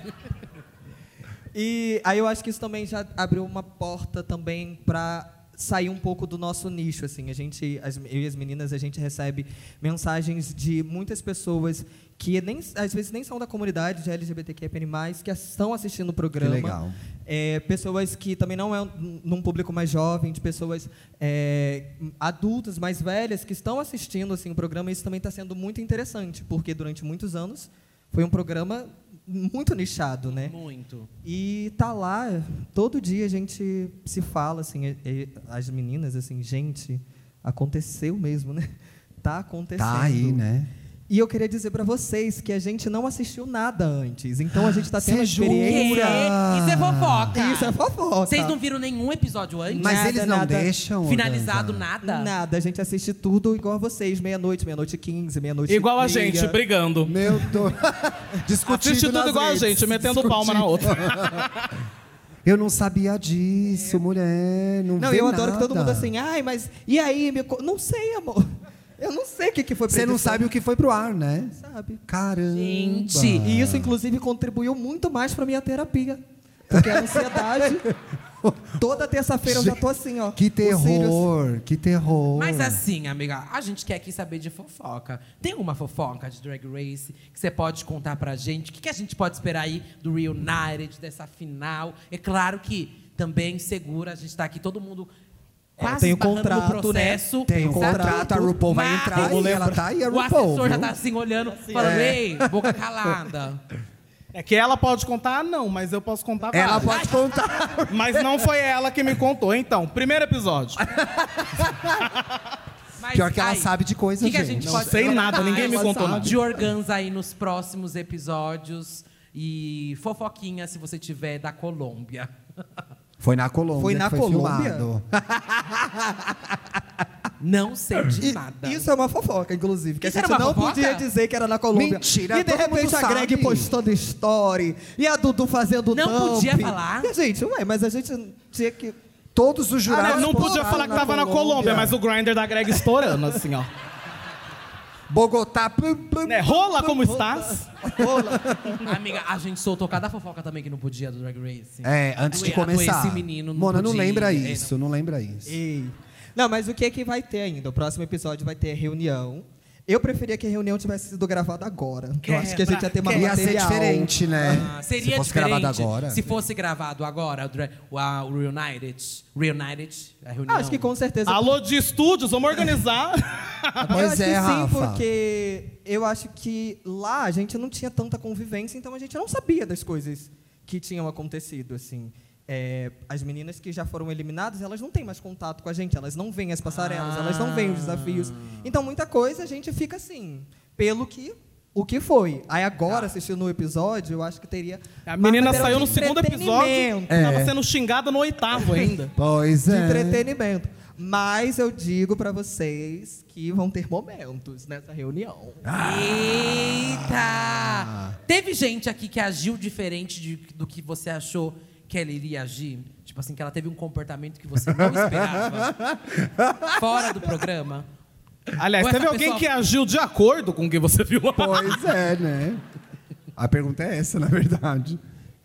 E aí eu acho que isso também já abriu uma porta também para sair um pouco do nosso nicho, assim. Eu e as meninas, a gente recebe mensagens de muitas pessoas que às vezes nem são da comunidade de LGBTQIA+, que estão assistindo o programa. Que legal. Pessoas que também não é num público mais jovem, de pessoas adultas, mais velhas, que estão assistindo assim, o programa. E isso também está sendo muito interessante, porque durante muitos anos foi um programa muito nichado, né? Muito. E tá lá, todo dia a gente se fala, assim, as meninas, assim, gente, aconteceu mesmo, né? Tá acontecendo. Tá aí, né? E eu queria dizer pra vocês que a gente não assistiu nada antes. Então a gente tá tendo Cê experiência. jura? Isso é fofoca. Isso é fofoca. Vocês não viram nenhum episódio antes? Mas Nada, eles não nada. deixam Finalizado, organizar. nada? Nada, a gente assiste tudo igual a vocês, meia-noite, meia-noite e 15, meia-noite e Igual a meia. gente, brigando. Meu Deus. Discutindo Assiste tudo nas igual a redes. gente, metendo palma na outra. Eu não sabia disso, mulher. Não vê eu adoro que todo nada. mundo assim, ai, mas e aí? Não sei, amor. Eu não sei o que foi pra Você não edição. sabe o que foi pro ar, né? Sabe. Caramba. Gente. E isso, inclusive, contribuiu muito mais pra minha terapia. Porque a ansiedade... Toda terça-feira eu já tô assim, ó. Que os cílios. terror, que terror. Mas assim, amiga, a gente quer aqui saber de fofoca. Tem alguma fofoca de Drag Race que você pode contar pra gente? O que a gente pode esperar aí do Reunited, dessa final? É claro que também segura, a gente tá aqui, todo mundo quase tem o esbarrando contrato, no processo. né? Tem o sabe? contrato, a RuPaul vai Mas entrar e ela tá aí, a o RuPaul. assessor já viu? tá assim olhando, falando, ei, boca calada. É que ela pode contar, não, mas eu posso contar Ela vários. pode contar. Mas não foi ela que me contou. Então, primeiro episódio. Mas, Pior que ela ai, sabe de coisa, que a gente. gente Não pode sei esperar nada, ninguém me mais contou nada. de Organza aí nos próximos episódios. E fofoquinha, se você tiver, da Colômbia. Foi na Colômbia. Foi na que Colômbia? filmado. Não sei de nada. Isso é uma fofoca, inclusive. Que Isso a era gente uma não fofoca? podia dizer que era na Colômbia. Mentira, E de todo repente mundo a Greg sabe. postando story. E a Dudu fazendo Não dump. podia falar? E, gente, mas a gente tinha que... Todos os jurados Não podia postaram falar que tava na Colômbia, mas o grinder da Greg estourando, assim, ó. Bogotá. Plum, plum, Né? Rola, como estás? Amiga, a gente soltou cada fofoca também que não podia do Drag Race. Antes de Adoeci começar. menino, não Mona, não podia, lembra é, isso, não lembra isso. Ei. Não, mas o que é que vai ter ainda? O próximo episódio vai ter reunião. Eu preferia que a reunião tivesse sido gravada agora. Eu acho que a gente ia ter uma Ia ser material. diferente, né? Seria se fosse diferente gravado agora. se fosse gravado agora o Reunited, a reunião. Acho que com certeza. Alô de estúdios, vamos organizar. Eu Pois acho é, que sim, Rafa. porque eu acho que lá a gente não tinha tanta convivência, então a gente não sabia das coisas que tinham acontecido, assim. As meninas que já foram eliminadas, elas não têm mais contato com a gente, elas não veem as passarelas, elas não veem os desafios. Então, muita coisa a gente fica assim, o que foi. Aí agora, assistindo o episódio, eu acho que teria... A menina mais saiu material no de segundo episódio, entretenimento. tava sendo xingada no 8º ainda. Pois De é. entretenimento. Mas eu digo pra vocês que vão ter momentos nessa reunião. Eita! Teve gente aqui que agiu diferente do que você achou que ela iria agir? Tipo assim, que ela teve um comportamento que você não esperava. Fora do programa. Aliás, Ou teve essa alguém pessoa- que agiu de acordo com o que você viu lá. Pois é, né? A pergunta é essa, na verdade.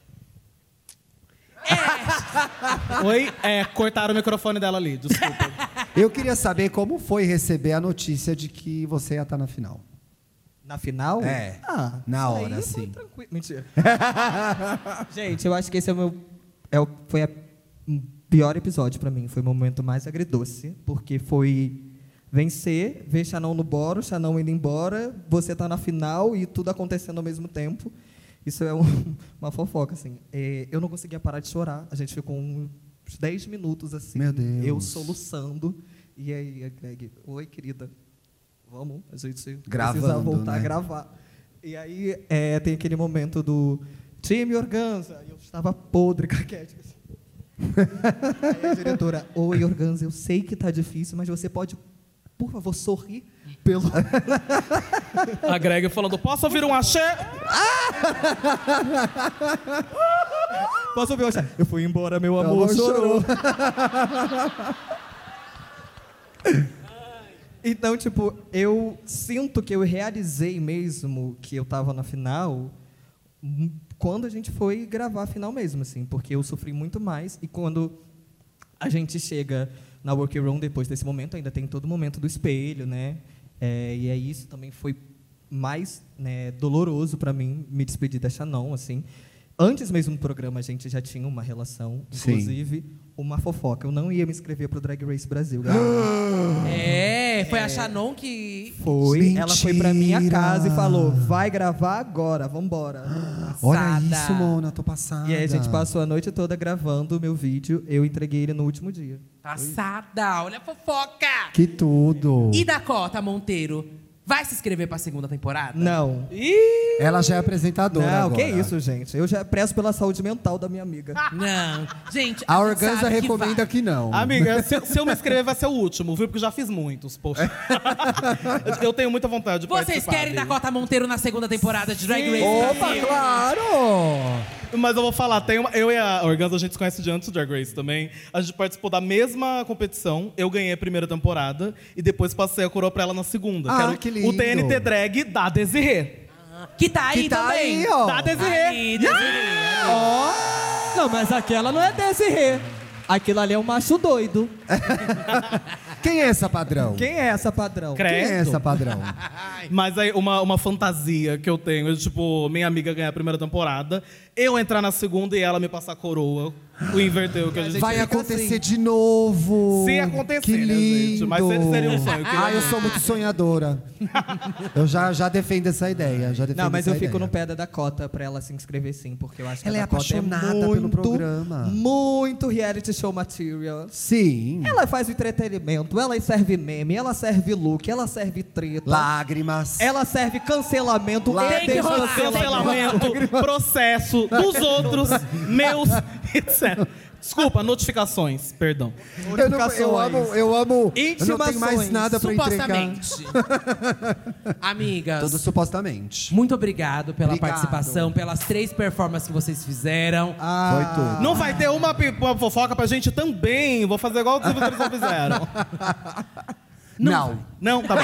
Oi? Cortaram o microfone dela ali, desculpa. Eu queria saber como foi receber a notícia de que você ia estar na final. Na final? É. Ah, Na isso hora, aí foi sim. tranquilo. Mentira. Gente, eu acho que esse foi o pior episódio pra mim. Foi o momento mais agridoce, porque foi vencer, ver Xanão no boro, Xanão indo embora, você tá na final e tudo acontecendo ao mesmo tempo. Isso é uma fofoca, assim. Eu não conseguia parar de chorar. A gente ficou uns 10 minutos, assim. Meu Deus. Eu soluçando. E aí, a Greg, oi, querida. Vamos, a gente precisa Gravando, voltar né? a gravar. E aí tem aquele momento do time Organza. E eu estava podre, caquética. Aí a diretora, oi, Organza, eu sei que tá difícil, mas você pode, por favor, sorrir pelo... A Greg falando, posso ouvir um axé? Posso ouvir um axé? Eu fui embora, meu amor chorou. Então, tipo, eu sinto que eu realizei mesmo que eu tava na final quando a gente foi gravar a final mesmo, assim, porque eu sofri muito mais. E quando a gente chega na workroom, depois desse momento, ainda tem todo o momento do espelho, né? E aí isso também foi mais, né, doloroso para mim, me despedir da Shannon, assim. Antes mesmo do programa, a gente já tinha uma relação, inclusive uma fofoca. Eu não ia me inscrever pro Drag Race Brasil, galera. Foi a Shannon que... Foi. Mentira. Ela foi pra minha casa e falou, vai gravar agora, vambora. Olha isso, Mona, tô passada. E aí a gente passou a noite toda gravando o meu vídeo. Eu entreguei ele no último dia. Passada, olha a fofoca! Que tudo. E Dakota Monteiro, vai se inscrever pra segunda temporada? Não. Ela já é apresentadora Não, agora. que isso, gente. Eu já prezo pela saúde mental da minha amiga. Não. Gente, A gente Organza sabe recomenda que não. Amiga, se eu me inscrever vai ser o último, viu? Porque eu já fiz muitos, poxa. Eu tenho muita vontade de Vocês participar querem dele. Dakota Monteiro na segunda temporada de Drag Race Opa, Brasil? claro! Mas eu vou falar, eu e a Organza, a gente se conhece de antes do Drag Race também. A gente participou da mesma competição. Eu ganhei a primeira temporada e depois passei a coroa pra ela na segunda. Que lindo. O TNT Drag da Desirê. Que tá aí também. Aí, ó. Da Desirê. Aí, Desirê. Não, mas aquela não é Desirê. Aquilo ali é um macho doido. Quem é essa padrão? Quem é essa padrão? Quem é essa padrão? Mas aí, uma fantasia que eu tenho, tipo, minha amiga ganhar a primeira temporada, eu entrar na segunda e ela me passar a coroa. O inverter o que a gente Vai fica acontecer assim. de novo. Se acontecer, que lindo. né, gente? Mas seria um sonho. Eu sou muito sonhadora. Eu já defendo essa ideia. Não, mas eu fico no pé da Dakota pra ela se inscrever sim, porque eu acho que Ela a é Dakota apaixonada muito, pelo programa. Muito reality show material. Sim. Ela faz o entretenimento, ela serve meme, ela serve look, ela serve treta. Lágrimas. Ela serve cancelamento Tem que rolar. Cancelamento, processo dos outros, meus, etc. Desculpa, notificações, perdão. Eu amo. Eu não Intimações. tenho mais nada pra entregar. Supostamente. Amigas, Tudo supostamente. muito obrigado pela Obrigado. participação, pelas 3 performances que vocês fizeram. Foi tudo. Não vai ter uma fofoca pra gente também. Vou fazer igual os que eles não fizeram. Não. Não, tá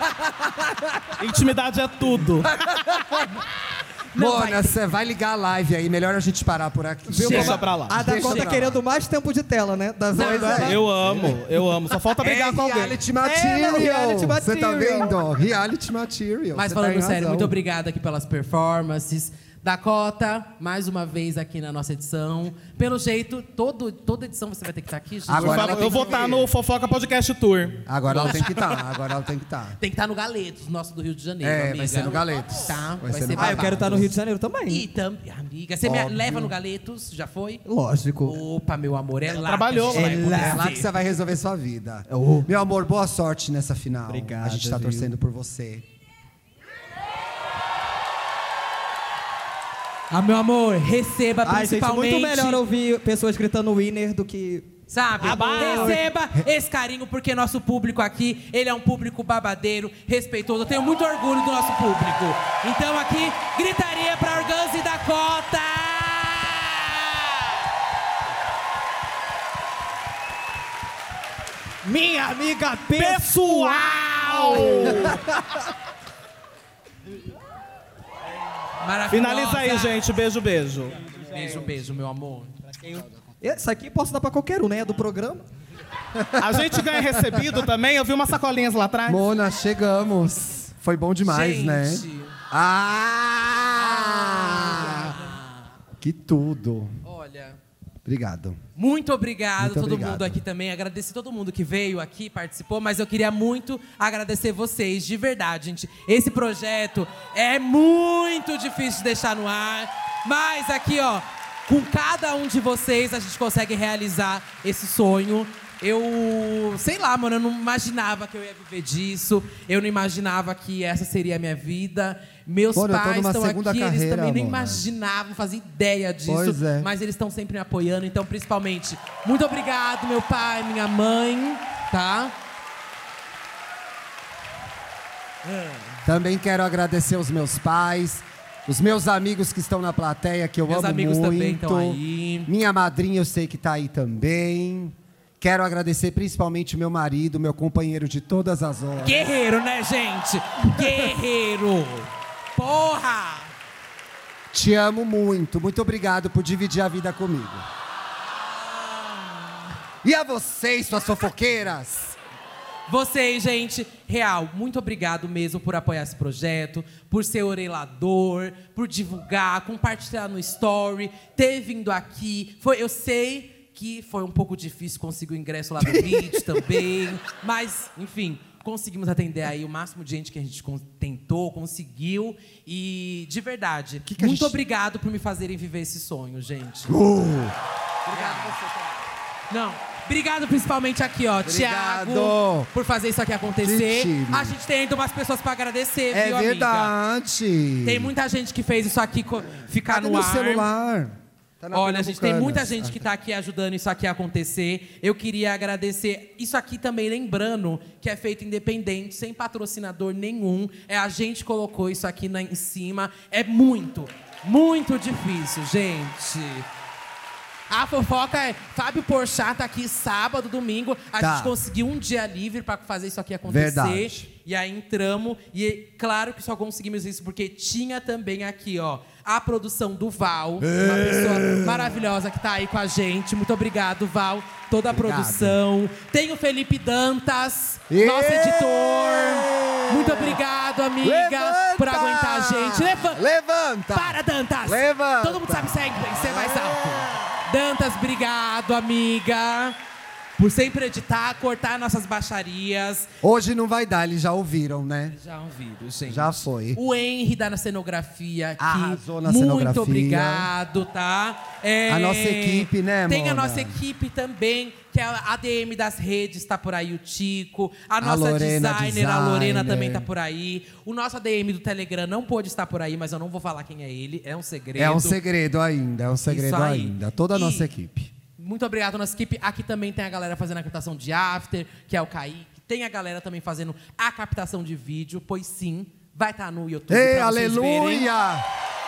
bom. Intimidade é tudo. Mona, você vai ligar a live aí. Melhor a gente parar por aqui. Deixa pra lá. A Dakota Deixa pra querendo mais tempo de tela, né? Da voz dela. Eu amo. Só falta brigar com alguém. Reality material. reality Você tá material. vendo? Reality material. Mas Você falando tá em sério, razão. muito obrigada aqui pelas performances. Dakota, mais uma vez aqui na nossa edição. Pelo jeito, toda edição você vai ter que estar aqui, gente. Agora ela tem Eu vou que estar vir. no Fofoca Podcast Tour. Agora ela tem que estar. Tem que estar no Galetos, nosso do Rio de Janeiro, É, amiga. vai ser no Galetos. Tá, Vai ser no Eu babado. quero estar no Rio de Janeiro também. E também, amiga, você me Óbvio. leva no Galetos? Já foi? Lógico. Opa, meu amor, é lá. trabalhou que a gente vai lá. É lá que acontecer. você vai resolver sua vida. Oh. Meu amor, boa sorte nessa final. Obrigada, A gente tá viu? torcendo por você. Ah, meu amor, receba Ai, gente, principalmente... muito melhor ouvir pessoas gritando winner do que... Sabe? Receba esse carinho, porque nosso público aqui, ele é um público babadeiro, respeitoso. Eu tenho muito orgulho do nosso público. Então aqui, gritaria pra Organza e Dakota! Minha amiga Pessoal! Maravilhosa. Finaliza aí, gente. Beijo, beijo. Beijo, beijo, meu amor. Isso aqui posso dar pra qualquer um, né? É do programa. A gente ganha recebido também. Eu vi umas sacolinhas lá atrás. Mona, chegamos. Foi bom demais, Gente. né? Que tudo. Olha, Obrigado. muito obrigado Muito todo obrigado. mundo aqui também. Agradecer todo mundo que veio aqui, participou, mas eu queria muito agradecer vocês, de verdade, gente. Esse projeto é muito difícil de deixar no ar, mas aqui, ó, com cada um de vocês a gente consegue realizar esse sonho. Eu, sei lá, mano, eu não imaginava que eu ia viver disso. Eu não imaginava que essa seria a minha vida. Meus Mano, eu tô pais numa estão segunda aqui, eles carreira, também nem mano. imaginavam, não faziam ideia disso. Pois é. Mas eles estão sempre me apoiando. Então, principalmente, muito obrigado, meu pai, minha mãe, tá? Também quero agradecer os meus pais, os meus amigos que estão na plateia, que eu Meus amo amigos muito. também estão aí. Minha madrinha eu sei que tá aí também. Quero agradecer principalmente meu marido, meu companheiro de todas as horas. Guerreiro, né, gente? Guerreiro! Porra! Te amo muito. Muito obrigado por dividir a vida comigo. E a vocês, suas fofoqueiras? Vocês, gente, real, muito obrigado mesmo por apoiar esse projeto, por ser orelador, por divulgar, compartilhar no story, ter vindo aqui. Eu sei que foi um pouco difícil conseguir o ingresso lá do vídeo também, mas, enfim, conseguimos atender aí o máximo de gente que a gente tentou, conseguiu. E, de verdade, muito obrigado por me fazerem viver esse sonho, gente. Obrigado a você também. Não. Obrigado principalmente aqui, ó, Thiago, por fazer isso aqui acontecer. A gente tem ainda umas pessoas pra agradecer, viu, amiga? É verdade. Tem muita gente que fez isso aqui ficar Cadê no meu ar. celular? Tá na Olha, gente, tem muita Pernambucanas. gente que tá aqui ajudando isso aqui a acontecer. Eu queria agradecer isso aqui também, lembrando que é feito independente, sem patrocinador nenhum. A gente colocou isso aqui em cima. É muito, muito difícil, gente. A fofoca é... Fábio Porchat tá aqui sábado, domingo. A Tá. gente conseguiu um dia livre pra fazer isso aqui acontecer. Verdade. E aí entramos. E claro que só conseguimos isso porque tinha também aqui, ó, a produção do Val. Uma pessoa maravilhosa que tá aí com a gente. Muito obrigado, Val. Toda a Obrigado. produção. Tem o Felipe Dantas, nosso editor. Muito obrigado, amiga, Levanta! por aguentar a gente. Levanta! Para, Dantas! Levanta! Todo mundo sabe ser mais alto. Dantas, obrigado, amiga, por sempre editar, cortar nossas baixarias. Hoje não vai dar, eles já ouviram, né? Já ouviram, gente. Já foi. O Henry da cenografia aqui. Arrasou na Muito cenografia. obrigado, tá? A nossa equipe, né, Tem a Mona? nossa equipe também, que é a ADM das redes, tá por aí, o Tico. A nossa Lorena, designer, a Lorena, também tá por aí. O nosso ADM do Telegram não pôde estar por aí, mas eu não vou falar quem é ele. É um segredo. É um segredo ainda, é um segredo Isso aí. ainda. Toda a nossa equipe. Muito obrigado, nossa equipe. Aqui também tem a galera fazendo a captação de after, que é o Kaique. Tem a galera também fazendo a captação de vídeo, pois sim, vai estar no YouTube. Ei, pra vocês verem. aleluia!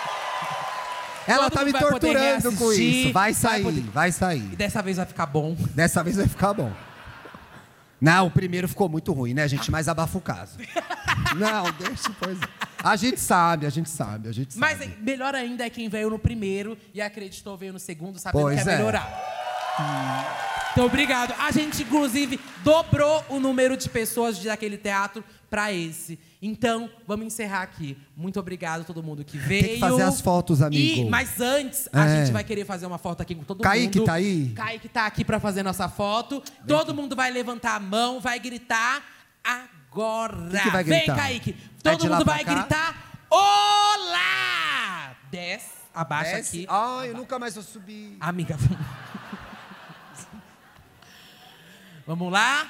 Ela Todo tá mundo me vai poder torturando com reassistir, isso. Vai sair, poder- vai sair. E dessa vez vai ficar bom. Dessa vez vai ficar bom. Não, o primeiro ficou muito ruim, né, gente? Mas abafa o caso. Não, deixa, pois é. A gente sabe, a gente sabe, a gente sabe. Mas melhor ainda é quem veio no primeiro e acreditou, veio no segundo, sabendo Pois que é é. melhorar. Então, obrigado. A gente, inclusive, dobrou o número de pessoas daquele teatro para esse. Então, vamos encerrar aqui. Muito obrigado a todo mundo que veio. Tem que fazer as fotos, amigo. Mas antes, a É. gente vai querer fazer uma foto aqui com todo Kaique mundo. tá aí? Kaique tá aqui para fazer nossa foto. Todo mundo vai levantar a mão, vai gritar agora. Quem que vai gritar? Vem, Kaique. É Todo de lá mundo pra vai cá? gritar olá! Desce, abaixa Desce. aqui. Ai, eu nunca mais vou subir. Amiga, vamos lá.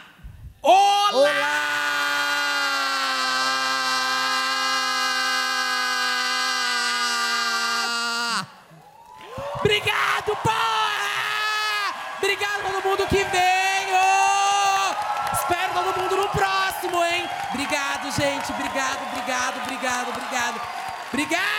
Olá! Obrigado, porra! Obrigado a todo mundo que veio! Espero todo mundo no próximo, hein? Obrigado, gente. Obrigado, obrigado, obrigado, obrigado. Obrigado!